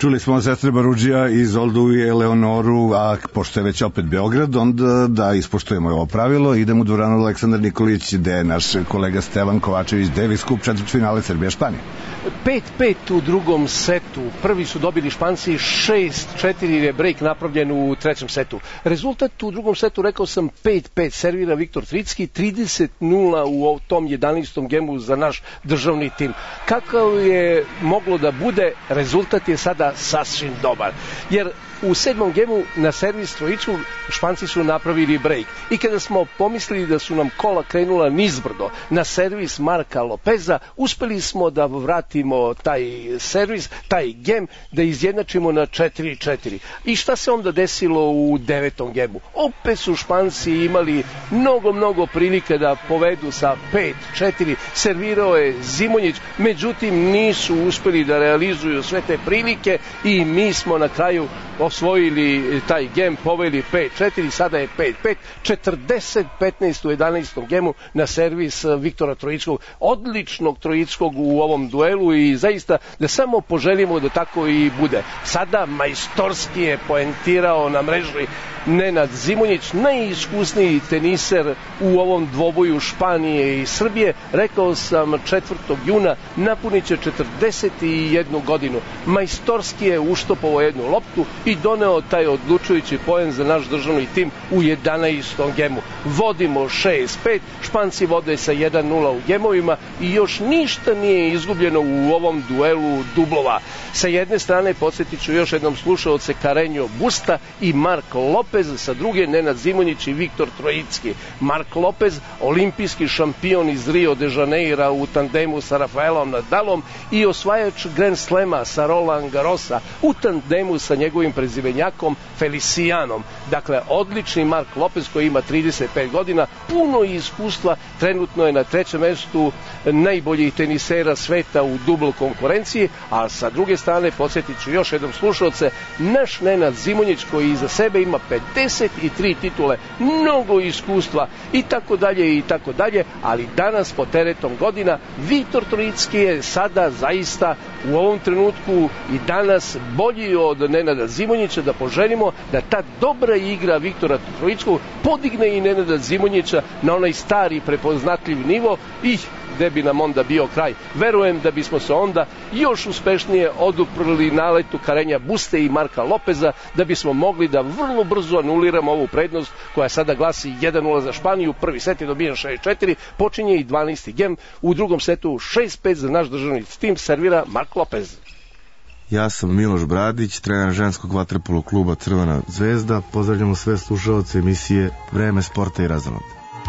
Čuli smo sestre Barudžija iz Oldu i Eleonoru, a pošto je već opet Beograd, onda da ispoštujemo ovo pravilo, idemo u dvoranu Aleksandar Nikolić, gde je naš kolega Stevan Kovačević, Davis Cup, četvrtfinale Srbija-Španija. pet pet u drugom setu. Prvi su dobili Španci, šest četiri je break napravljen u trećem setu. Rezultat u drugom setu, rekao sam, pet pet, servira Viktor Tricki, trideset nula u tom jedanaestom gemu za naš državni tim. Kakav je moglo da bude, rezultat je sada sasvim dobar. Jer u sedmom gemu na servis trojicu Španci su napravili break. I kada smo pomislili da su nam kola krenula nizbrdo na servis Marka Lopeza, uspeli smo da vratimo taj servis, taj gem, da izjednačimo na četiri četiri. I šta se onda desilo u devetom gemu? Opet su Španci imali mnogo, mnogo prilike da povedu sa pet četiri. Servirao je Zimonjić, međutim nisu uspeli da realizuju sve te prilike i mi smo na kraju osvojili taj gem, poveli pet četiri, sada je pet pet, četrdeset petnaest u jedanaestom gemu na servis Viktora Trojickog, odličnog Trojickog u ovom duelu i zaista da samo poželimo da tako i bude. Sada majstorski je poentirao na mreži Nenad Zimonjić, najiskusniji teniser u ovom dvoboju Španije i Srbije. Rekao sam, četvrtog juna napunit će četrdeset jednu godinu. Majstorski je uštopovao jednu loptu i doneo taj odlučujući poen za naš državni tim u jedanaestom gemu. Vodimo šest pet, Španci vode sa jedan nula u gemovima i još ništa nije izgubljeno u ovom duelu dublova. Sa jedne strane podsjetit ću još jednom slušaoce Carreño Busta i Mark Lopez, sa druge Nenad Zimonjić i Viktor Trojicki. Mark Lopez, olimpijski šampion iz Rio de Janeira u tandemu sa Rafaelom Nadalom i osvajač Grand Slema sa Roland Garrosa u tandemu sa njegovim prezimenjakom Felicijanom. Dakle, odlični Mark Lopez koji ima trideset pet godina, puno iskustva, trenutno je na trećem mestu najboljih tenisera sveta u dubl konkurenciji, a sa druge strane podsjetit ću još jednom slušalce, naš Nenad Zimonjić koji iza sebe ima pedeset tri titule, mnogo iskustva i tako dalje i tako dalje, ali danas po teretom godina Viktor Trojicki je sada zaista u ovom trenutku i danas bolji od Nenada Zimonjića, da poželimo da ta dobra igra Viktora Trojickog podigne i Nenada Zimonjića na onaj stari prepoznatljiv nivo i gde bi nam onda bio kraj. Verujem da bismo se onda još uspešnije oduprli naletu Carreña Buste i Marka Lopeza, da bismo mogli da vrlo brzo anuliramo ovu prednost koja sada glasi jedan nula za Španiju. Prvi set je dobijen šest četiri, počinje i dvanaesti gem, u drugom setu šest pet za naš državni tim, servira Mark Lopez. Ja sam Miloš Bradić, trener ženskog vaterpolo kluba Crvena zvezda. Pozdravljamo sve slušaoce emisije Vreme sporta i razonode.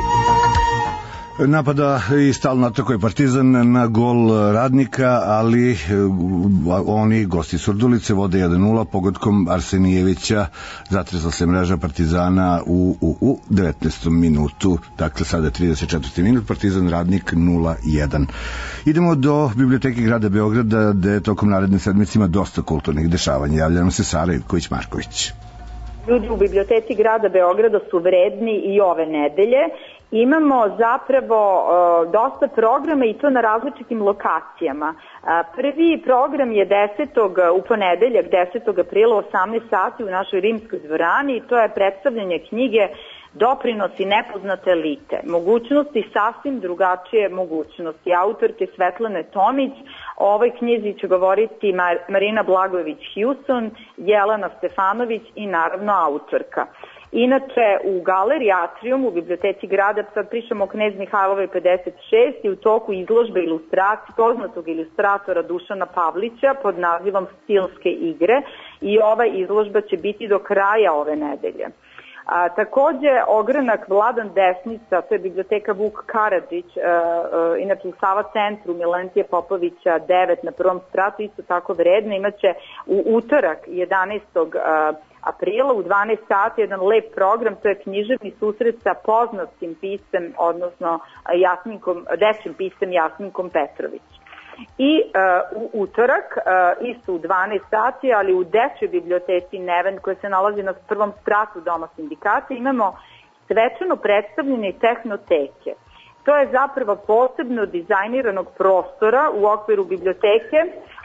Napada i stalno atakuje Partizan na gol Radnika, ali oni, gosti Surdulice, vode jedan nula pogodkom Arsenijevića. Zatresla se mreža Partizana u, u, u devetnaestom minutu, dakle sada je trideset četvrti minut, Partizan Radnik nula jedan. Idemo do Biblioteke grada Beograda, gde tokom naredne sedmice ima dosta kulturnih dešavanja. Javlja nam se Sara Ivković-Marković. Ljudi u Biblioteci grada Beograda su vredni i ove nedelje. Imamo zapravo uh, dosta programa i to na različitim lokacijama. Uh, prvi program je desetog u ponedeljak desetog aprila u osamnaest sati u našoj rimskoj dvorani i to je predstavljanje knjige Doprinosi nepoznate elite. Mogućnosti, sasvim drugačije mogućnosti. Autorke Svetlane Tomić, o ovoj knjizi će govoriti Mar- Marina Blagojević-Houston, Jelena Stefanović i naravno autorka. Inače, u galeriji Atrium u Biblioteci grada, sad pričamo o Knez Mihajlovoj pedeset šest i u toku izložbe ilustracije poznatog ilustratora Dušana Pavlića pod nazivom Stilske igre i ova izložba će biti do kraja ove nedelje. A, takođe, ogranak Vladan Desnica, to je Biblioteka Vuk Karadžić, a, a, inače u Sava centru Milentije Popovića devet na prvom spratu, isto tako vredno, imaće u utorak jedanaestog aprila u dvanaest sati jedan lep program, to je književni susret sa poznatim piscem, odnosno Jasminkom, dečim piscem Jasminkom Petrović. I uh, u utorak, uh, isto u dvanaest sati, ali u Dečjoj biblioteci Neven, koja se nalazi na prvom spratu Doma sindikata, imamo svečano predstavljanje tehnoteke. To je zapravo posebno dizajniranog prostora u okviru biblioteke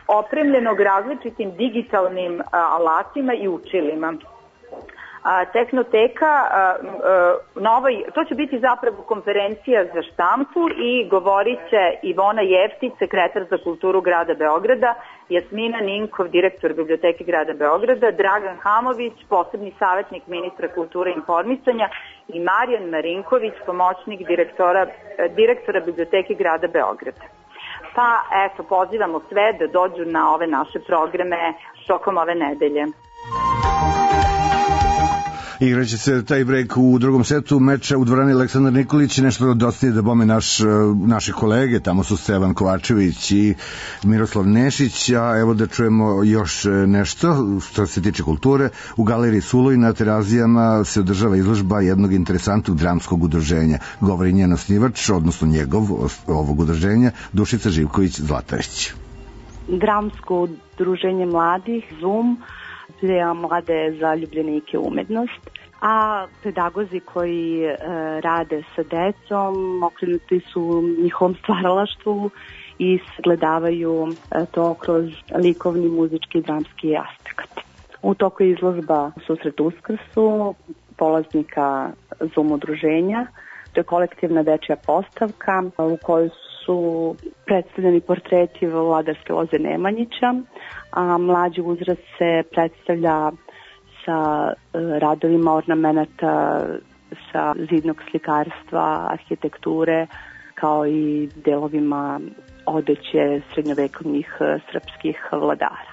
opremljenog različitim digitalnim alatima i učilima. A, Tehnoteka, a, a, novoj, to će biti zapravo konferencija za štampu i govorit će Ivona Jeftić, sekretar za kulturu grada Beograda, Jasmina Ninkov, direktor Biblioteke grada Beograda, Dragan Hamović, posebni savjetnik ministra kulture i informisanja i Marijan Marinković, pomoćnik direktora, direktora Biblioteke grada Beograda. Pa eto, pozivamo sve da dođu na ove naše programe tokom ove nedelje. Igraće se taj break u drugom setu meča u dvorani Aleksandar Nikolić i nešto dostaje da bome naš, naše kolege, tamo su Stevan Kovačević i Miroslav Nešić, a evo da čujemo još nešto što se tiče kulture. U galeriji Suloj na Terazijama se održava izložba jednog interesantnog dramskog udruženja. Govori njen osnivač, odnosno njegov ovog udruženja, Dušica Živković-Zlatarić. Dramsko udruženje mladih, Zoom, za mlade zaljubljenike u umetnost, a pedagozi koji e, rade sa decom okrenuti su njihovom stvaralaštvu i sagledavaju e, to kroz likovni, muzički i dramski aspekt. U toku je izložba Susret Uskrsu polaznika Zoom udruženja. To je kolektivna dečja postavka u kojoj su predstavljeni portreti vladarske Loze Nemanjića, a mlađi uzrast se predstavlja sa radovima ornamenata, sa zidnog slikarstva, arhitekture, kao i delovima odeće srednjovekovnih srpskih vladara.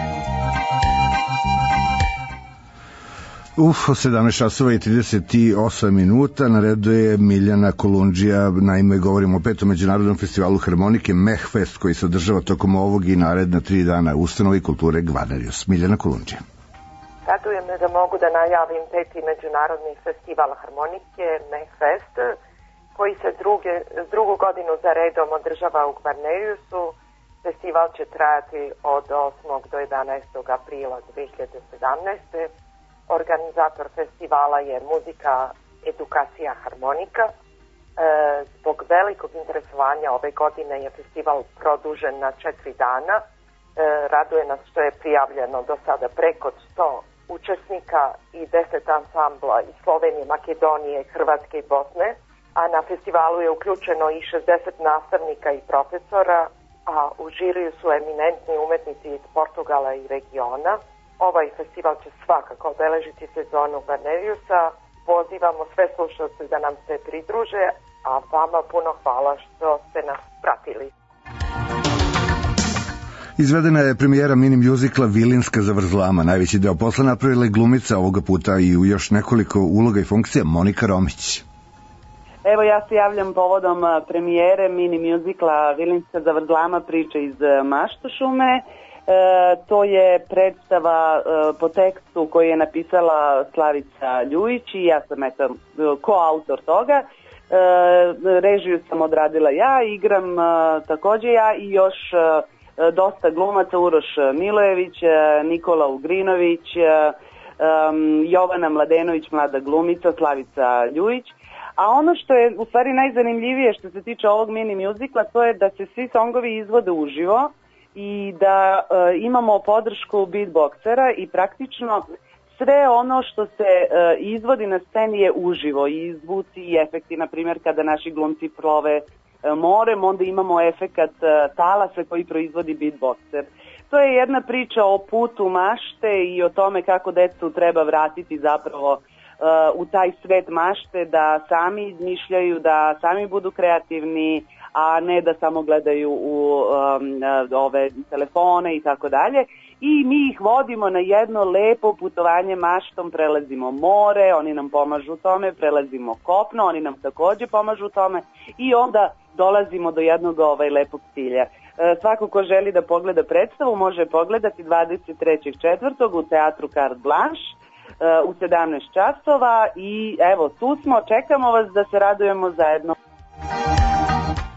Uf, sedamnaest časova i trideset osam minuta, na redu je Miljana Kolundžija, naime govorimo o petom međunarodnom festivalu harmonike Mehfest koji se održava tokom ovog i naredna tri dana ustanovi kulture Gvanerius. Miljana Kolundžija. Raduje me da mogu da najavim peti međunarodni festival harmonike Mehfest koji se druge, drugu godinu za redom održava u Gvaneriusu. Festival će trajati od osmog do jedanaestog aprila dve hiljade sedamnaeste. Organizator festivala je Muzika, edukacija, harmonika. E, zbog velikog interesovanja ove godine je festival produžen na četiri dana. E, raduje nas što je prijavljeno do sada preko sto učesnika i deset ansambla iz Slovenije, Makedonije, Hrvatske i Bosne, a na festivalu je uključeno i šezdeset nastavnika i profesora, a u žiriju su eminentni umetnici iz Portugala i regiona. Ovaj festival će svakako obeležiti sezonu Gvaneriusa. Pozivamo sve slušalce da nam se pridruže, a vama puno hvala što ste nas pratili. Izvedena je premijera mini mjuzikla Vilinska zavrzlama. Najveći deo posla napravila je glumica ovoga puta i u još nekoliko uloga i funkcija Monika Romić. Evo ja se javljam povodom premijere mini mjuzikla Vilinska zavrzlama, priča iz Maštošume. E, to je predstava e, po tekstu koji je napisala Slavica Ljujić i ja sam eto koautor toga. E, režiju sam odradila ja, igram e, takođe ja i još e, dosta glumaca, Uroš Milojević, e, Nikola Ugrinović, e, e, Jovana Mladenović, mlada glumica, Slavica Ljujić. A ono što je u stvari najzanimljivije što se tiče ovog mini mjuzikla, to je da se svi songovi izvode uživo i da e, imamo podršku beatboxera i praktično sve ono što se e, izvodi na sceni je uživo i zvuci i efekti, na primjer kada naši glumci plove e, morem, onda imamo efekat e, talasa koji proizvodi beatboxer. To je jedna priča o putu mašte i o tome kako decu treba vratiti zapravo uh, u taj svet mašte, da sami izmišljaju, da sami budu kreativni, a ne da samo gledaju u um, ove telefone i tako dalje. I mi ih vodimo na jedno lepo putovanje maštom, prelazimo more, oni nam pomažu u tome, prelazimo kopno, oni nam takođe pomažu u tome i onda dolazimo do jednog ovaj lepog cilja. E, svako ko želi da pogleda predstavu može pogledati dvadeset trećeg četvrtog u teatru Carte Blanche e, u sedamnaest časova i evo tu smo, čekamo vas da se radujemo zajedno.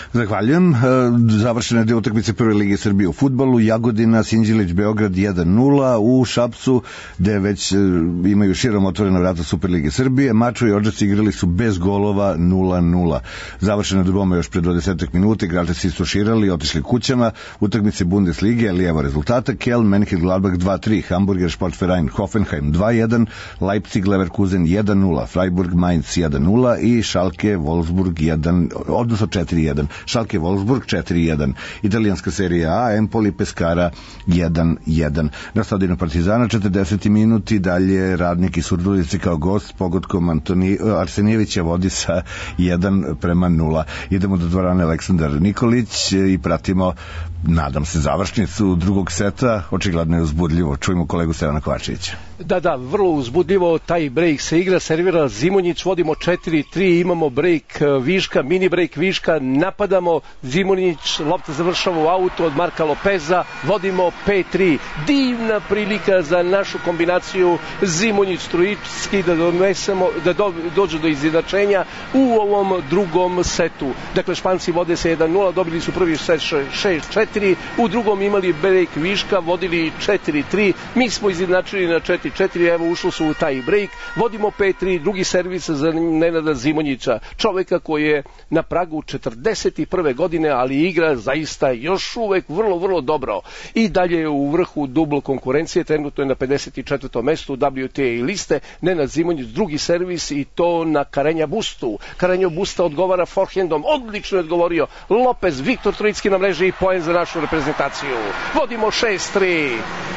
Zahvaljujem. Završena je deo utakmice Prve lige Srbije u fudbalu. Jagodina, Sinđelić, Beograd jedan nula. U Šapcu, gde već imaju širom otvorena vrata Superlige Srbije. Mačo i Odžaci igrali su bez golova nula nula. Završena je duboma još pre dvadeset minuta. Igrači se istuširali i otišli kućama. Utakmice Bundeslige, ali evo rezultata. Keln, Mönchengladbach dva tri. Hamburger Sportverein Hoffenheim dva jedan. Leipzig, Leverkusen jedan nula. Freiburg, Mainz jedan nula. I Schalke, Wolfsburg jedan, odnosno četiri jedan. Schalke Wolfsburg četiri jedan. Italijanska serija A, Empoli Pescara jedan jedan. Na stadionu Partizana četrdeseti minuti, dalje Radnik i Surdulice kao gost pogodkom Antoni, Arsenijevića vodi sa jedan prema nula. Idemo do dvorane Aleksandar Nikolić i pratimo, nadam se, završnicu drugog seta. Očigledno je uzbudljivo. Čujemo kolegu Stevana Kovačevića. Da, da, vrlo uzbudljivo, taj break se igra, servira Zimonjić, vodimo četiri tri, imamo break viška, mini break viška, napadamo, Zimonjić, lopta završava u autu od Marka Lopeza, vodimo pet tri, divna prilika za našu kombinaciju Zimonjić-Trojicki da donesemo, da do, dođu do izjednačenja u ovom drugom setu. Dakle, Španci vode se jedan nula, dobili su prvi set šest četiri, u drugom imali break viška, vodili četiri tri, mi smo izjednačili na četiri četiri, evo ušlo su u taj break, vodimo pet tri, drugi servis za Nenada Zimonjića, čoveka koji je na pragu četrdeset prve godine, ali igra zaista još uvek vrlo, vrlo dobro. I dalje je u vrhu dubl konkurencije, trenutno je na pedeset četvrtom mestu W T A liste, Nenad Zimonjić, drugi servis i to na Karenja Bustu. Karenjo Busta odgovara forehandom, odlično je odgovorio Lopez, Viktor Trojicki na mreži i poen za našu reprezentaciju. Vodimo šest tri.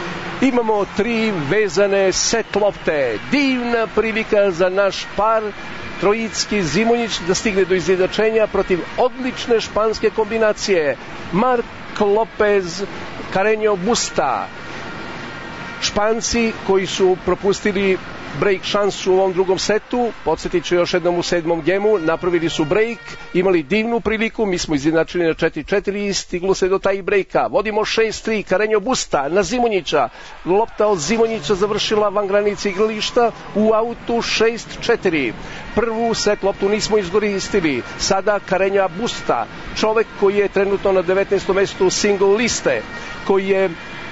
Imamo tri vezane set lopte. Divna prilika za naš par Trojicki Zimonjić da stigne do izjednačenja protiv odlične španske kombinacije. Mark Lopez, Carreño Busta. Španci koji su propustili break šansu u ovom drugom setu, podsjetit ću još jednom u sedmom gemu, napravili su break, imali divnu priliku, mi smo izjednačili na četiri četiri i stiglo se do taj breaka. Vodimo šest tri, Carreño Busta na Zimonjića, lopta od Zimonjića završila van granice igrališta u autu šest četiri. Prvu set loptu nismo izkoristili, sada Carreño Busta, čovek koji je trenutno na devetnaestom mestu single liste, koji je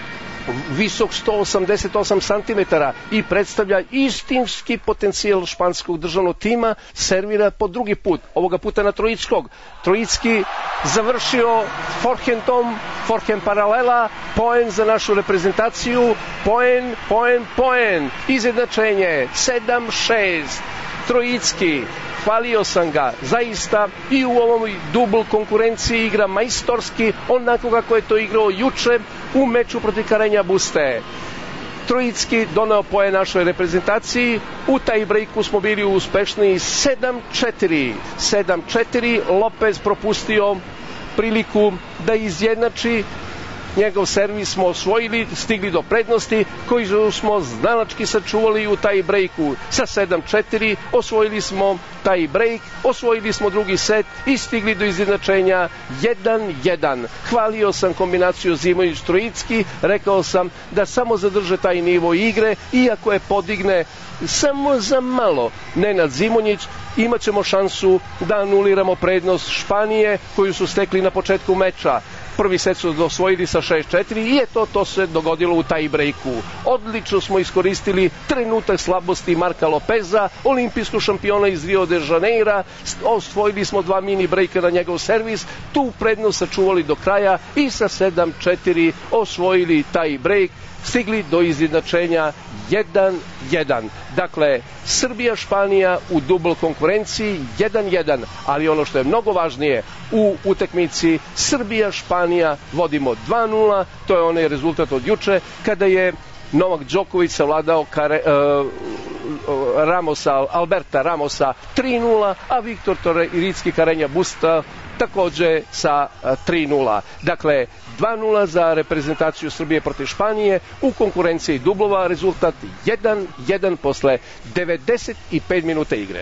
visok sto osamdeset osam centimetara i predstavlja istinski potencijal španskog državnog tima, servira po drugi put, ovoga puta na Trojickog. Trojicki završio forehandom, forehand paralela, poen za našu reprezentaciju, poen, poen, poen, izjednačenje, sedam šest. Trojicki, hvalio sam ga, zaista i u ovom dubl konkurenciji igra majstorski, onako kako je to igrao juče u meču protiv Carreña Buste. Trojicki doneo poen našoj reprezentaciji, u taj breaku smo bili uspešni sedam četiri. sedam četiri, Lopez propustio priliku da izjednači, njegov servis smo osvojili, stigli do prednosti koju smo znalački sačuvali u taj breaku. Sa sedam četiri osvojili smo taj break, osvojili smo drugi set i stigli do izjednačenja jedan jedan. Hvalio sam kombinaciju Zimonjić-Trojicki, rekao sam da samo zadrže taj nivo igre, iako je podigne samo za malo Nenad Zimonjić, imat ćemo šansu da anuliramo prednost Španije koju su stekli na početku meča. Prvi set su osvojili sa šest četiri i eto, to se dogodilo u taj breaku. Odlično smo iskoristili trenutak slabosti Marka Lopeza, olimpijskog šampiona iz Rio de Janeira, osvojili smo dva mini breaka na njegov servis, tu prednost sačuvali do kraja i sa sedam četiri osvojili taj break, stigli do izjednačenja jedan jedan. Dakle, Srbija-Španija u dubl konkurenciji jedan jedan, ali ono što je mnogo važnije, u utakmici Srbija-Španija vodimo dva nula, to je onaj rezultat od juče, kada je Novak Đoković savladao Kare, uh, Ramosa, Alberta Ramosa tri nula, a Viktor Trojicki Carreño Busta takođe sa tri nula. Dakle, dva nula za reprezentaciju Srbije protiv Španije u konkurenciji dublova, rezultat jedan jedan posle devedeset pet minuta igre.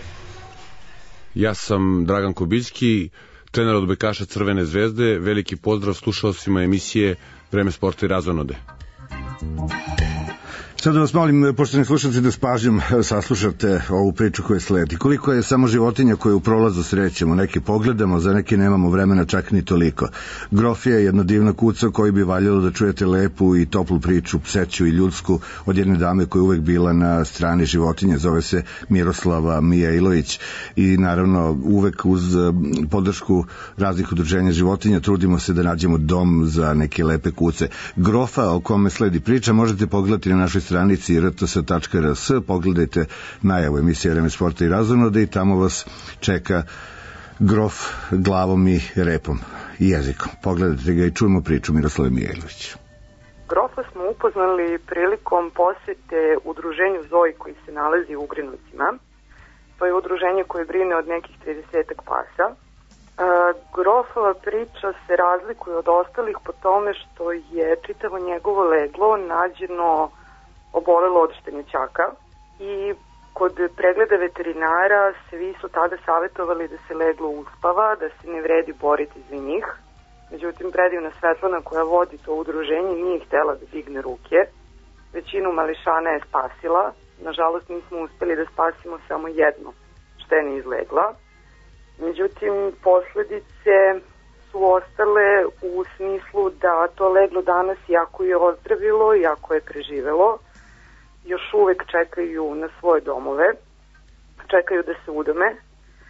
Ja sam Dragan Kobićki, trener odbojkaša Crvene zvezde. Veliki pozdrav slušalcima emisije Vreme sporta i razonode. Sad da vas molim, poštovani slušalci, da s pažnjom saslušate ovu priču koja sledi. Koliko je samo životinja koje u prolazu srećemo, neki pogledamo, za neki nemamo vremena čak ni toliko. Grofija je jedna divna kuca koji bi valjalo da čujete lepu i toplu priču, pseću i ljudsku, od jedne dame koja je uvek bila na strani životinje, zove se Miroslava Mijailović, i naravno uvek uz podršku raznih udruženja životinja trudimo se da nađemo dom za neke lepe kuce. Grofa o kome sledi priča možete pogledati na našoj stranici r t s tačka r s, pogledajte najavu emisije Vreme sporta i razonode i tamo vas čeka grof glavom i repom i jezikom. Pogledajte ga i čujemo priču Miroslave Mijailović. Grofa smo upoznali prilikom posete udruženju Zoji koji se nalazi u Ugrinovcima. To je udruženje koje brine od nekih tridesetak pasa. E, Grofova priča se razlikuje od ostalih po tome što je čitavo njegovo leglo nađeno obolelo od štenjačaka i kod pregleda veterinara svi su tada savjetovali da se leglo uspava, da se ne vredi boriti za njih. Međutim, predivna Svetlana koja vodi to udruženje nije htjela da digne ruke. Većinu mališana je spasila. Nažalost, nismo uspjeli da spasimo samo jedno štene iz legla. Međutim, posledice su ostale u smislu da to leglo danas, jako je ozdravilo, jako je preživelo, još uvek čekaju na svoje domove, čekaju da se udome. E,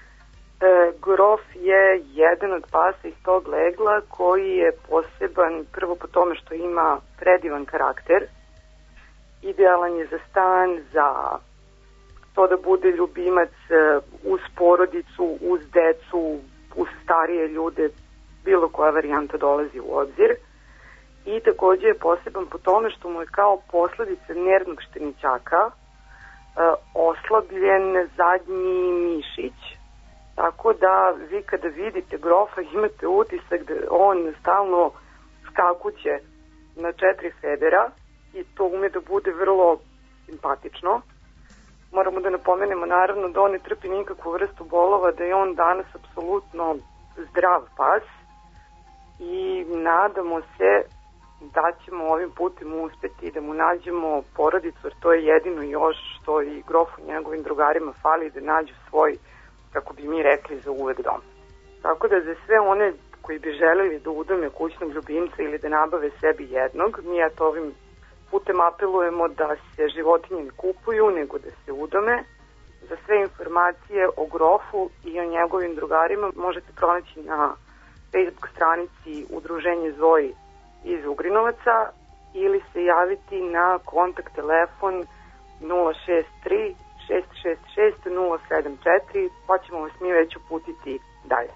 Grof je jedan od pasa iz tog legla koji je poseban prvo po tome što ima predivan karakter, idealan je za stan, za to da bude ljubimac uz porodicu, uz decu, uz starije ljude, bilo koja varijanta dolazi u obzir. I također je poseban po tome što mu je kao posledica nervnog šteničaka e, oslabljen zadnji mišić, tako da vi kada vidite Grofa imate utisak da on stalno skakuće na četiri federa i to ume da bude vrlo simpatično. Moramo da napomenemo naravno da on ne trpi nikakvu vrstu bolova, da je on danas apsolutno zdrav pas i nadamo se da ćemo ovim putem uspeti da mu nađemo porodicu, jer to je jedino još što i Grofu i njegovim drugarima fali, da nađu svoj, kako bi mi rekli, za uvek dom. Tako da za sve one koji bi želeli da udome kućnog ljubimca ili da nabave sebi jednog, mi ja to ovim putem apelujemo da se životinje ne kupuju, nego da se udome. Za sve informacije o Grofu i o njegovim drugarima možete pronaći na Facebook stranici Udruženje Zoji iz Ugrinovaca ili se javiti na kontakt telefon nula šest tri šest šest šest nula sedam četiri, pa ćemo vas mi već uputiti dalje.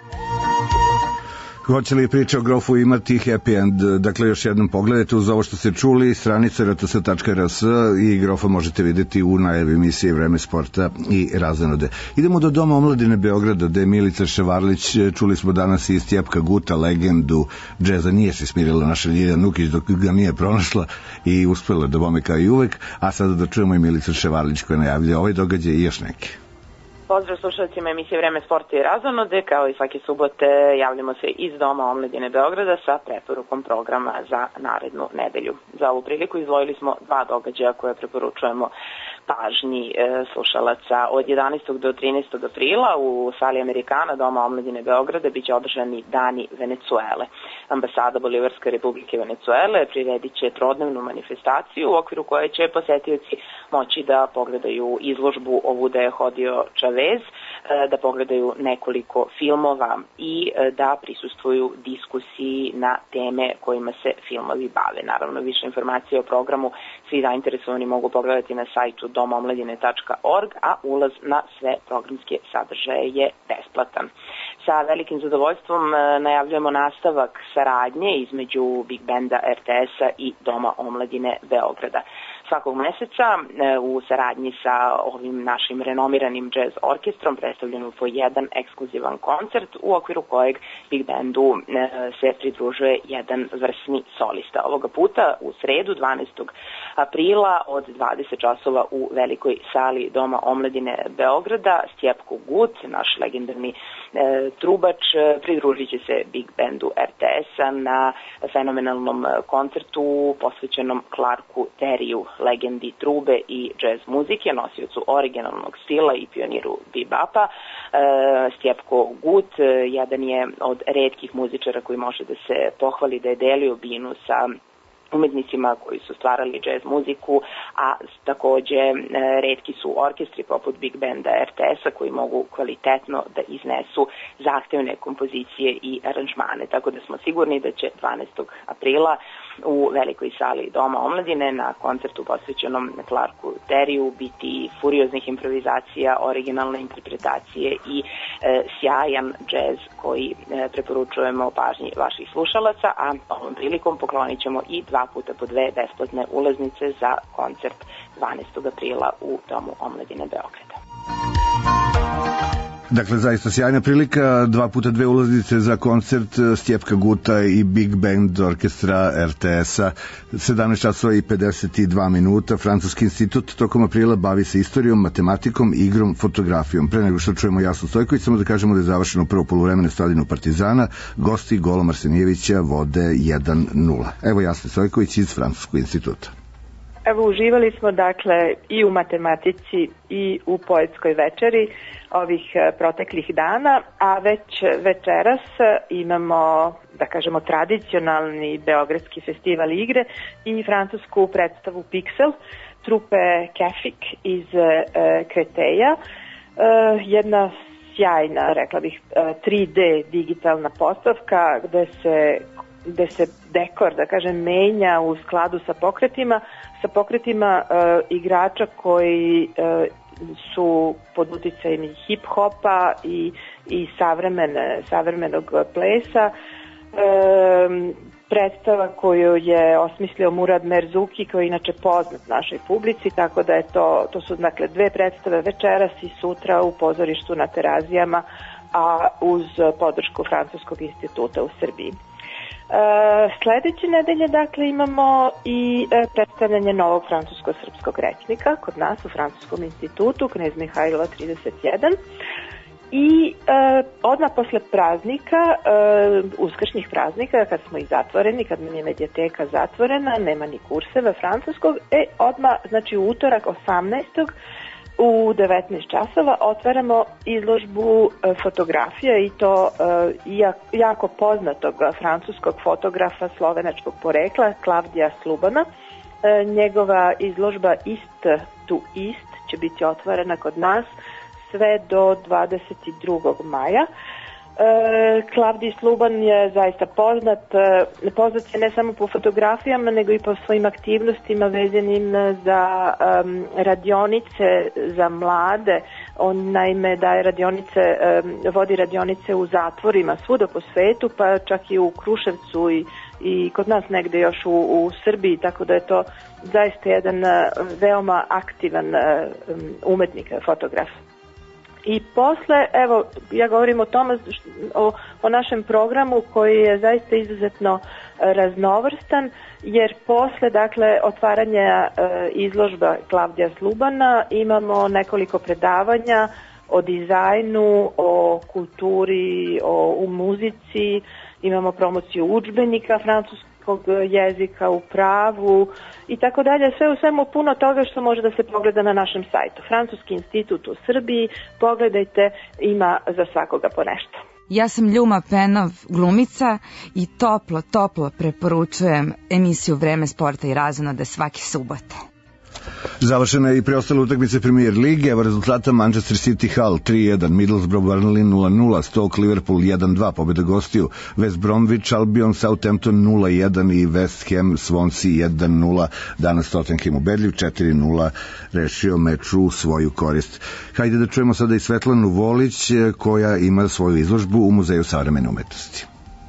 Hoće li priča o Grofu imati happy end? Dakle, još jednom pogledajte uz ovo što ste čuli, stranice r t s tačka r s i Grofa možete vidjeti u najavi emisije Vreme sporta i razonode. Idemo do Doma omladine Beograda, gde je Milica Ševarlić, čuli smo danas i Stjepka Guta, legendu džeza, nije se smirila naša Ljiljana Nukić dok ga nije pronašla i uspela da bome kao i uvek, a sada da čujemo i Milica Ševarlić koja najavlja ovaj događaj i još neke. Pozdrav slušalcima emisije Vreme sporta i razonode, kao i svake subote javljamo se iz Doma omladine Beograda sa preporukom programa za narednu nedelju. Za ovu priliku izdvojili smo dva događaja koje preporučujemo pažnji e, slušalaca. Od jedanaestog do trinaestog aprila u sali Amerikana Doma omladine Beograda biće održani Dani Venecuele. Ambasada Bolivarske republike Venecuele priredit će trodnevnu manifestaciju u okviru koje će posetioci moći da pogledaju izložbu Ovuda je hodio Čavez, da pogledaju nekoliko filmova i da prisustvuju diskusiji na teme kojima se filmovi bave. Naravno, više informacije o programu svi zainteresovani mogu pogledati na sajtu doma omladine tačka org, a ulaz na sve programske sadržaje je besplatan. Sa velikim zadovoljstvom najavljujemo nastavak saradnje između Big Benda R T S-a i Doma omladine Beograda. Svakog meseca u saradnji sa ovim našim renomiranim jazz orkestrom predstavljamo po jedan ekskluzivan koncert u okviru kojeg Big Bandu se pridružuje jedan vrsni solista. Ovoga puta u sredu dvanaestog aprila od dvadeset časova u velikoj sali Doma omladine Beograda Stjepko Gut, naš legendarni e, trubač, pridružit će se Big Bandu R T S-a na fenomenalnom koncertu posvećenom Clarku Terryu. legendi trube i jazz muzike, nosiocu originalnog stila i pioniru bebapa. Stjepko Gut jedan je od retkih muzičara koji može da se pohvali da je delio binu sa umetnicima koji su stvarali jazz muziku, a takođe retki su orkestri poput Big Banda R T S-a koji mogu kvalitetno da iznesu zahtevne kompozicije i aranžmane. Tako da smo sigurni da će dvanaestog aprila u velikoj sali Doma omladine na koncertu posvećenom Clarku Terryu biti furioznih improvizacija, originalne interpretacije i e, sjajan džez koji e, preporučujemo pažnji vaših slušalaca, a ovom prilikom poklonit ćemo i dva puta po dve besplatne ulaznice za koncert dvanaestog aprila u Domu omladine Beograda. Dakle, zaista sjajna prilika, dva puta dve ulaznice za koncert Stjepka Guta i Big Band orkestra R T S-a, sedamnaest časova i pedeset dva minuta. Francuski institut tokom aprila bavi se istorijom, matematikom, igrom, fotografijom. Pre nego što čujemo Jasnu Stojković, samo da kažemo da je završeno prvo poluvreme na stadionu Partizana, gosti Golom Arsenijevića vode jedan nula. Evo Jasne Stojković iz Francuskog instituta. Evo, uživali smo dakle i u matematici i u poetskoj večeri ovih proteklih dana, a već večeras imamo, da kažemo, tradicionalni beogradski festival igre i francusku predstavu Pixel, trupe Kefik iz e, Kreteja, e, jedna sjajna, rekla bih, tri D digitalna postavka gde se gde se dekor, da kažem, menja u skladu sa pokretima, sa pokretima e, igrača koji e, su pod uticajem hip-hopa i, i savremene, savremenog plesa. E, predstava koju je osmislio Murad Merzuki, koji je inače poznat našoj publici, tako da je to, to su dakle dve predstave večeras i sutra u pozorištu na Terazijama, a uz podršku Francuskog instituta u Srbiji. Uh, sledeće nedelje dakle imamo i uh, predstavljanje novog francusko-srpskog rečnika kod nas u Francuskom institutu Knez Mihajlova trideset jedan i uh, odmah posle praznika, uh, uskršnjih praznika, kad smo i zatvoreni, kad nam je medijateka zatvorena, nema ni kurseva francuskog, e odmah, znači u utorak osamnaestog u devetnaest časova otvaramo izložbu e, fotografija i to e, jako poznatog francuskog fotografa slovenačkog porekla Klavdija Slubana. E, njegova izložba East to East će biti otvorena kod nas sve do dvadeset drugog maja. E, Klavdij Sluban je zaista poznat, e, poznat je ne samo po fotografijama nego i po svojim aktivnostima vezanim za um, radionice za mlade. On naime daje radionice, um, vodi radionice u zatvorima svuda po svetu, pa čak i u Kruševcu i, i kod nas negde još u, u Srbiji, tako da je to zaista jedan uh, veoma aktivan uh, umetnik, fotograf. I posle, evo, ja govorim o tome, o, o našem programu koji je zaista izuzetno raznovrstan, jer posle, dakle, otvaranja e, izložba Klavdija Slubana imamo nekoliko predavanja o dizajnu, o kulturi, o u muzici, imamo promociju udžbenika francuskog jezika u pravu i tako dalje, sve u svemu puno toga što može da se pogleda na našem sajtu. Francuski institut u Srbiji, pogledajte, ima za svakoga po nešto. Ja sam Ljuma Penov, glumica i toplo, toplo preporučujem emisiju Vreme sporta i razonode svake subote. Završena je i preostala utakmica Premier Lige, evo rezultata: Manchester City Hull tri jedan, Middlesbrough Burnley nula nula, Stoke Liverpool jedan dva, pobjeda gostiju, West Bromwich Albion Southampton nula jedan i West Ham Swansea jedan nula. Danas Tottenham ubedljiv četiri nula rešio meč u svoju korist. Hajde da čujemo sada i Svetlanu Volić, koja ima svoju izložbu u Muzeju savremene umetnosti.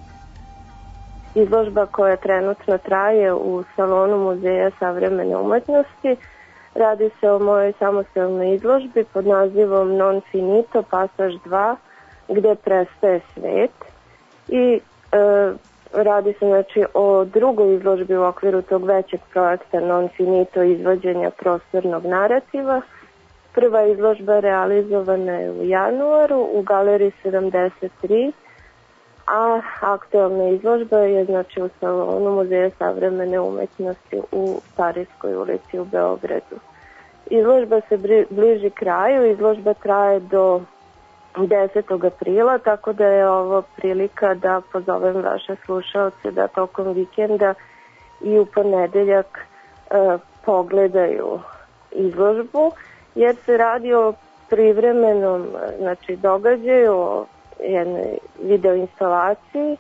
Izložba koja trenutno traje u salonu Muzeja savremene umetnosti. Radi se o mojoj samostalnoj izložbi pod nazivom Non Finito, pasaž dva, gde prestaje svet. I e, radi se znači o drugoj izložbi u okviru tog većeg projekta Non Finito, izvođenja prostornog narativa. Prva izložba realizovana je u januaru u galeriji sedamdeset tri, a aktualna izložba je znači u salonu Muzeja savremene umetnosti u Parijskoj ulici u Beogradu. Izložba se bliži kraju, izložba traje do desetog aprila, tako da je ovo prilika da pozovem vaše slušaoce da tokom vikenda i u ponedeljak e, pogledaju izložbu, jer se radi o privremenom znači, događaju, o jednoj videoinstalaciji, e,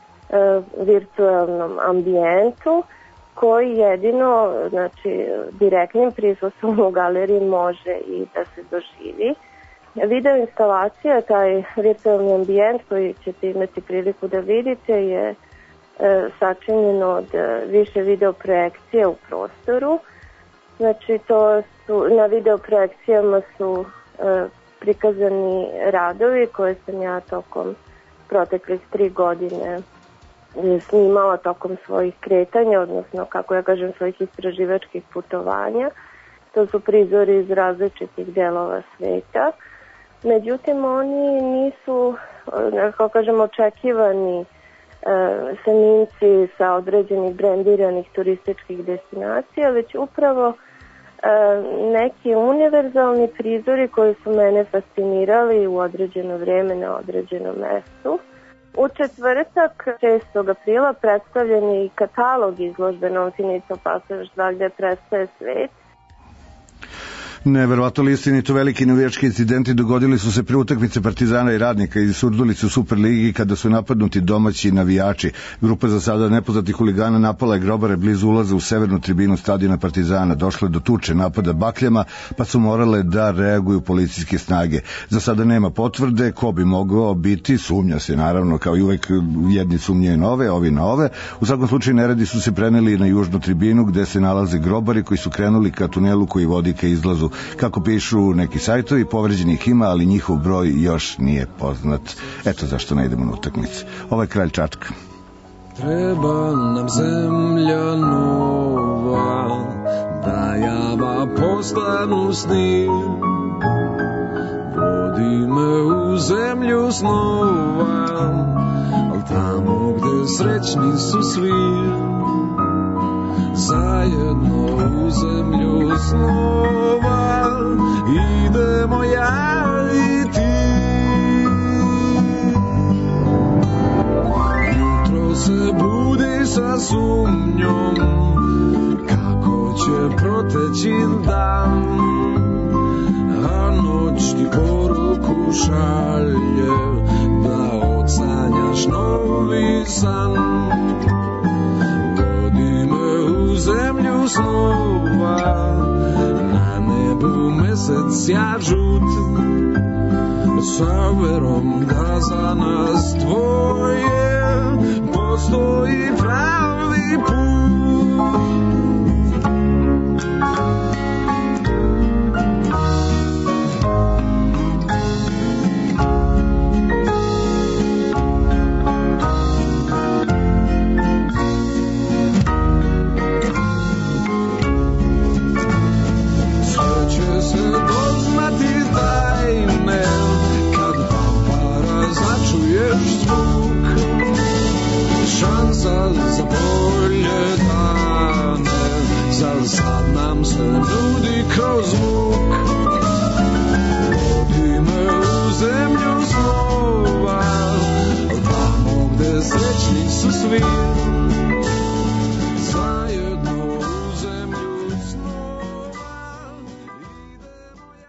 virtualnom ambijentu, koji jedino znači, direktnim prisustvom u galeriji može i da se doživi. Video instalacija, taj virtualni ambijent koji ćete imati priliku da vidite je e, sačinjen od e, više videoprojekcija u prostoru. Znači to su, na videoprojekcijama su e, prikazani radovi koje sam ja tokom proteklih tri godine snimala tokom svojih kretanja, odnosno kako ja kažem svojih istraživačkih putovanja. To su prizori iz različitih delova sveta. Međutim, oni nisu, kako kažem, očekivani e, snimci sa određenih brendiranih turističkih destinacija, već upravo e, neki univerzalni prizori koji su mene fascinirali u određeno vreme na određenom mestu. U četvrtak, šestog aprila, predstavljen je i katalog izložbe Non finito pasaž dva gde prestaje svet. Neverovatno li istinito, veliki navijački incidenti dogodili su se pri utakmici Partizana i Radnika iz Surdulice u Superligi kada su napadnuti domaći navijači. Grupa za sada nepoznatih huligana napala je grobare blizu ulaza u severnu tribinu stadiona Partizana. Došlo je do tuče, napada bakljama, pa su morale da reaguju policijske snage. Za sada nema potvrde ko bi mogao biti, sumnja se naravno, kao i uvek jedni sumnjaju na ove, ovi na ove. U svakom slučaju neredi su se preneli na južnu tribinu gde se nalaze grobari koji su krenuli ka tunelu koji vodi ka izlazu. Kako pišu neki sajtovi, povređenih ima, ali njihov broj još nije poznat. Eto zašto ne idemo na utakmice. Ovo je Kralj Čačka. Treba nam zemlja nova, da java postanu sni. Vodi me u zemlju snova, al tamo gde srećni su svi. Zajedno u zemlju snova idemo ja i ti. Jutro se budi sa sumnjom kako će proteći dan, a noć ti poruku šalje da odsanjaš novi san. Zemlju snova, na nebu mesec ja žut, sa verom da za nas tvoje postoji pravi put. Šansa za bolje dane, za sad nam se nudi kroz zvuk. Vodi me u zemlju snova, tamo gde srećni su svi. Zajedno u zemlju snova idemo ja.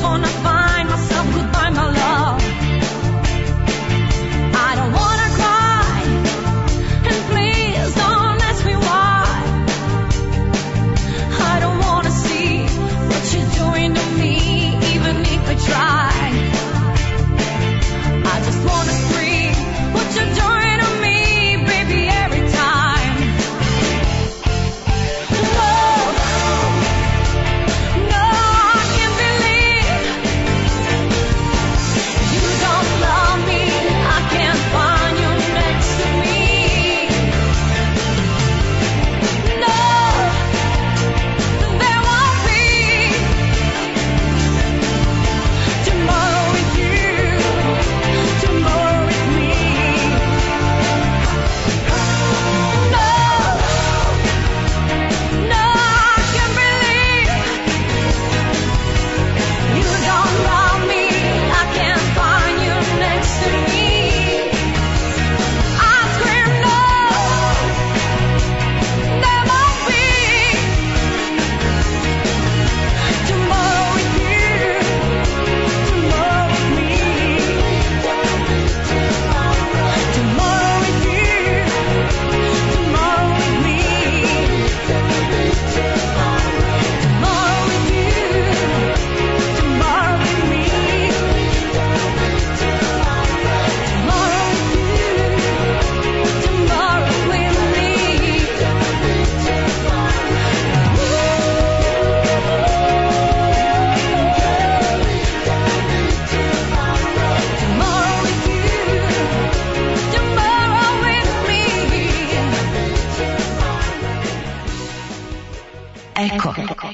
Eko.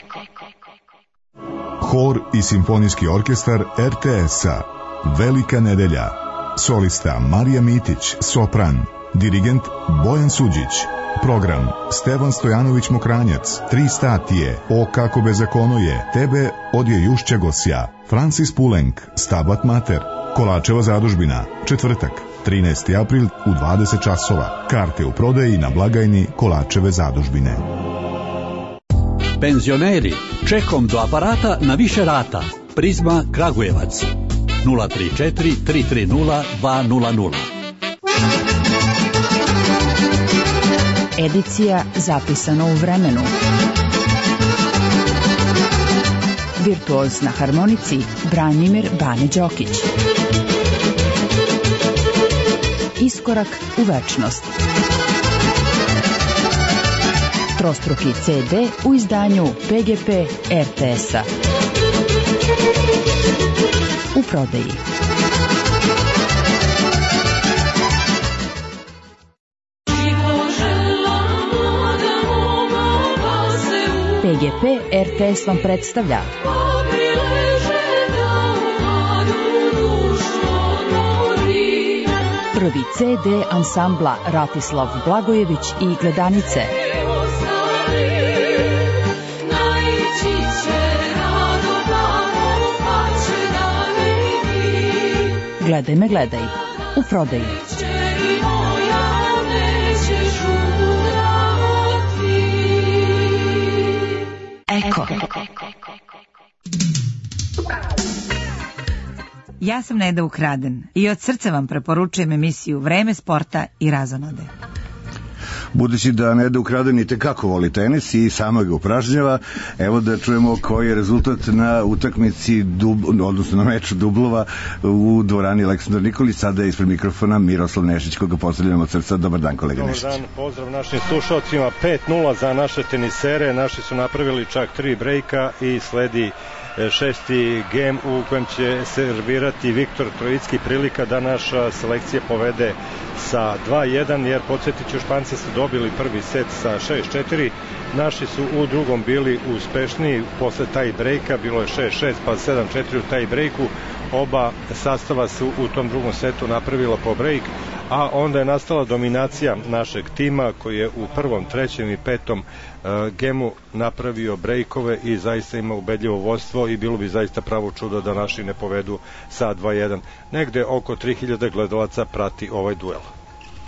Hor i simfonijski orkestar er te es-a. Velika nedelja. Solista Marija Mitić, sopran. Dirigent Bojan Suđić. Program Stevan Stojanović Mokranjac, Tri statije, O kako bezakono je, Tebe odje Jušća Gosja, Francis Pulenk, Stabat Mater, Kolačeva zadužbina, četvrtak, trinaesti april u dvadeset časova. Karte u prodaji na blagajni Kolačeve zadužbine. Penzioneri, čekom do aparata na više rata. Prizma Kragujevac. nula tri četiri tri tri nula dva nula nula. Edicija zapisano u vremenu. Virtuoz na harmonici Branimir Bane Đokić. Iskorak u večnost. Trostruki ce de u izdanju pe ge pe er te es-a. U prodaji. pe ge pe er te es vam predstavlja prvi ce de ansambla Ratislav Blagojević i Gledanice. Gledaj me, gledaj. U prodaji. Eko. Ja sam Neda Ukraden i od srca vam preporučujem emisiju Vreme sporta i razonode. Budući da Neda Ukraden i tekako voli tenis i samo ga upražnjava, evo da čujemo koji je rezultat na utakmici, dub, odnosno na meču dublova u dvorani Aleksandar Nikolić. Sada je ispred mikrofona Miroslav Nešić, koga pozdravljamo od srca. Dobar dan, kolega Nešić. Dobar dan, pozdrav našim slušalcima. pet nula za naše tenisere, naši su napravili čak tri brejka i sledi šesti gem u kojem će servirati Viktor Trojicki. Prilika da naša selekcija povede sa dva jedan, jer podsjetit ću, Španci su dobili prvi set sa šest četiri, naši su u drugom bili uspešniji posle taj brejka, bilo je šest šest pa sedam četiri u taj brejku. Oba sastava su u tom drugom setu napravila po brejk, a onda je nastala dominacija našeg tima koji je u prvom, trećem i petom uh, gemu napravio brejkove i zaista ima ubedljivo vodstvo i bilo bi zaista pravo čudo da naši ne povedu sa dva jedan. Negde oko tri hiljade gledalaca prati ovaj duel.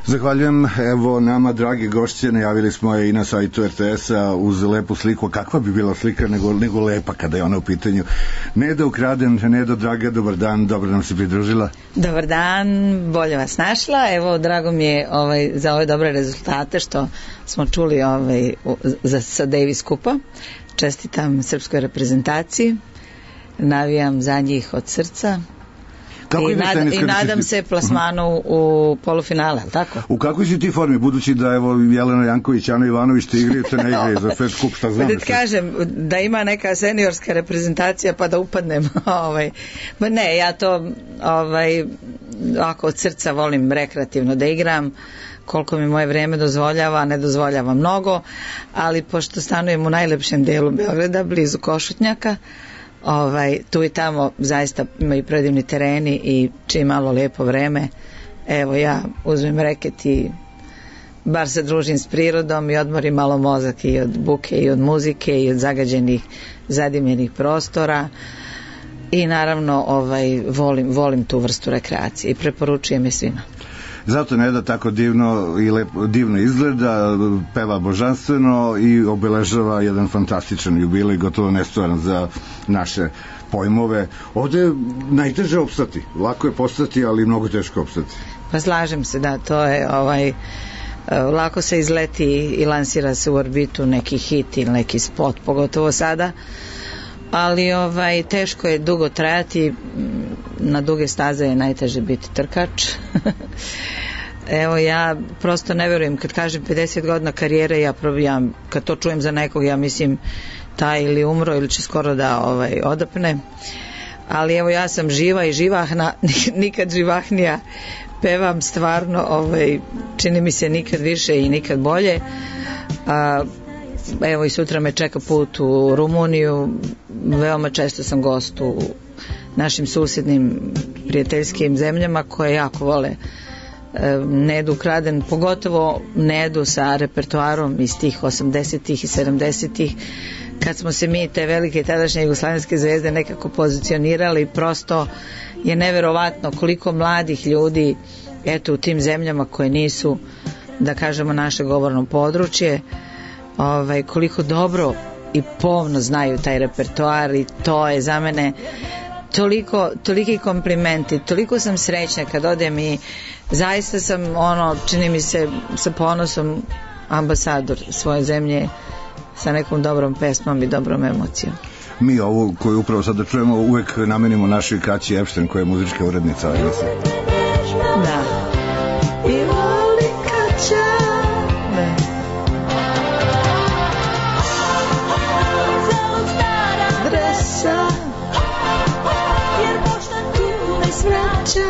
Zahvaljujem, evo nama dragi gošće, najavili smo je i na sajtu R T S-a uz lepu sliku. Kakva bi bila slika nego, nego lepa kada je ona u pitanju? Nedo Ukraden, Nedo draga, dobar dan, dobro nam se pridružila. Dobar dan, bolje vas našla. Evo, drago mi je ovaj, za ove dobre rezultate što smo čuli ovaj, za, sa Davis Kupa. Čestitam srpskoj reprezentaciji, navijam za njih od srca. Kako I, nad, i nadam se plasmanu u polufinale, ali tako? U kakvoj si ti formi, budući da evo Jelena Janković, Ana Ivanović te igraju, te ne igraju za Fed Cup, šta znam? Da ti kažem, da ima neka seniorska reprezentacija pa da upadnem. ovaj. Ma ne, ja to ovaj, ako od srca volim rekreativno da igram, koliko mi moje vreme dozvoljava, ne dozvoljava mnogo, ali pošto stanujem u najlepšem delu Beograda, blizu Košutnjaka, Ovaj, tu i tamo zaista imaju predivni tereni i čim malo lijepo vreme, evo ja uzmem reket i bar se družim s prirodom i odmorim malo mozak i od buke i od muzike i od zagađenih zadimljenih prostora i naravno ovaj, volim, volim tu vrstu rekreacije i preporučujem je svima. Zato Neda tako divno i lepo, divno izgleda, peva božanstveno i obeležava jedan fantastičan jubilej, gotovo nestvaran za naše pojmove. Ovde je najteže opstati, lako je postati, ali mnogo teško opstati. Pa slažem se, da, to je ovaj, lako se izleti i lansira se u orbitu neki hit ili neki spot, pogotovo sada, ali ovaj, teško je dugo trajati, na duge staze je najteže biti trkač. Evo ja prosto ne verujem kad kažem pedeset godina karijere, ja probijam, kad to čujem za nekog ja mislim taj ili umro ili će skoro da ovaj, odapne, ali evo ja sam živa i živahna, nikad živahnija, pevam stvarno, ovaj, čini mi se nikad više i nikad bolje. A, evo i sutra me čeka put u Rumuniju, veoma često sam gost u našim susjednim prijateljskim zemljama koje jako vole e, Nedu Ukraden, pogotovo Nedu sa repertoarom iz tih osamdesetih i sedamdesetih, kad smo se mi te velike tadašnje jugoslavenske zvezde nekako pozicionirali, prosto je neverovatno koliko mladih ljudi eto u tim zemljama koje nisu, da kažemo, naše govorno područje, ovaj, koliko dobro i pomno znaju taj repertoar i to je za mene toliko, toliki komplimenti, toliko sam srećna kad odem i zaista sam ono, čini mi se sa ponosom ambasador svoje zemlje sa nekom dobrom pesmom i dobrom emocijom. Mi ovu koju upravo sada čujemo uvek namenimo našoj Kaći Epšten koja je muzička urednica. Da. I voli Kaća. Da. Dresa jer možda tu ne sreća,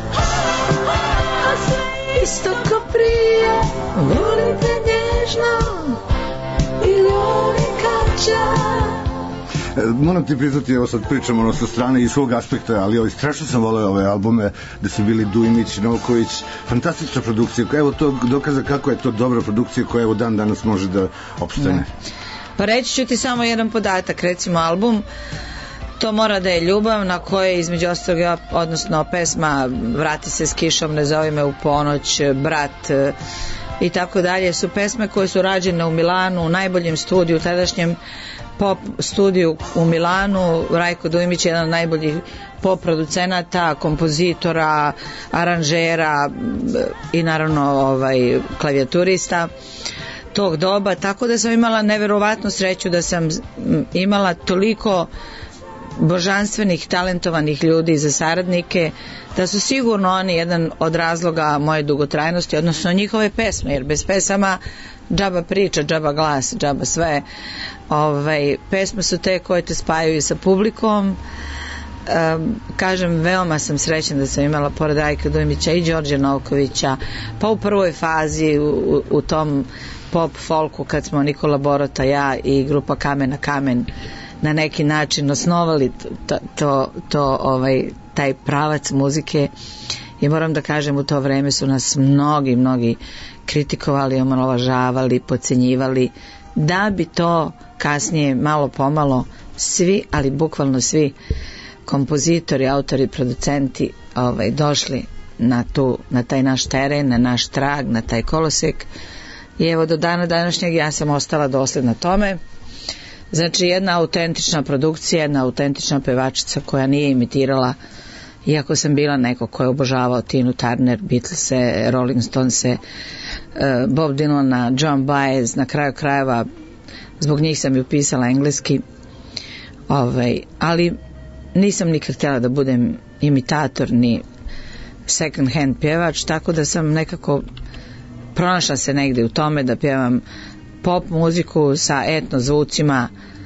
a sve isto ko prije, volim te nježno i voli Kaća. Moram ti priznati, evo sad pričamo ono sa strane i svog aspekta, ali ovaj, strašno sam voleo ove albume da su bili Dujmić, Novković, fantastična produkcija, evo to dokaza kako je to dobra produkcija koja evo dan danas može da opstane. Ne. Pa reći ću ti samo jedan podatak, recimo album To mora da je ljubav, na koje između ostalog, odnosno pesma Vrati se s kišom, Ne zovi me u ponoć, Brat i tako dalje, su pesme koje su rađene u Milanu, u najboljem studiju, tadašnjem pop studiju u Milanu. Rajko Dujmić je jedan od najboljih pop producenata, kompozitora, aranžera i naravno ovaj, klavijaturista tog doba, tako da sam imala neverovatnu sreću da sam imala toliko božanstvenih, talentovanih ljudi za saradnike, da su sigurno oni jedan od razloga moje dugotrajnosti, odnosno njihove pesme, jer bez pesama džaba priča, džaba glas, džaba sve. Ovaj, pesme su te koje te spajaju sa publikom. Um, kažem, veoma sam srećna da sam imala pored Rajka Dujmića i Đorđe Novkovića, pa u prvoj fazi u, u, u tom pop folku kad smo Nikola Borota, ja i grupa Kamen na kamen na neki način osnovali to, to, to ovaj, taj pravac muzike, i moram da kažem u to vreme su nas mnogi, mnogi kritikovali, omalovažavali, podcenjivali, da bi to kasnije malo pomalo svi, ali bukvalno svi kompozitori, autori, producenti ovaj, došli na, tu, na taj naš teren, na naš trag, na taj kolosek. I evo do dana današnjeg ja sam ostala dosledna tome. Znači jedna autentična produkcija, jedna autentična pevačica koja nije imitirala, iako sam bila neko ko je obožavao Tinu Turner, Beatlese, Rolling Stonese, Bob Dylana, John Baez, na kraju krajeva zbog njih sam i upisala engleski, ovaj, ali nisam nikad htjela da budem imitator ni second hand pjevač, tako da sam nekako pronašla se negdje u tome da pjevam pop muziku sa etno zvucima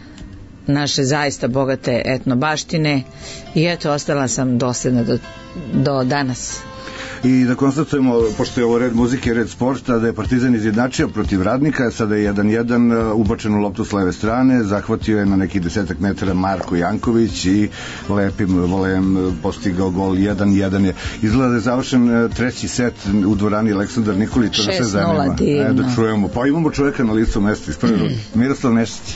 naše zaista bogate etno baštine i eto ostala sam dosljedna do, do danas. I da konstatujemo, pošto je ovo red muzike, red sporta, da je Partizan izjednačio protiv Radnika, sada je jedan jedan, ubačenu loptu s leve strane, zahvatio je na nekih desetak metara Marko Janković i lepim volem postigao gol jedan jedan je. Izgleda da je završen treći set u dvorani Aleksandar Nikolić, to da se zanima. E, da čujemo. Pa imamo čovjeka na licu mesta iz prve ruke. Miroslav Nešić.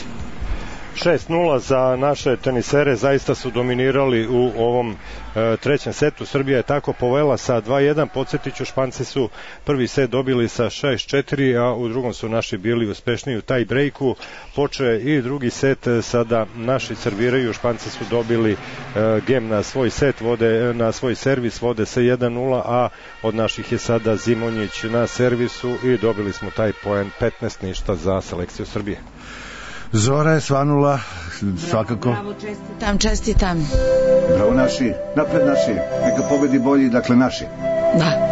šest nula za naše tenisere, zaista su dominirali u ovom e, trećem setu. Srbija je tako povela sa dva jedan. Podsjetiću, Španci su prvi set dobili sa šest četiri, a u drugom su naši bili uspešniji u taj brejku. Počeo i drugi set, sada naši serviraju, Španci su dobili e, gem na svoj set, vode na svoj servis, vode sa jedan nula, a od naših je sada Zimonjić na servisu i dobili smo taj poen petnaest ništa za selekciju Srbije. Zora je svanula, svakako. Bravo, čestitam, čestitam. Bravo naši, napred naši. Neka pobedi bolji, dakle naši. Da.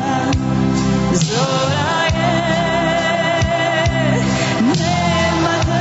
Zora je, nema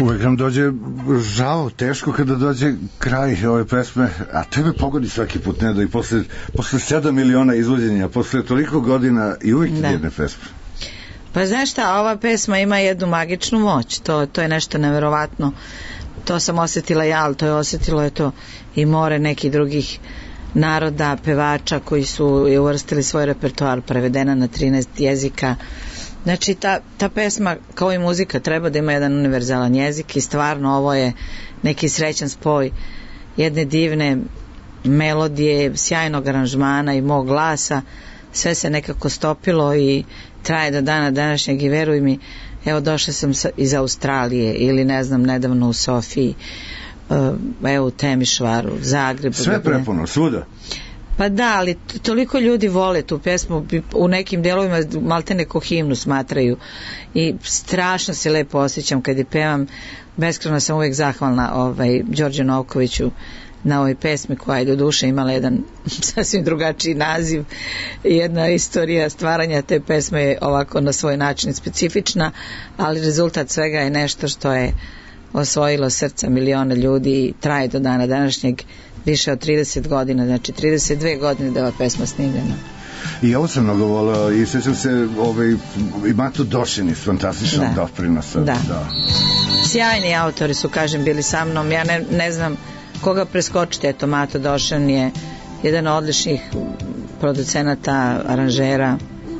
Uvek nam dođe žao, teško kada dođe kraj ove pesme, a tebe pogodi svaki put, ne da i posle, posle sedam miliona izvođenja, posle toliko godina i uvijek da. Jedne pesme. Pa znaš šta, ova pesma ima jednu magičnu moć, to, to je nešto neverovatno, to sam osjetila ja, ali to je osjetilo je to i more nekih drugih naroda, pevača koji su je uvrstili svoj repertoar, prevedena na trinaest jezika. Znači ta, ta pesma kao i muzika treba da ima jedan univerzalan jezik i stvarno ovo je neki srećan spoj jedne divne melodije, sjajnog aranžmana i mog glasa, sve se nekako stopilo i traje do dana današnjeg i veruj mi, evo došla sam iz Australije ili ne znam nedavno u Sofiji, evo u Temišvaru, Zagrebu. Sve prepuno, svuda. Pa da, ali toliko ljudi vole tu pesmu, u nekim delovima malte neko himnu smatraju i strašno se lepo osjećam kad je pevam. Beskreno sam uvijek zahvalna ovaj, Đorđe Novkoviću na ovoj pesmi koja je do duše imala jedan sasvim drugačiji naziv i jedna istorija stvaranja te pesme je ovako na svoj način specifična, ali rezultat svega je nešto što je osvojilo srca miliona ljudi i traje do dana današnjeg više od trideset godina, znači trideset dve godine da je ova pesma snimljena. I ovo sam mnogo voleo i sjećam se ovaj, i Mato Došin iz fantastičnog da. doprinosa. Da. da. Sjajni autori su, kažem, bili sa mnom. Ja ne, ne znam koga preskočiti. Eto, Mato Došin je jedan od odličnih producenata, aranžera.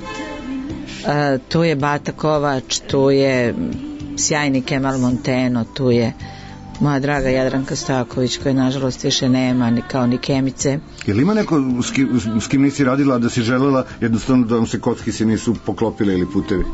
E, tu je Bata Kovač, tu je sjajni Kemal Monteno, tu je moja draga Jadranka Stojaković koje nažalost više nema ni kao ni Kemice. Je li ima neko s kim, s kim nisi radila da si želela jednostavno da vam se kocki se nisu poklopile ili putevi?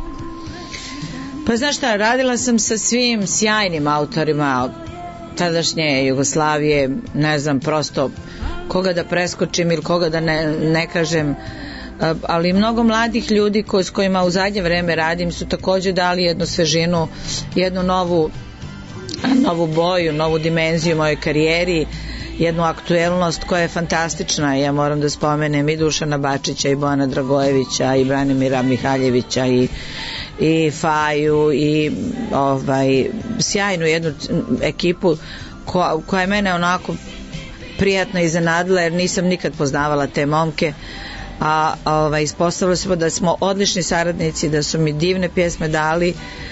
Pa znaš šta, radila sam sa svim sjajnim autorima tadašnje Jugoslavije, ne znam prosto koga da preskočim ili koga da ne, ne kažem, ali mnogo mladih ljudi ko, s kojima u zadnje vreme radim su također dali jednu svežinu, jednu novu novu boju, novu dimenziju mojoj karijeri, jednu aktuelnost koja je fantastična. Ja moram da spomenem i Dušana Bačića i Bojana Dragojevića i Branimira Mihaljevića i, i Faju i ovaj, sjajnu jednu ekipu koja, koja je mene onako prijatno iznenadila jer nisam nikad poznavala te momke, a ovaj, ispostavilo se da smo odlični saradnici, da su mi divne pjesme dali.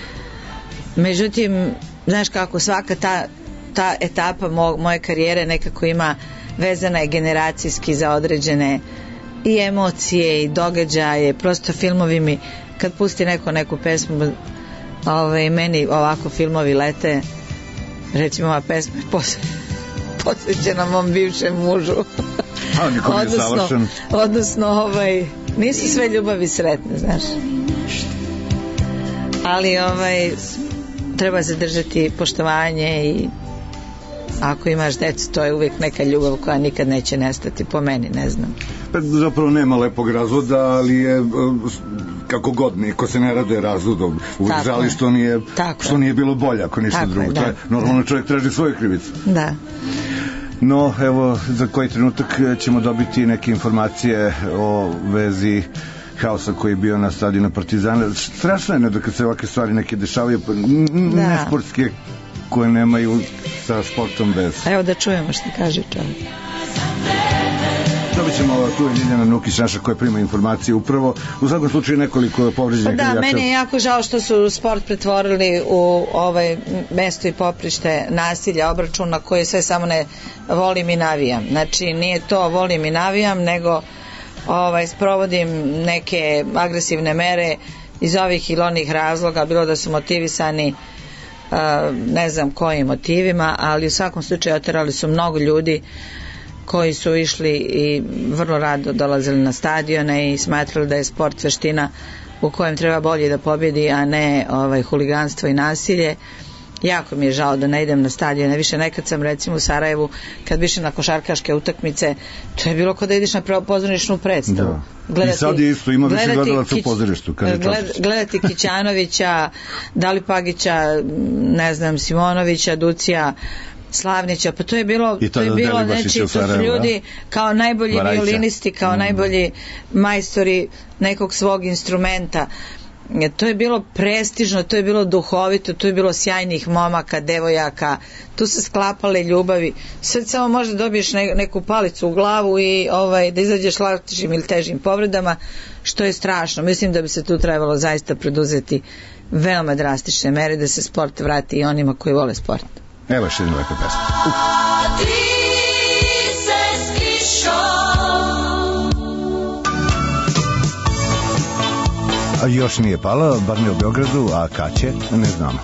Međutim, znaš kako, svaka ta, ta etapa mo, moje karijere nekako ima vezana je generacijski za određene i emocije i događaje, prosto filmovi mi kad pusti neko neku pesmu, ovaj, meni ovako filmovi lete, recimo ova pesma je posvećena mom bivšem mužu. A, niko nije savršen. Odnosno, ovaj, nisu sve ljubavi sretne, znaš. Ali, ovaj, treba zadržati poštovanje i ako imaš decu, to je uvijek neka ljubav koja nikad neće nestati, po meni, ne znam. Zapravo nema lepog razvoda, ali je kako god, niko se ne raduje razvodom. Uvijek žali što nije, što nije bilo bolje, ako ništa tako drugo. Je, normalno čovjek traži svoju krivicu. Da. No, evo, za koji trenutak ćemo dobiti neke informacije o vezi haosa koji je bio na stadionu Partizana. Strašno je, ne, da kad se ovakve stvari neke dešavaju, ne sportske koje nemaju sa sportom bez. Evo da čujemo što kaže čovjek. Dobit ćemo, tu je Ljiljana Nukić, naša koja prima informacije upravo. U svakom slučaju nekoliko povređenih. Pa da, meni je jako žao što su sport pretvorili u ovaj mesto i poprište nasilja, obračuna koje sve samo ne volim i navijam. Znači, nije to volim i navijam, nego ovaj, sprovodim neke agresivne mere iz ovih ili onih razloga, bilo da su motivisani uh, ne znam kojim motivima, ali u svakom slučaju oterali su mnogo ljudi koji su išli i vrlo rado dolazili na stadione i smatrali da je sport veština u kojem treba bolje da pobjedi, a ne ovaj, huliganstvo i nasilje. Jako mi je žao da ne idem na stadione više. Nekad sam recimo u Sarajevu kad bi išli na košarkaške utakmice, to je bilo kao da ideš na pozorišnu predstavu. Da. Gledati, i sad je isto, ima više gledalaca u pozorištu. Gled, gledati Kićanovića, Dalipagića, ne znam, Simonovića, Ducija, Slavnića, pa to je bilo, to je bilo, znači, to su ljudi kao najbolji violinisti, kao mm. najbolji majstori nekog svog instrumenta. to je bilo prestižno, to je bilo duhovito, tu je bilo sjajnih momaka, devojaka, tu se sklapale ljubavi. Sad samo možda dobiješ ne, neku palicu u glavu i ovaj, da izađeš lakšim ili težim povredama, što je strašno. Mislim da bi se tu trebalo zaista preduzeti veoma drastične mere da se sport vrati i onima koji vole sport. Evo još jedna lepa pesma. A još nije pala, bar ne u Beogradu, a kad će, ne znamo.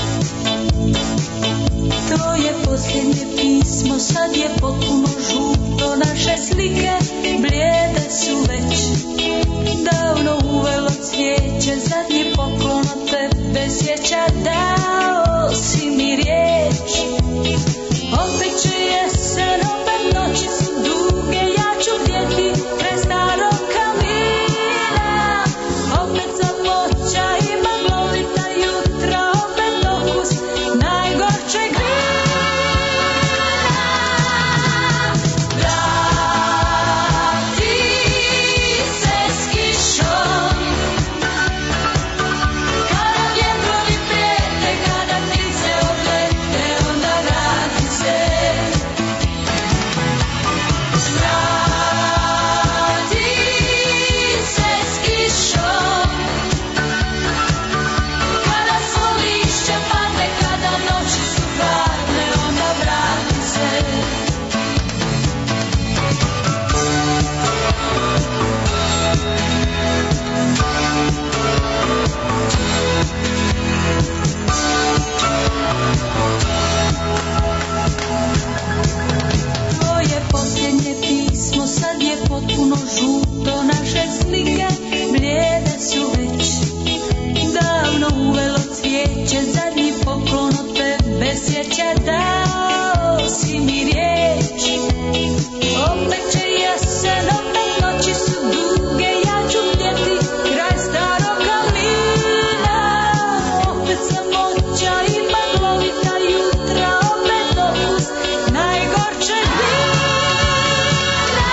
Tvoje posljednje pismo sad je potpuno žuto, naše slike blijede su već davno uvelo cvijeće, zadnji poklon od tebe sjeća, dao si mi riječ. Opet će jesen, opet noći su duge, ja ću bdjeti kraj starog kamina. Opet započa i maglovita jutra, opet okus najgorčeg vina. Vrati se s kišom, kada vjetrovi prijete, kada ptice odlete, onda vrati se. Vrati se s kišom, kada svo lišće padne, kada noći su hladne, onda vrati se. Tvoje posljednje pismo sad je potpuno žuto, naše slike blijede su već davno uvelo cvijeće, zadnji poklon od tebe sjeća, dao si mi riječ. Opet će jesen, opet noći su duge, ja ću bdjeti kraj starog kamina. Opet samoća i maglovita jutra, opet okus najgorčeg vina.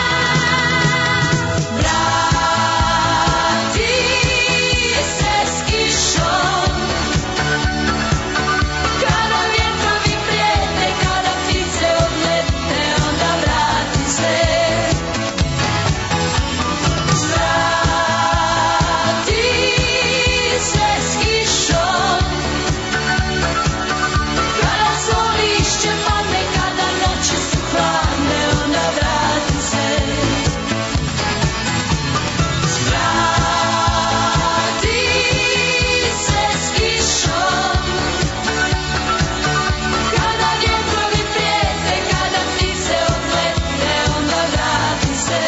Vrati se s kišom, kada vjetrovi prijete, kada ptice odlete, onda vrati se. Vrati se s kišom, kada svo lišće padne, kada noći su hladne, onda vrati se. Vrati se s kišom, kada vjetrovi prijete, kada ptice odlete, onda vrati se.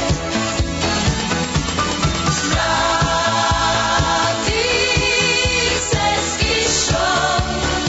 Vrati se s kišom,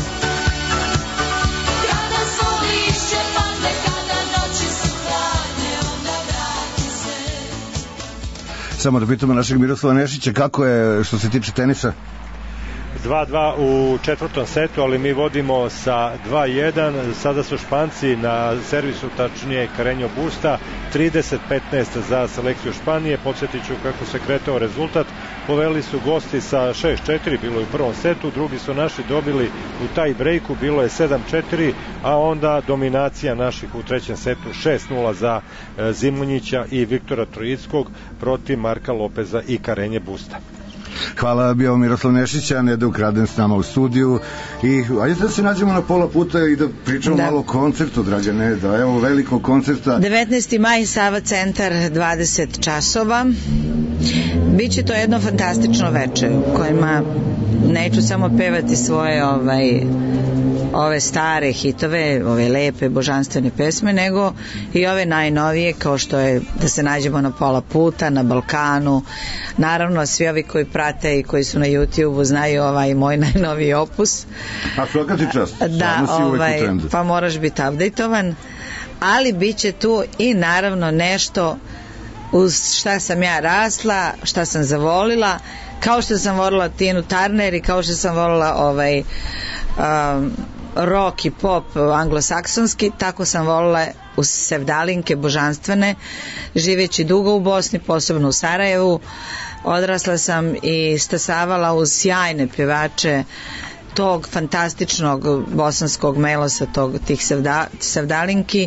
kada svo lišće padne, kada noći su hladne, onda vrati se. Samo da pitamo našeg Miroslava Nešića, kako je što se tiče tenisa? dva dva u četvrtom setu, ali mi vodimo sa dva jedan. Sada su Španci na servisu, tačnije Carreño Busta, trideset petnaest za selekciju Španije. Podsjetit ću kako se kretao rezultat. Poveli su gosti sa šest četiri, bilo je u prvom setu, drugi su naši dobili u taj breaku, bilo je sedam četiri, a onda dominacija naših u trećem setu šest nula za Zimunjića i Viktora Trojickog protiv Marka Lopeza i Carreñe Busta. Hvala, bio Miroslav Nešića, Neda Ukraden s nama u studiju i ajde da se nađemo na pola puta i da pričamo da. malo o koncertu, draga Neda, evo velikog koncerta. devetnaesti maj, Sava centar, dvadeset časova. Biće to jedno fantastično veče u kojima neću samo pevati svoje ovaj ove stare hitove, ove lepe božanstvene pesme, nego i ove najnovije, kao što je Da se nađemo na pola puta, Na Balkanu. Naravno, svi ovi koji prate i koji su na YouTube-u znaju ovaj moj najnoviji opus. A svaka ti čast. Da, ovaj, pa moraš biti updateovan. Ali bit će tu i naravno nešto uz šta sam ja rasla, šta sam zavolila, kao što sam volila Tinu Turner i kao što sam volila ovaj um, rock i pop anglosaksonski, tako sam volila uz sevdalinke božanstvene, živeći dugo u Bosni, posebno u Sarajevu. Odrasla sam i stasavala uz sjajne pjevače tog fantastičnog bosanskog melosa, tog, tih sevda, sevdalinki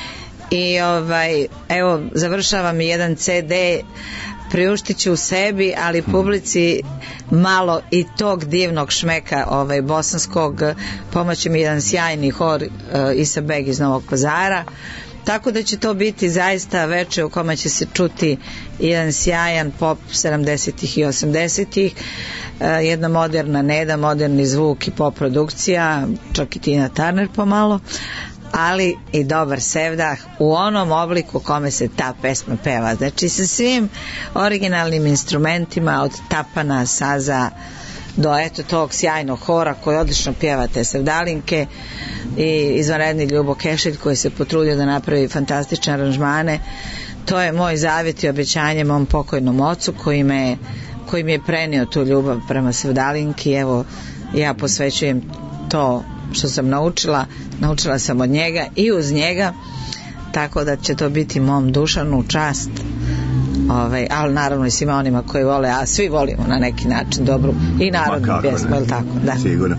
i ovaj, evo završavam jedan ce de, priuštit ću u sebi, ali publici malo i tog divnog šmeka ovaj, bosanskog, pomoći mi jedan sjajni hor uh, Isa Beg iz Novog Pazara, tako da će to biti zaista veče u kome će se čuti jedan sjajan pop sedamdesetih i osamdesetih, uh, jedna moderna Neda, moderni zvuk i pop produkcija, čak i Tina Turner pomalo, ali i dobar sevdah u onom obliku kome se ta pesma peva, znači sa svim originalnim instrumentima od tapana, saza do eto tog sjajnog hora koji odlično pjeva te sevdalinke i izvanredni Ljubo Kešelj koji se potrudio da napravi fantastične aranžmane. To je moj zavjet i obećanje mom pokojnom ocu koji me, koji mi je prenio tu ljubav prema sevdalinki. Evo ja posvećujem to što sam naučila, naučila sam od njega i uz njega, tako da će to biti mom Dušanu čast, ovaj, ali naravno i svima onima koji vole, a svi volimo na neki način dobru i narodnu pjesmu, je li tako? Da. Sigurno.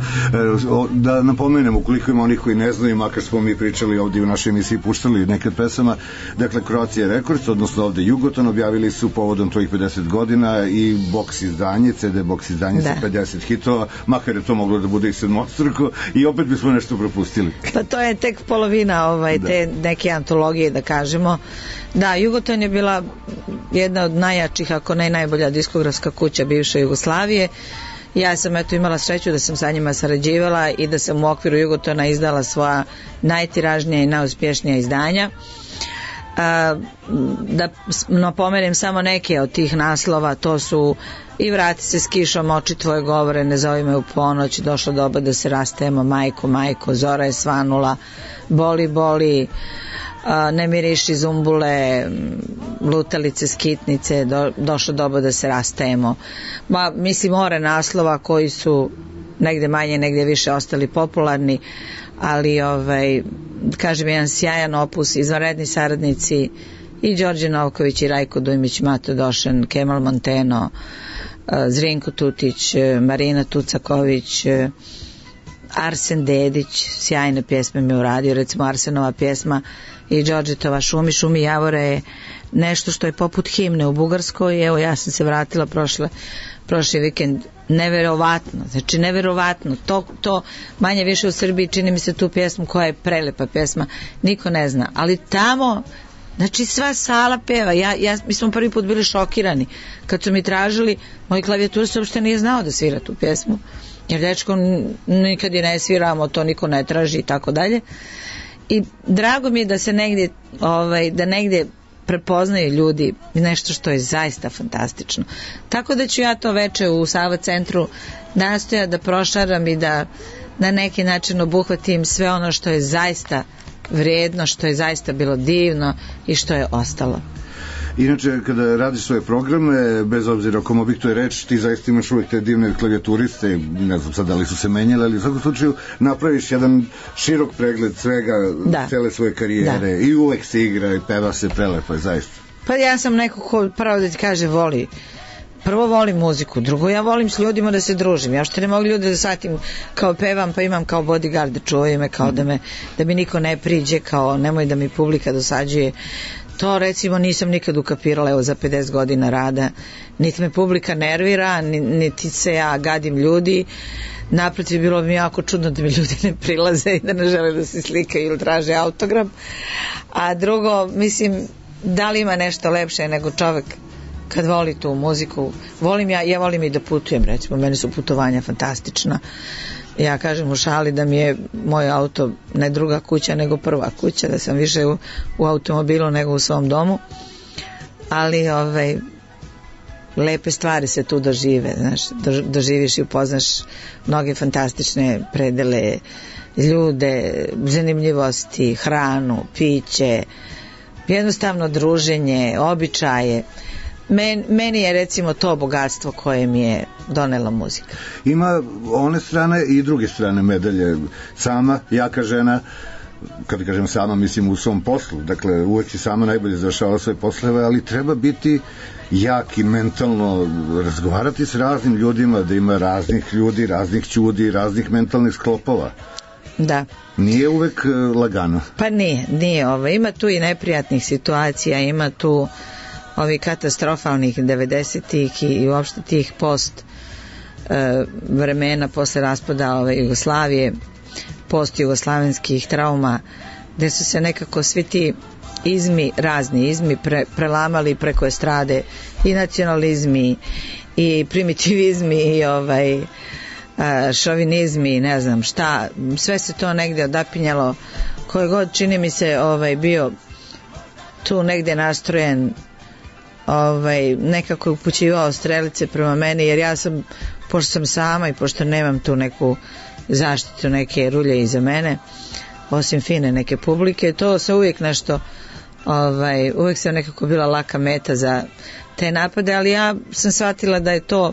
Da napomenemo, ukoliko ima onih koji ne znaju, makar smo mi pričali ovdje u našoj emisiji, puštali nekad pesama, dakle Croatia Records, odnosno ovdje Jugoton, objavili su povodom tvojih pedeset godina i boks izdanje, ce de boks izdanje da. Sa pedeset hitova, makar je to moglo da bude i sedmostruko i opet bismo nešto propustili. Pa to je tek polovina ovaj, da. Te neke antologije, da kažemo. Da, Jugoton je bila jedna od najjačih, ako ne najbolja diskografska kuća bivše Jugoslavije. Ja sam eto imala sreću da sam sa njima sarađivala i da sam u okviru Jugotona izdala svoja najtiražnija i najuspješnija izdanja. A, da napomenem samo neke od tih naslova, to su I vrati se s kišom, oči tvoje govore, ne zovi me u ponoć, došlo doba da se rastemo, majko, majko, zora je svanula, boli, boli, a, ne miriši zumbule, lutalice, skitnice, do, došlo doba da se rastajemo. Ma, mislim, more naslova koji su negde manje, negde više ostali popularni, ali ovaj, kažem, jedan sjajan opus, izvanredni saradnici i Đorđe Novković i Rajko Dujmić, Mato Došen, Kemal Monteno, Zrinko Tutić, Marina Tucaković, Arsen Dedić, sjajne pjesme mi uradio, recimo Arsenova pjesma i Đorđetova Šumi, Šumi Javore je nešto što je poput himne u Bugarskoj. Evo ja sam se vratila prošle, prošli vikend, neverovatno, znači neverovatno, to, to manje više u Srbiji čini mi se tu pjesmu koja je prelepa pjesma, niko ne zna, ali tamo znači sva sala peva. Ja, ja, mi smo prvi put bili šokirani kad su mi tražili, moj klavijatur se uopšte nije znao da svira tu pjesmu, jer dečko nikad je ne sviramo, to niko ne traži i tako dalje. I drago mi je da se negdje ovaj, da negdje prepoznaju ljudi nešto što je zaista fantastično. Tako da ću ja to veče u Sava centru nastoja da prošaram i da na neki način obuhvatim sve ono što je zaista vrijedno, što je zaista bilo divno i što je ostalo. Inače, kada radiš svoje programe, bez obzira o kom objektu je reč, ti zaista imaš uvijek te divne klavijaturiste, ne znam sad da li su se menjale, ali u svakom slučaju napraviš jedan širok pregled svega, da. Cele svoje karijere, da. I uvek se igra i peva se prelepo, je zaista. Pa ja sam neko ko pravo da ti kaže voli. Prvo volim muziku, drugo ja volim s ljudima da se družim. Ja što ne mogu ljude da shvatim kao pevam, pa imam kao bodyguard da čuvaju me, kao da, me, da mi niko ne priđe, kao nemoj da mi publika dosađuje. To recimo nisam nikad ukapirala, evo za pedeset godina rada, niti me publika nervira, niti se ja gadim ljudi. Naprotiv, bilo bi mi jako čudno da mi ljudi ne prilaze i da ne žele da se slikaju ili traže autogram. A drugo, mislim, da li ima nešto lepše nego čovek kad voli tu muziku. Volim ja, ja volim i da putujem, recimo, meni su putovanja fantastična. Ja kažem u šali da mi je moj auto ne druga kuća nego prva kuća, da sam više u, u automobilu nego u svom domu, ali ovaj, lepe stvari se tu dožive, znaš, doživiš i upoznaš mnoge fantastične predele, ljude, zanimljivosti, hranu, piće, jednostavno druženje, običaje. Men, meni je recimo to bogatstvo koje mi je donela muzika. Ima one strane i druge strane medalje. Sama, jaka žena, kad kažem sama, mislim u svom poslu, dakle uvek i sama najbolje završava svoje poslove, ali treba biti jak i mentalno razgovarati s raznim ljudima, da ima raznih ljudi, raznih ćudi, raznih mentalnih sklopova. Da. Nije uvek lagano. Pa nije, nije ovo. Ima tu i neprijatnih situacija, ima tu ovi katastrofalnih devedesetih i, i uopšte tih post e, vremena posle raspada ove Jugoslavije, post jugoslavenskih trauma, gde su se nekako svi ti izmi, razni izmi pre, prelamali preko estrade, i nacionalizmi i primitivizmi i ovaj a, šovinizmi, ne znam šta, sve se to negde odapinjalo. Koje god, čini mi se, ovaj bio tu negde nastrojen, ovaj nekako upućivao strelice prema meni, jer ja sam, pošto sam sama i pošto nemam tu neku zaštitu, neke rulje iza mene, osim fine neke publike, to se uvijek nešto ovaj, uvijek sam nekako bila laka meta za te napade, ali ja sam shvatila da je to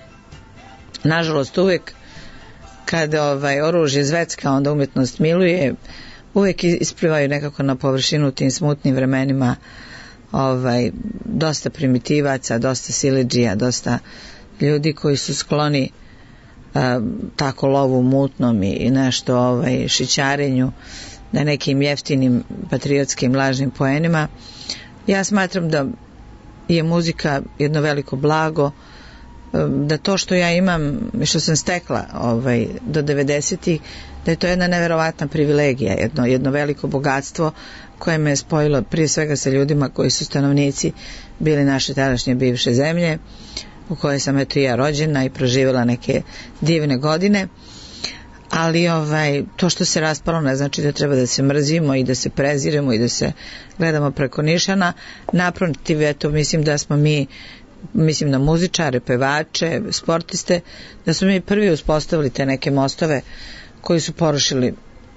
nažalost uvijek kad ovaj, oružje zvecka, onda umjetnost miluje, uvijek isplivaju nekako na površinu u tim smutnim vremenima ovaj, dosta primitivaca, dosta siledžija, dosta ljudi koji su skloni a, tako lovu mutnom i nešto ovaj, šićarenju na nekim jeftinim patriotskim lažnim poenima. Ja smatram da je muzika jedno veliko blago, da to što ja imam i što sam stekla ovaj, do devedesetih, da je to jedna neverovatna privilegija, jedno, jedno veliko bogatstvo koje me je spojilo prije svega sa ljudima koji su stanovnici bili naše tadašnje bivše zemlje, u kojoj sam eto i ja rođena i proživjela neke divne godine. Ali ovaj, to što se raspalo ne znači da treba da se mrzimo i da se preziremo i da se gledamo preko nišana. Naprotiv, eto, mislim da smo mi, mislim na muzičare, pevače, sportiste, da smo mi prvi uspostavili te neke mostove koji su porušili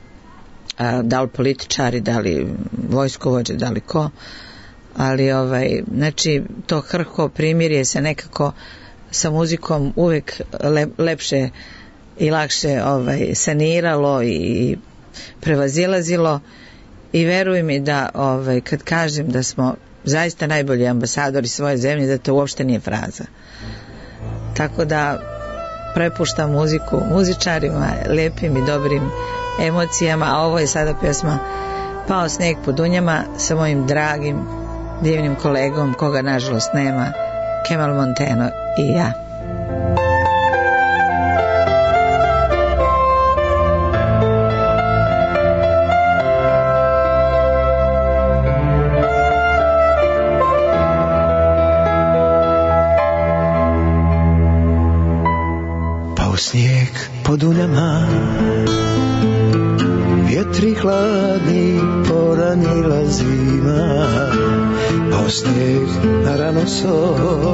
a, da li političari, da li vojskovođe, da li ko, ali ovaj, znači to krhko primirje se nekako sa muzikom uvek lep, lepše i lakše ovaj, saniralo i prevazilazilo, i veruj mi da ovaj, kad kažem da smo zaista najbolji ambasadori svoje zemlje, da to uopšte nije fraza. Tako da prepuštam muziku muzičarima, lepim i dobrim emocijama, a ovo je sada pjesma Pao snijeg po dunjama sa mojim dragim divnim kolegom, koga nažalost nema, Kemal Monteno i ja. Snijeg po dunjama, vjetri hladni poranila zima, pao snijeg na rano so,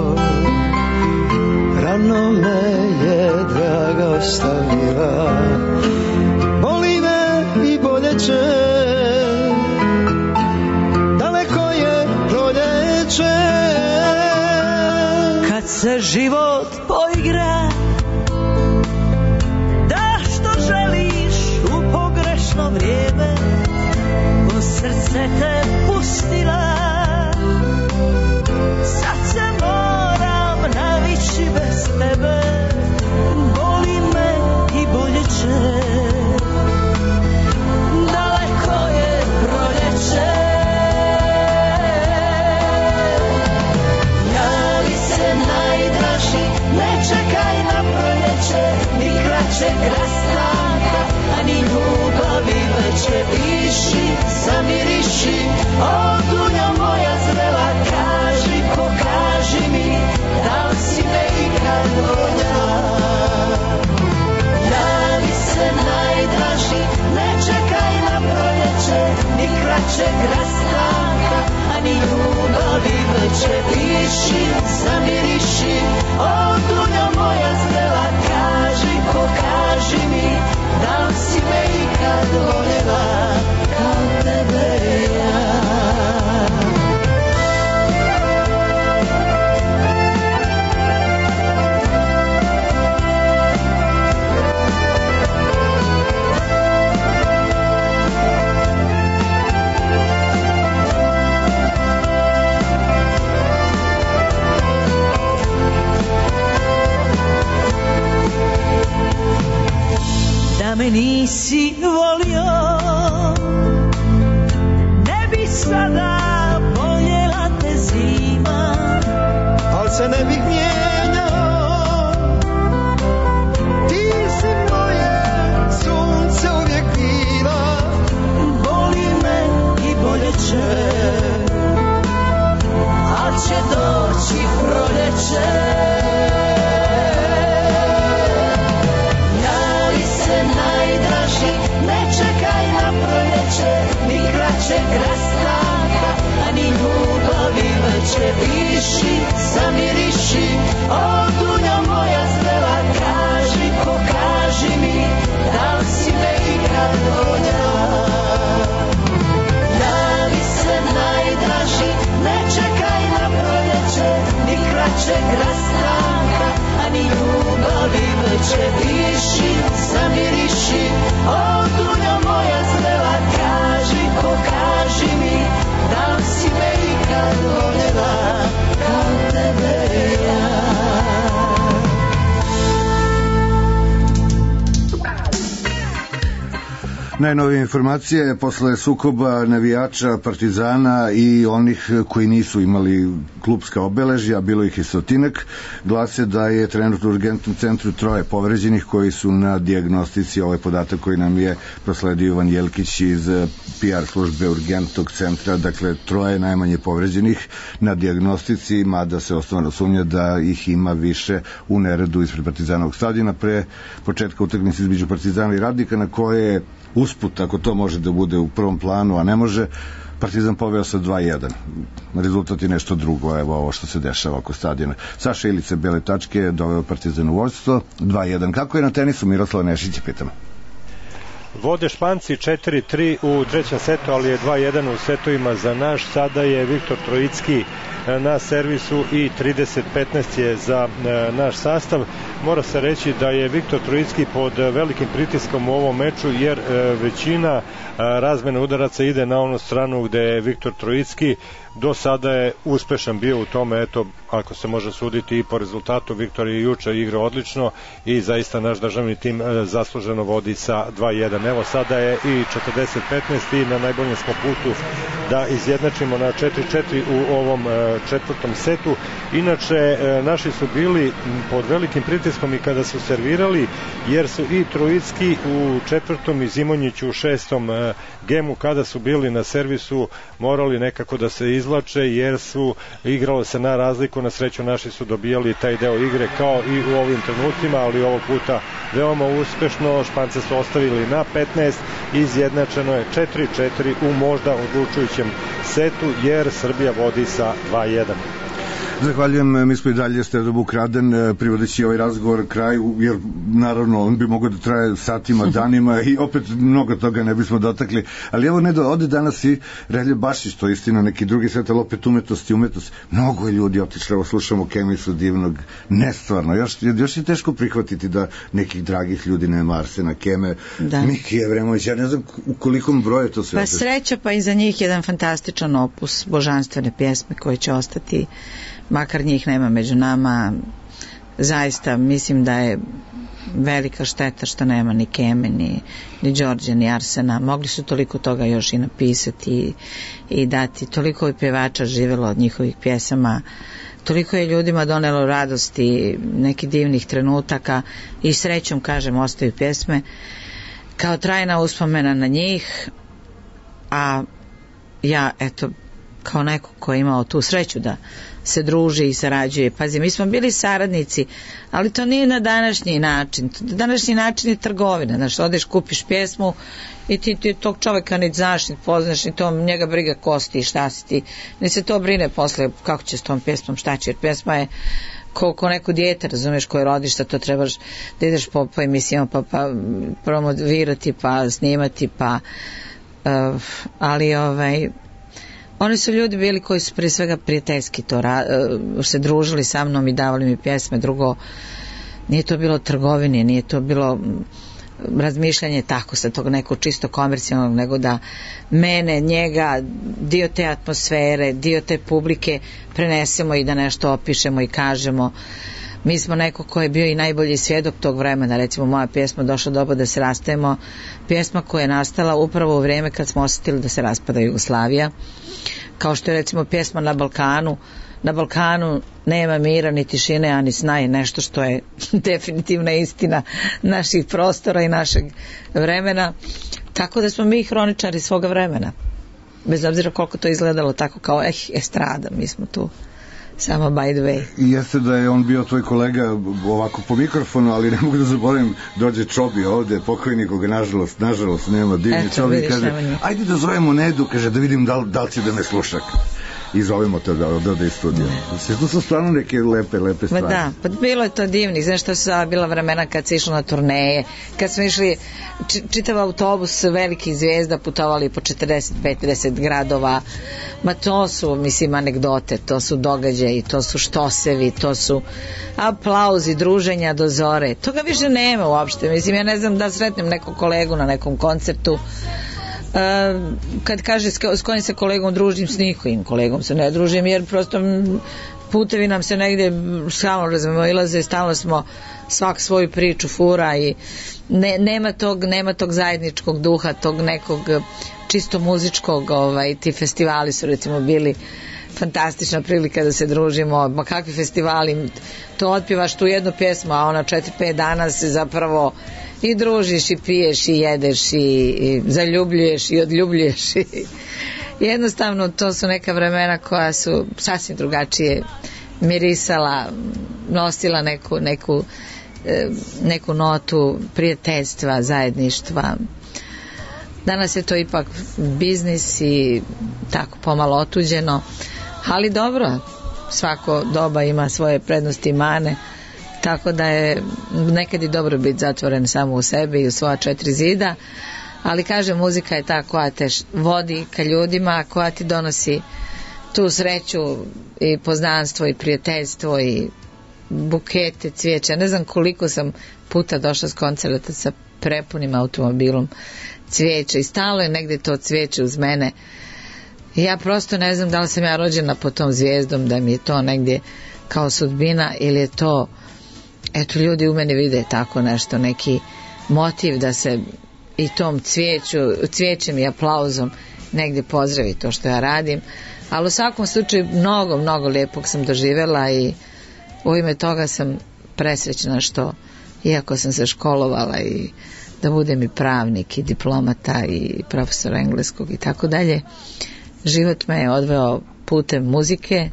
rano me je draga ostavila, boli me i boljeće, daleko je proljeće, kad se život poigra, vrijeme, ko srce te pustila, sad se moram navići bez tebe, boli me i boljeće, daleko je proljeće, javi se najdraži, ne čekaj na proljeće, ni kraćeg rastanka, ani ljubavi veće viši, zamiriši, o dunja moja zrela, kaži, pokaži mi, da li si me ikad voljela. Javi se najdraži, ne čekaj na proljeće, ni kraćeg rastanka, ani ljubavi veće viši, zamiriši, o dunja moja zrela, kaži, pokaži mi, da li si me ikad voljela kao tebe ja. Da me nisi volio, ne bi sada voljela te zima, al se ne bih mijenjao. Ti si moje sunce uvijek bila, boli me i boljeće, al će doći proljeće. Najdraži, ne čekaj na proljeće, ni kraćeg rastanka, a ni ljubavi veće. Iši, zamiriši, o dunja moja zrela, kaži, pokaži mi, da li si me ikad voljela. Javi se najdraži, ne čekaj na proljeće, ni kraćeg rastanka, a ni ljubavi veće. Iši, zamiriši, o dunja moja zrela, kaži, pokaži mi, da li si me ikad voljela kao tebe ja. Najnovije informacije posle sukoba navijača Partizana i onih koji nisu imali klubska obeležja, bilo ih i stotinak, glase da je trenutno u urgentnom centru troje povređenih koji su na dijagnostici. Ovaj podatak koji nam je prosledio Ivan Jelkić iz P R službe urgentnog centra, dakle troje najmanje povređenih na dijagnostici, mada se osnovno sumnja da ih ima više u neredu ispred Partizanovog stadiona pre početka utakmice između Partizana i Radnika, na koje je usput, ako to može da bude u prvom planu, a ne može, Partizan poveo sa dva jedan. Rezultat je nešto drugo, evo ovo što se dešava oko stadiona. Saša Ilice bele tačke doveo Partizan u vođstvo dva jedan. Kako je na tenisu, Miroslava Nešić, pitamo? Vode Španci četiri tri u trećem setu, ali je dva jedan u setovima za naš. Sada je Viktor Trojicki na servisu i trideset petnaest je za naš sastav. Mora se reći da je Viktor Trojicki pod velikim pritiskom u ovom meču, jer većina razmene udaraca ide na onu stranu gde je Viktor Trojicki. Do sada je uspešan bio u tome, eto, ako se može suditi i po rezultatu, Viktor je juče igrao odlično i zaista naš državni tim zasluženo vodi sa dva jedan. Evo sada je i četrdeset petnaest i na najboljem smo putu da izjednačimo na četiri četiri u ovom četvrtom setu. Inače, naši su bili pod velikim pritiskom i kada su servirali, jer su i Trojicki u četvrtom i Zimonjić u šestom gemu, kada su bili na servisu, morali nekako da se izvlače, jer su igralo se na razliku. Na sreću naši su dobijali taj deo igre kao i u ovim trenucima, ali ovog puta veoma uspešno. Špance su ostavili na petnaest, izjednačeno je četiri četiri u možda odlučujućem setu, jer Srbija vodi sa dva jedan. Zahvaljujem, mi smo i dalje Stevan Ukraden, privodeći ovaj razgovor kraju, jer naravno on bi mogao da traje satima, danima i opet mnogo toga ne bismo dotakli, ali evo ne do, ode danas i Relje Bašić, to je istina neki drugi svet, ali opet umetnost i umetnost. Mnogo je ljudi otišli, evo slušamo Kemisu divnog, nestvarno, još, još je teško prihvatiti da nekih dragih ljudi nema, Arsena Keme, da. Miki Evremović, ja ne znam u kolikom broju to sve. Pa sreća, pa i za njih jedan fantastičan opus, božanstvene pjesme koje će ostati, makar njih nema među nama. Zaista mislim da je velika šteta što nema ni Keme, ni, ni Đorđe, ni Arsena. Mogli su toliko toga još i napisati i, i dati. Toliko je pjevača živelo od njihovih pjesama, toliko je ljudima donelo radosti, nekih divnih trenutaka i srećom, kažem, ostaju pjesme kao trajna uspomena na njih. A ja, eto, kao neko ko je imao tu sreću da se druži i sarađuje. Pazi, mi smo bili saradnici, ali to nije na današnji način. Današnji način je trgovina. Znaš, odeš, kupiš pjesmu i ti, ti tog čoveka ni znaš, ni poznaš, ni to njega briga kosti i šta si ti. Ni se to brine posle kako će s tom pjesmom, šta će, jer pjesma je ko, ko neko dijete, razumeš, koje rodiš, da to trebaš da ideš po, po emisijama, pa, pa promovirati, pa snimati, pa uh, ali ovaj oni su ljudi bili koji su prije svega prijateljski to uh, se družili sa mnom i davali mi pjesme. Drugo, nije to bilo trgovine, nije to bilo razmišljanje tako sa tog nekog čisto komercijalnog, nego da mene, njega, dio te atmosfere, dio te publike prenesemo i da nešto opišemo i kažemo. mi smo neko ko je bio i najbolji svjedok tog vremena. Recimo moja pjesma Došlo doba da se rastajemo, pjesma koja je nastala upravo u vrijeme kad smo osjetili da se raspada Jugoslavija, kao što je recimo pjesma Na Balkanu. Na Balkanu nema mira ni tišine, a ni sna, je nešto što je definitivna istina naših prostora i našeg vremena. Tako da smo mi hroničari svoga vremena, bez obzira koliko to izgledalo tako kao eh, estrada, mi smo tu samo by the way. I jeste da je on bio tvoj kolega ovako po mikrofonu, ali ne mogu da zaboravim, dođe Čobi ovde, pokojnik koga nažalost, nažalost nema, divni Čobi, kaže, ajde da zovemo Nedu, kaže, da vidim da li, da li će da me sluša. I zovemo to da odode iz studija. To su stvarno neke lepe, lepe stvari. Ma da, pa bilo je to divnih. Znaš što su bila vremena kad se išlo na turneje, kad smo išli č čitav autobus velikih zvijezda, putovali po četrdeset pedeset gradova. Ma to su, mislim, anegdote, to su događaji, to su štosevi, to su aplauzi, druženja do zore. Toga više nema uopšte. Mislim, ja ne znam da sretnem nekog kolegu na nekom koncertu, Uh, kad kaže s, s kojim se kolegom družim, s nikojim kolegom se ne družim, jer prosto putevi nam se negdje stalno razmimoilaze, stalno smo svak svoju priču fura i ne, nema tog, nema tog zajedničkog duha, tog nekog čisto muzičkog, ovaj, ti festivali su recimo bili fantastična prilika da se družimo. Ma kakvi festivali, to otpjevaš tu jednu pjesmu, a ona četiri pet dana se zapravo i družiš i piješ i jedeš i, i zaljubljuješ i odljubljuješ i jednostavno to su neka vremena koja su sasvim drugačije mirisala, nosila neku, neku, neku notu prijateljstva, zajedništva. Danas je to ipak biznis i tako pomalo otuđeno, ali dobro, svako doba ima svoje prednosti i mane, tako da je nekad i dobro biti zatvoren samo u sebi i u svoja četiri zida, ali kažem, muzika je ta koja te vodi ka ljudima, koja ti donosi tu sreću i poznanstvo i prijateljstvo i bukete cvijeća. Ne znam koliko sam puta došla s koncerta sa prepunim automobilom cvijeća i stalo je negdje to cvijeće uz mene. Ja prosto ne znam da li sam ja rođena pod tom zvijezdom, da mi je to negdje kao sudbina ili je to, eto, ljudi u meni vide tako nešto, neki motiv da se i tom cvijeću, cvijećem i aplauzom negdje pozdravi to što ja radim, ali u svakom slučaju mnogo, mnogo lijepog sam doživjela i u ime toga sam presrećna što, iako sam se školovala i da budem i pravnik i diplomata i profesor engleskog i tako dalje, život me je odveo putem muzike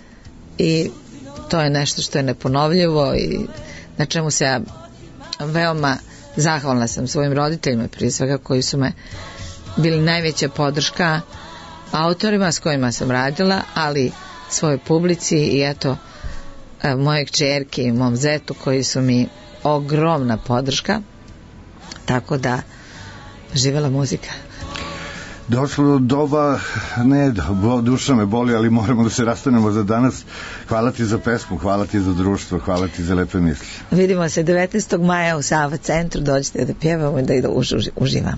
i to je nešto što je neponovljivo i na čemu se ja veoma zahvalna sam svojim roditeljima, prije svega, koji su me bili najveća podrška, autorima s kojima sam radila, ali svojoj publici i eto moje kćerke i mom zetu koji su mi ogromna podrška, tako da živela muzika. Došlo do doba, ne, duša me boli, ali moramo da se rastanemo za danas. Hvala ti za pesmu, hvala ti za društvo, hvala ti za lepe misli. Vidimo se devetnaestog maja u Sava centru, dođite da pjevamo i da uživamo.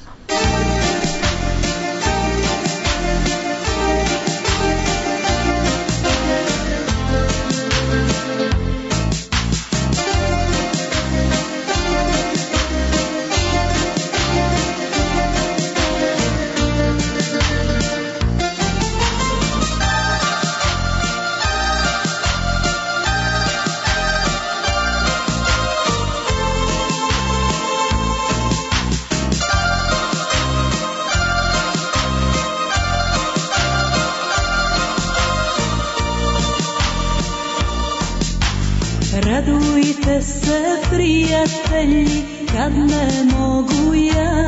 Radujte se, prijatelji, kad ne mogu ja.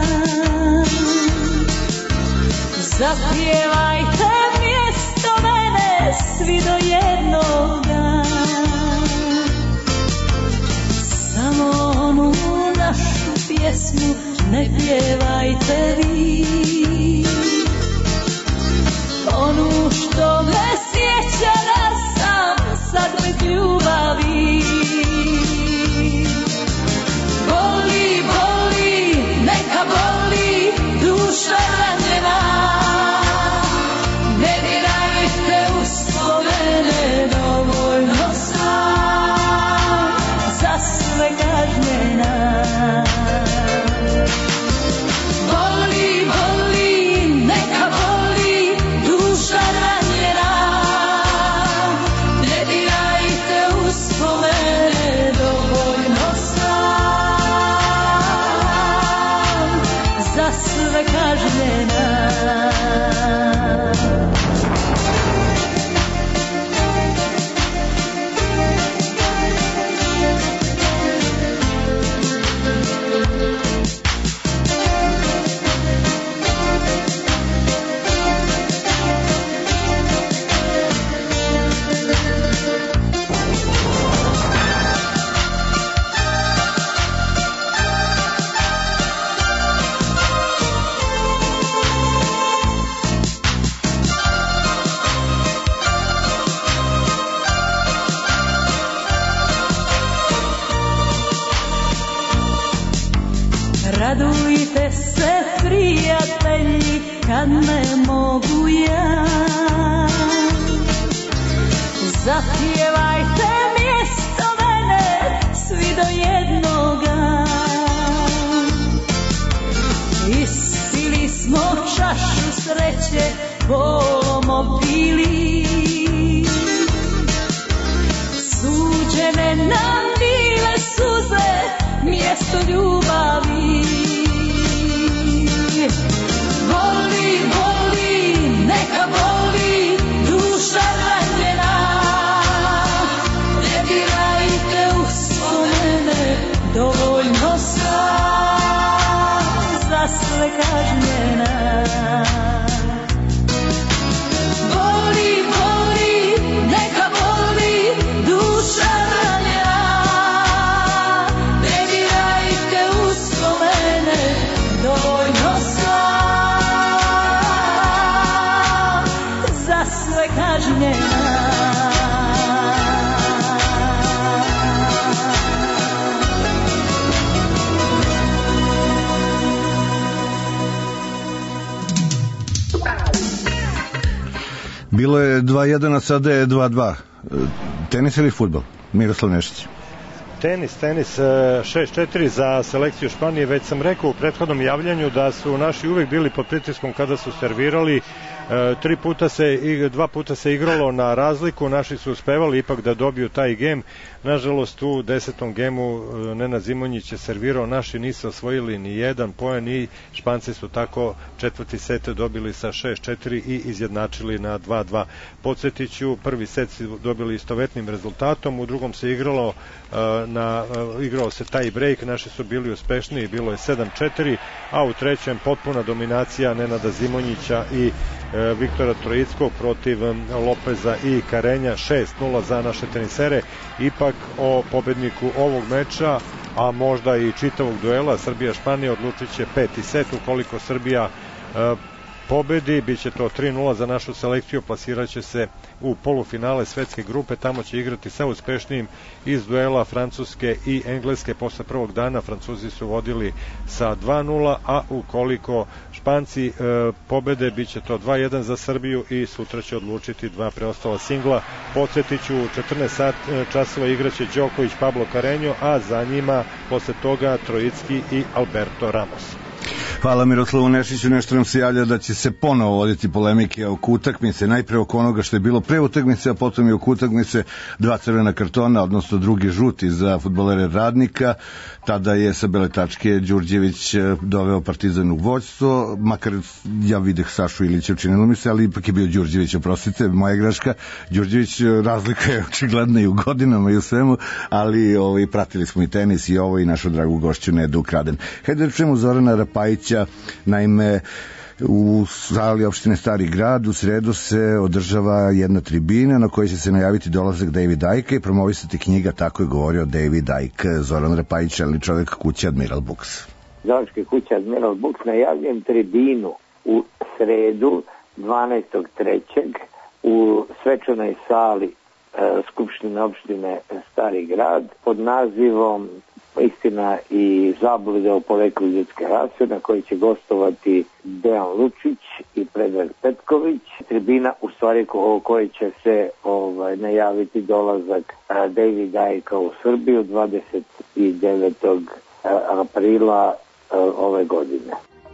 Zapjevajte mjesto mene svi do jednoga. Samo onu našu pjesmu ne pjevajte vi. Onu što me sjeća da sam sad bez ljubavi. Boli, boli, neka boli duša ranjena. Ne dirajte uspomene, dovoljno sam. sve kažnjena. Radujte se, prijatelji, kad me mogu ja. Zapjevajte mjesto mene, svi do jednoga. Ispili smo čašu sreće, polom opili. Suđene nam bile suze, mjesto ljubavi. Voli, voli, neka voli, duša ranjena. Ne dirajte uspomene, dovoljno sam za sve kažnjena. Voli, voli, neka voli, duša ranjena. Ne dirajte uspomene, dovoljno sam za sve kažnjena. Bilo je dva jedan, a sada je dva dva. Tenis ili fudbal? Miroslav Nešić. Tenis, tenis, šest četiri za selekciju Španije. Već sam rekao u prethodnom javljanju da su naši uvek bili pod pritiskom kada su servirali. Tri puta se, dva puta se igralo na razliku, naši su uspevali ipak da dobiju taj gem. Nažalost, u desetom gemu Nenad Zimonjić je servirao, naši nisu osvojili ni jedan poen i Španci su tako četvrti set dobili sa šest četiri i izjednačili na dva dva. Podsjetiću, prvi set su dobili istovetnim rezultatom, u drugom se igralo na, igrao se taj break, naši su bili uspešniji, bilo je sedam četiri, a u trećem potpuna dominacija Nenada Zimonjića i Viktora Trojickog protiv Lopeza i Karenja, šest nula za naše tenisere. Ipak o pobedniku ovog meča, a možda i čitavog duela Srbija-Španija odlučit će peti set. Ukoliko Srbija e, pobedi, bit će to tri nula za našu selekciju, plasirat će se u polufinale svetske grupe, tamo će igrati sa uspešnijim iz duela Francuske i Engleske. Posle prvog dana Francuzi su vodili sa dva nula, a ukoliko Španci e, pobede, bit će to dva jedan za Srbiju i sutra će odlučiti dva preostala singla. Podsjetiću, u četrnaest časova igraće Đoković, Pablo Carreño, a za njima posle toga Trojicki i Alberto Ramos. Hvala Miroslavu Nešiću. Nešto nam se javlja da će se ponovo voditi polemike oko utakmice, najpre oko onoga što je bilo pre utakmice, a potom i oko utakmice, dva crvena kartona, odnosno drugi žuti za fudbalere Radnika. Tada je sa bele tačke Đurđević doveo Partizan u vođstvo, makar ja videh Sašu Ilića, učinilo mi se, ali ipak je bio Đurđević, oprostite, moja greška. Đurđević, razlika je očigledna i u godinama i u svemu, ali ovaj, pratili smo i tenis i ovo i našu dragu gošću Nedu Kraden. Hajde da čujemo Zorana Rapajića. Naime, u sali opštine Stari Grad u sredu se održava jedna tribina na kojoj će se najaviti dolazak David Icke i promovisati knjiga Tako je govorio David Icke. Zoran Rapajić, čelni čovjek kuće Admiral Books. Zaloške kuće Admiral Books najavljujem tribinu u sredu dvanaestog trećeg u svečanoj sali Skupštine opštine Stari Grad pod nazivom Istina i zablude o poreklu ljudske rase, na kojoj će gostovati Dejan Lučić i Predrag Petković. Tribina u stvari o kojoj će se ovaj, najaviti dolazak David Icke u Srbiju dvadeset devetog aprila ove godine.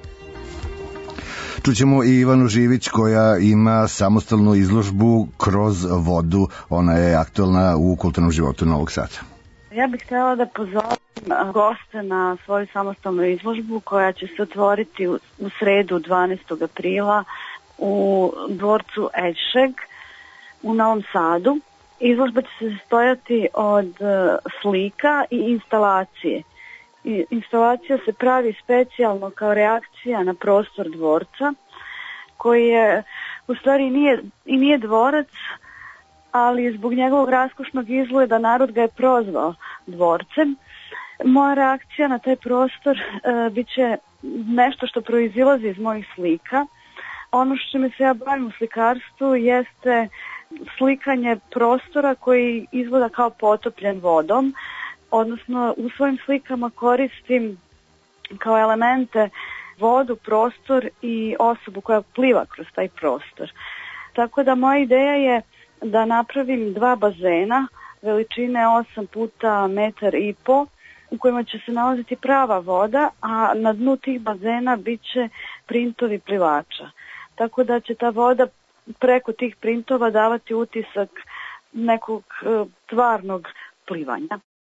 Čućemo i Ivanu Živić koja ima samostalnu izložbu Kroz vodu. Ona je aktualna u kulturnom životu Novog Sada. Ja bih htjela da pozovem goste na svoju samostalnu izložbu koja će se otvoriti u, u sredu dvanaestog aprila u dvorcu Ešeg u Novom Sadu. Izložba će se sastojati od uh, slika i instalacije. I, instalacija se pravi specijalno kao reakcija na prostor dvorca, koji je u stvari nije, i nije dvorac, ali zbog njegovog raskošnog izgleda narod ga je prozvao dvorcem. Moja reakcija na taj prostor uh, bit će nešto što proizilazi iz mojih slika. Ono što me se ja bavim u slikarstvu jeste slikanje prostora koji izgleda kao potopljen vodom, odnosno u svojim slikama koristim kao elemente vodu, prostor i osobu koja pliva kroz taj prostor. Tako da moja ideja je da napravim dva bazena veličine osam puta metar i po, u kojima će se nalaziti prava voda, a na dnu tih bazena bit će printovi plivača. Tako da će ta voda preko tih printova davati utisak nekog e, tvarnog plivanja.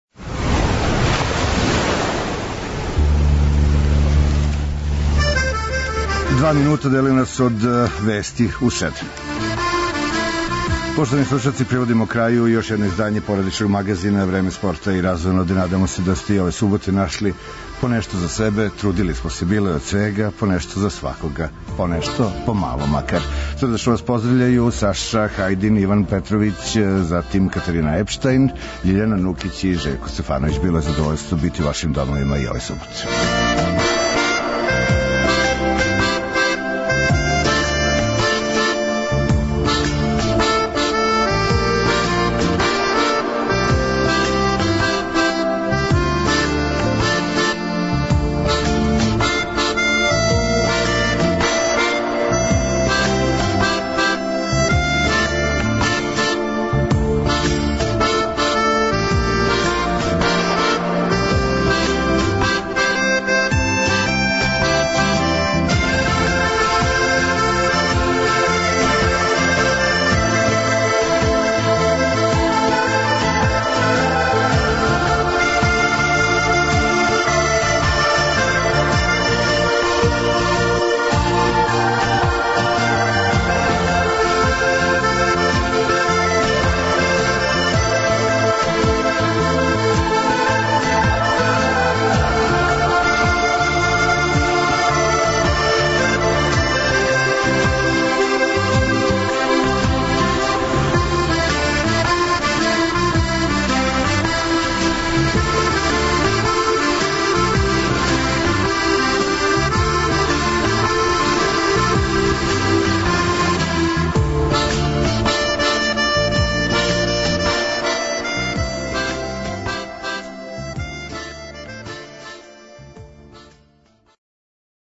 Dva minuta deli nas od vesti u sedam. Poštovani slušalci, privodimo kraju još jedno izdanje porodičnog magazina Vreme sporta i razonode. Nadamo se da ste i ove subote našli po nešto za sebe, trudili smo se, bilo je od svega, po nešto za svakoga, po nešto, po malo makar. Srdačno vas pozdravljaju Saša Hajdin, Ivan Petrović, zatim Katarina Epštajn, Ljiljana Nukić i Željko Stefanović. Bilo je zadovoljstvo biti u vašim domovima i ove subote.